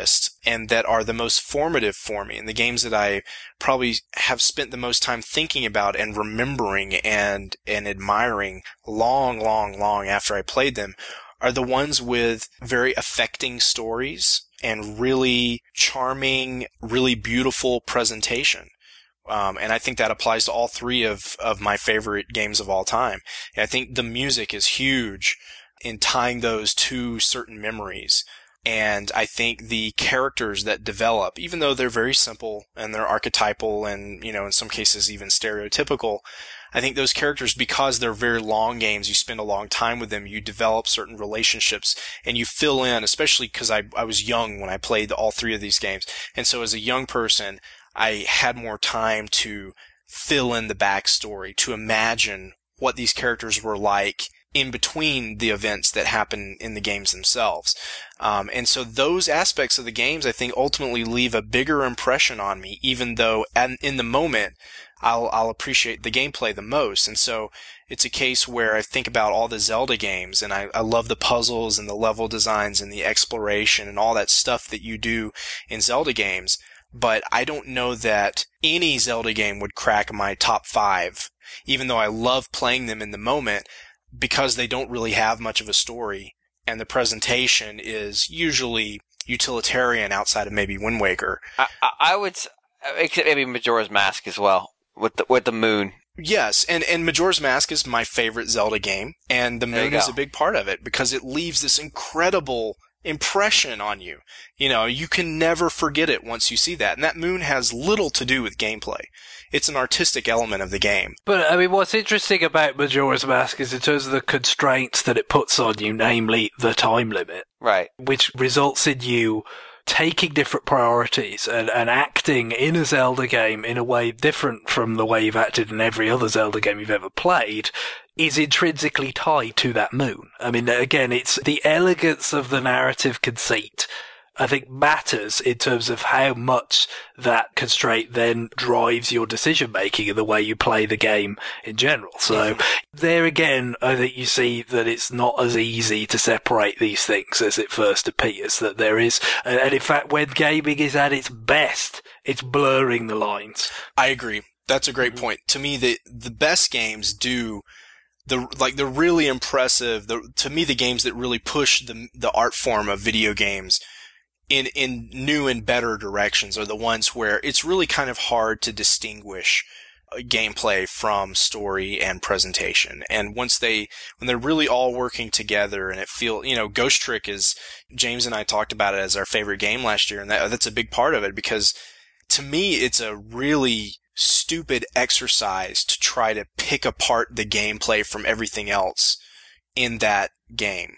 and that are the most formative for me, and the games that I probably have spent the most time thinking about and remembering and, and admiring long, long, long after I played them, are the ones with very affecting stories and really charming, really beautiful presentation. Um, and I think that applies to all three of, of my favorite games of all time. And I think the music is huge in tying those to certain memories. And I think the characters that develop, even though they're very simple and they're archetypal and, you know, in some cases even stereotypical, I think those characters, because they're very long games, you spend a long time with them, you develop certain relationships, and you fill in, especially because I, I was young when I played all three of these games. And so as a young person, I had more time to fill in the backstory, to imagine what these characters were like in between the events that happen in the games themselves. Um, and so those aspects of the games, I think, ultimately leave a bigger impression on me, even though and in the moment, I'll, I'll appreciate the gameplay the most. And so it's a case where I think about all the Zelda games, and I, I love the puzzles and the level designs and the exploration and all that stuff that you do in Zelda games. But I don't know that any Zelda game would crack my top five, even though I love playing them in the moment, because they don't really have much of a story, and the presentation is usually utilitarian outside of maybe Wind Waker. I, I, I would, except maybe Majora's Mask as well, with the, with the moon. Yes, and, and Majora's Mask is my favorite Zelda game, and the moon is a big part of it, because it leaves this incredible impression on you. You know, you can never forget it once you see that. And that moon has little to do with gameplay. It's an artistic element of the game. But, I mean, what's interesting about Majora's Mask is in terms of the constraints that it puts on you, namely the time limit. Right. Which results in you taking different priorities and, and acting in a Zelda game in a way different from the way you've acted in every other Zelda game you've ever played, is intrinsically tied to that moon. I mean, again, it's the elegance of the narrative conceit, I think, matters in terms of how much that constraint then drives your decision making and the way you play the game in general. So there again, I think you see that it's not as easy to separate these things as it first appears, that there is, and in fact, when gaming is at its best, it's blurring the lines. I agree. That's a great point. To me, the, the best games do the, like the really impressive, the, to me, the games that really push the, the art form of video games in, in new and better directions are the ones where it's really kind of hard to distinguish gameplay from story and presentation. And once they, when they're really all working together and it feel, you know, Ghost Trick is, James and I talked about it as our favorite game last year, and that, that's a big part of it, because to me, it's a really stupid exercise to try to pick apart the gameplay from everything else in that game,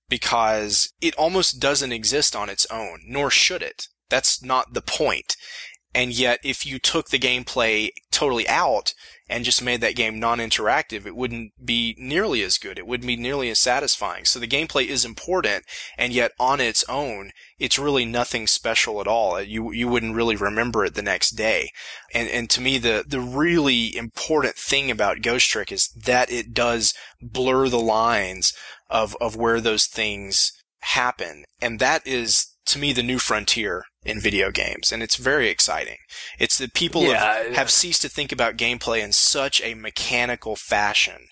because it almost doesn't exist on its own, nor should it. That's not the point. And yet, if you took the gameplay totally out and just made that game non-interactive, it wouldn't be nearly as good. It wouldn't be nearly as satisfying. So the gameplay is important, and yet on its own, it's really nothing special at all. You you wouldn't really remember it the next day. And and to me, the the really important thing about Ghost Trick is that it does blur the lines of of where those things happen, and that is, to me, the new frontier in video games, and it's very exciting. It's that people yeah, have, yeah. have ceased to think about gameplay in such a mechanical fashion,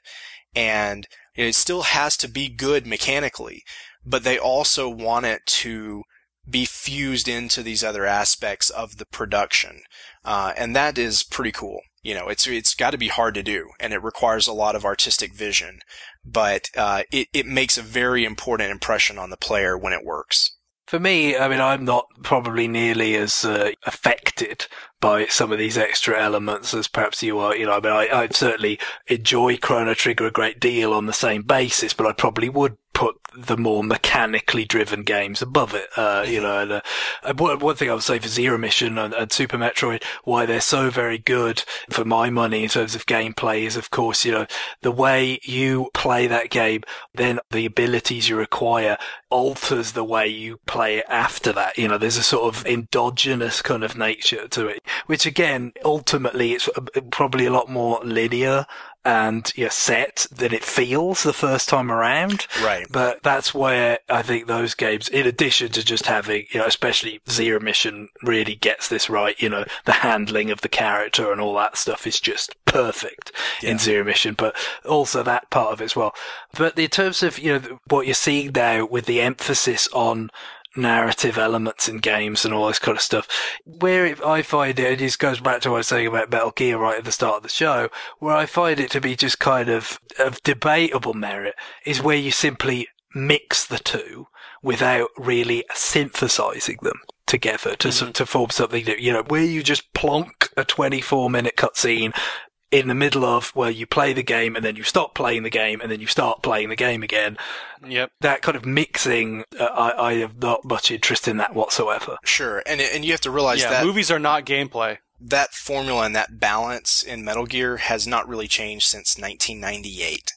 and it still has to be good mechanically, but they also want it to be fused into these other aspects of the production, uh, and that is pretty cool. You know, it's it's got to be hard to do, and it requires a lot of artistic vision, but uh, it it makes a very important impression on the player when it works. For me, I mean, I'm not probably nearly as uh, affected by some of these extra elements as perhaps you are. You know, I mean, I, I'd certainly enjoy Chrono Trigger a great deal on the same basis, but I probably would put the more mechanically driven games above it. Uh, you know, and, uh, one thing I would say for Zero Mission and, and Super Metroid, why they're so very good for my money in terms of gameplay is, of course, you know, the way you play that game, then the abilities you acquire alters the way you play it after that. You know, there's a sort of endogenous kind of nature to it, which again, ultimately, it's probably a lot more linear and you know, set than it feels the first time around. Right. But that's where I think those games, in addition to just having, you know, especially Zero Mission really gets this right, you know, the handling of the character and all that stuff is just perfect yeah. in Zero Mission, but also that part of it as well. But in terms of, you know, what you're seeing now with the emphasis on narrative elements in games and all this kind of stuff, where it, I find it, it just goes back to what I was saying about Metal Gear right at the start of the show, where I find it to be just kind of of debatable merit is where you simply mix the two without really synthesizing them together to mm-hmm. to form something that, you know, where you just plonk a twenty-four minute cutscene in the middle of where you play the game and then you stop playing the game and then you start playing the game again. Yep. That kind of mixing, uh, I, I have not much interest in that whatsoever. Sure. And and you have to realize yeah, that movies are not gameplay. That formula and that balance in Metal Gear has not really changed since nineteen ninety-eight.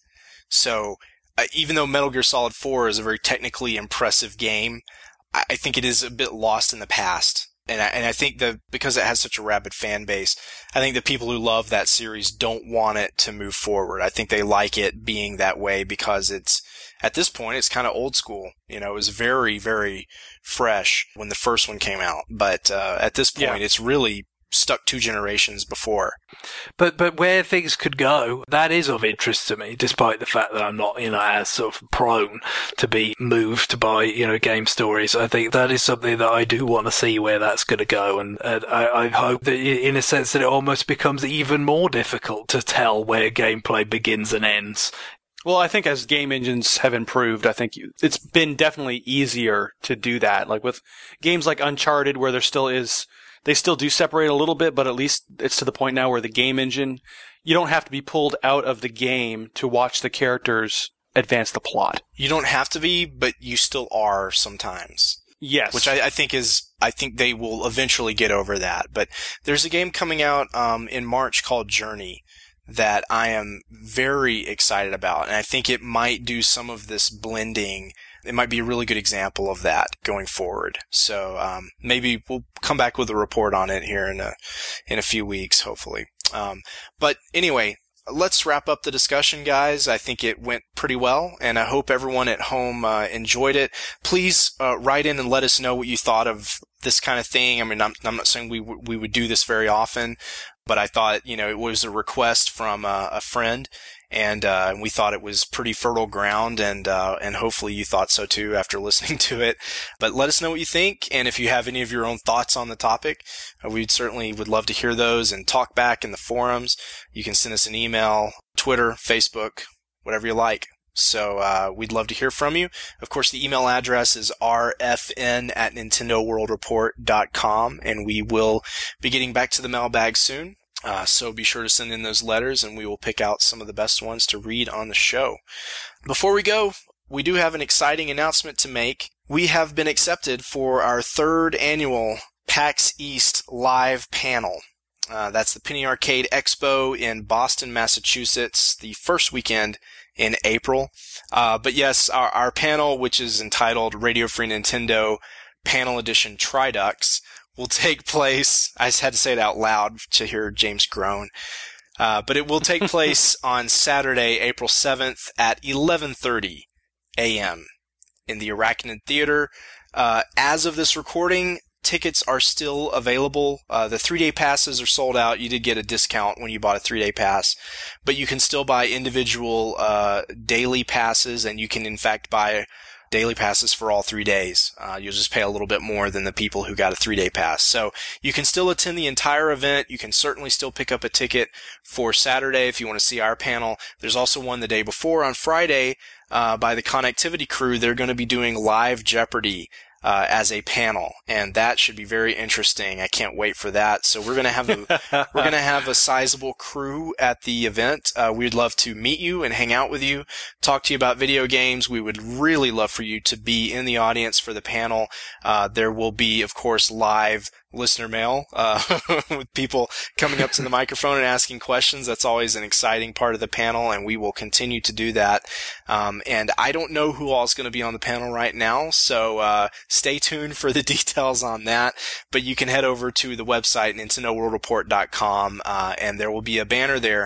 So uh, even though Metal Gear Solid four is a very technically impressive game, I, I think it is a bit lost in the past. And I, and I think that because it has such a rabid fan base, I think the people who love that series don't want it to move forward. I think they like it being that way because it's, at this point, it's kind of old school. You know, it was very, very fresh when the first one came out. But uh, at this point, yeah. it's really stuck two generations before. But but where things could go, that is of interest to me, despite the fact that I'm not, you know, as sort of prone to be moved by, you know, game stories. I think that is something that I do want to see where that's going to go, and, and I, I hope that in a sense that it almost becomes even more difficult to tell where gameplay begins and ends. Well, I think as game engines have improved, I think it's been definitely easier to do that. Like with games like Uncharted, where there still is They still do separate a little bit, but at least it's to the point now where the game engine, you don't have to be pulled out of the game to watch the characters advance the plot. You don't have to be, but you still are sometimes. Yes. Which I, I think is, I think they will eventually get over that. But there's a game coming out um, in March called Journey that I am very excited about. And I think it might do some of this blending. It might be a really good example of that going forward. So um, maybe we'll come back with a report on it here in a in a few weeks, hopefully. Um, but anyway, let's wrap up the discussion, guys. I think it went pretty well, and I hope everyone at home uh, enjoyed it. Please uh, write in and let us know what you thought of this kind of thing. I mean, I'm, I'm not saying we w- we would do this very often, but I thought, you know, it was a request from uh, a friend. And, uh, we thought it was pretty fertile ground, and, uh, and hopefully you thought so too after listening to it. But let us know what you think, and if you have any of your own thoughts on the topic, uh, we'd certainly would love to hear those and talk back in the forums. You can send us an email, Twitter, Facebook, whatever you like. So, uh, we'd love to hear from you. Of course, the email address is r f n at nintendo world report dot com, and we will be getting back to the mailbag soon. Uh, so be sure to send in those letters, and we will pick out some of the best ones to read on the show. Before we go, we do have an exciting announcement to make. We have been accepted for our third annual PAX East live panel. Uh, that's the Penny Arcade Expo in Boston, Massachusetts, the first weekend in April. Uh, but yes, our, our panel, which is entitled Radio Free Nintendo Panel Edition Tridux, will take place, I just had to say it out loud to hear James groan, uh, but it will take place on Saturday, April seventh at eleven thirty a.m. in the Arachnid Theater. Uh, as of this recording, tickets are still available. Uh, the three-day passes are sold out. You did get a discount when you bought a three-day pass, but you can still buy individual uh, daily passes, and you can in fact buy daily passes for all three days. Uh, you'll just pay a little bit more than the people who got a three-day pass. So you can still attend the entire event. You can certainly still pick up a ticket for Saturday if you want to see our panel. There's also one the day before on Friday uh, by the Connectivity crew. They're going to be doing live Jeopardy Uh, as a panel, and that should be very interesting. I can't wait for that. So we're gonna have a we're gonna have a sizable crew at the event. Uh, we'd love to meet you and hang out with you, talk to you about video games. We would really love for you to be in the audience for the panel. Uh, there will be, of course, live listener mail uh, with people coming up to the microphone and asking questions. That's always an exciting part of the panel, and we will continue to do that. Um, and I don't know who all is going to be on the panel right now, so uh, stay tuned for the details on that. But you can head over to the website, nintendo world report dot com, uh, and there will be a banner there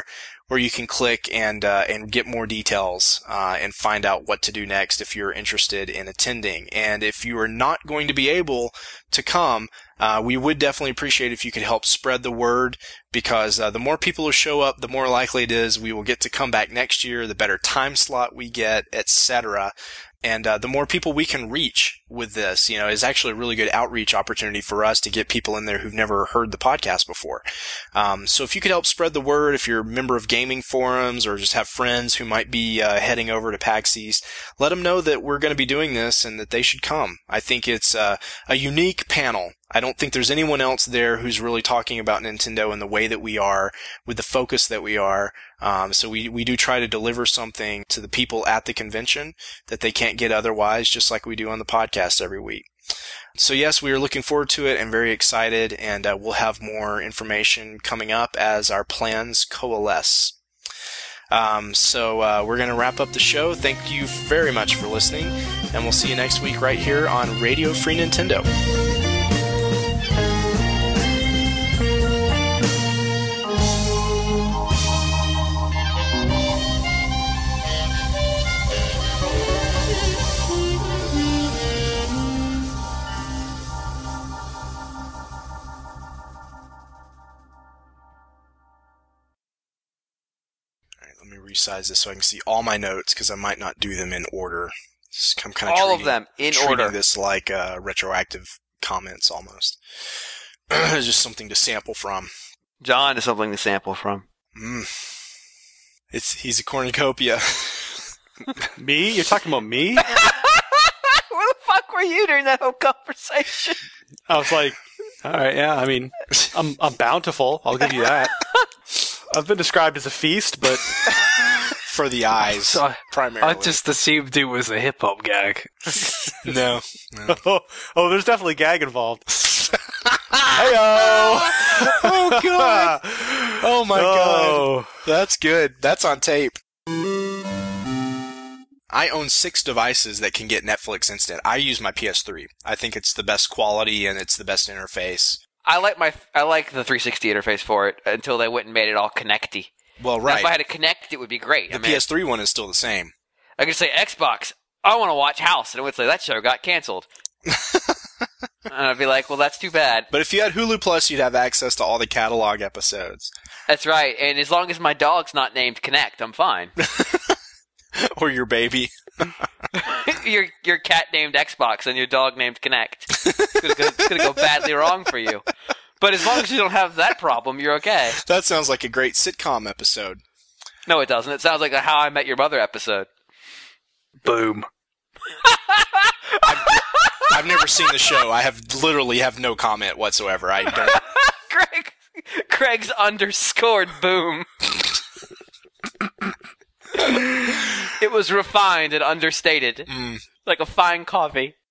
where you can click and uh, and get more details uh, and find out what to do next if you're interested in attending. And if you are not going to be able to come, uh, we would definitely appreciate if you could help spread the word, because uh, the more people who show up, the more likely it is we will get to come back next year, the better time slot we get, et cetera. And uh, the more people we can reach with this, you know, is actually a really good outreach opportunity for us to get people in there who've never heard the podcast before. Um, so if you could help spread the word, if you're a member of gaming forums or just have friends who might be uh, heading over to PAX East, let them know that we're going to be doing this and that they should come. I think it's uh, a unique panel. I don't think there's anyone else there who's really talking about Nintendo in the way that we are, with the focus that we are. Um, so we, we do try to deliver something to the people at the convention that they can't get otherwise, just like we do on the podcast every week. So yes, we are looking forward to it and very excited, and uh, we'll have more information coming up as our plans coalesce. Um, so uh, we're going to wrap up the show. Thank you very much for listening, and we'll see you next week right here on Radio Free Nintendo. Resize this so I can see all my notes, because I might not do them in order. I'm kind of all treating, of them in treating order. This like uh, retroactive comments almost. It's just something to sample from. John is something to sample from. Mm. It's he's a cornucopia. Me? You're talking about me? Where the fuck were you during that whole conversation? I was like, all right, yeah. I mean, I'm I'm bountiful. I'll give you that. I've been described as a feast, but for the eyes, So primarily. I just assumed it was a hip hop gag. no. no. oh, oh, there's definitely gag involved. Heyo! Oh god! Oh my Oh. god! That's good. That's on tape. I own six devices that can get Netflix Instant. I use my P S three. I think it's the best quality and it's the best interface. I like my I like the three sixty interface for it until they went and made it all connecty. Well, Now, right. if I had to connect, it would be great. The I mean, P S three one is still the same. I could say Xbox. I want to watch House, and it would say that show got canceled. And I'd be like, well, that's too bad. But if you had Hulu Plus, you'd have access to all the catalog episodes. That's right. And as long as my dog's not named Connect, I'm fine. Or your baby. your your cat named Xbox and your dog named Connect. It's gonna, go, it's gonna go badly wrong for you. But as long as you don't have that problem, you're okay. That sounds like a great sitcom episode. No, it doesn't. It sounds like a How I Met Your Mother episode. Boom. I've, I've never seen the show. I have literally have no comment whatsoever. I don't. Craig, Craig's underscored boom. It was refined and understated, Mm. like a fine coffee.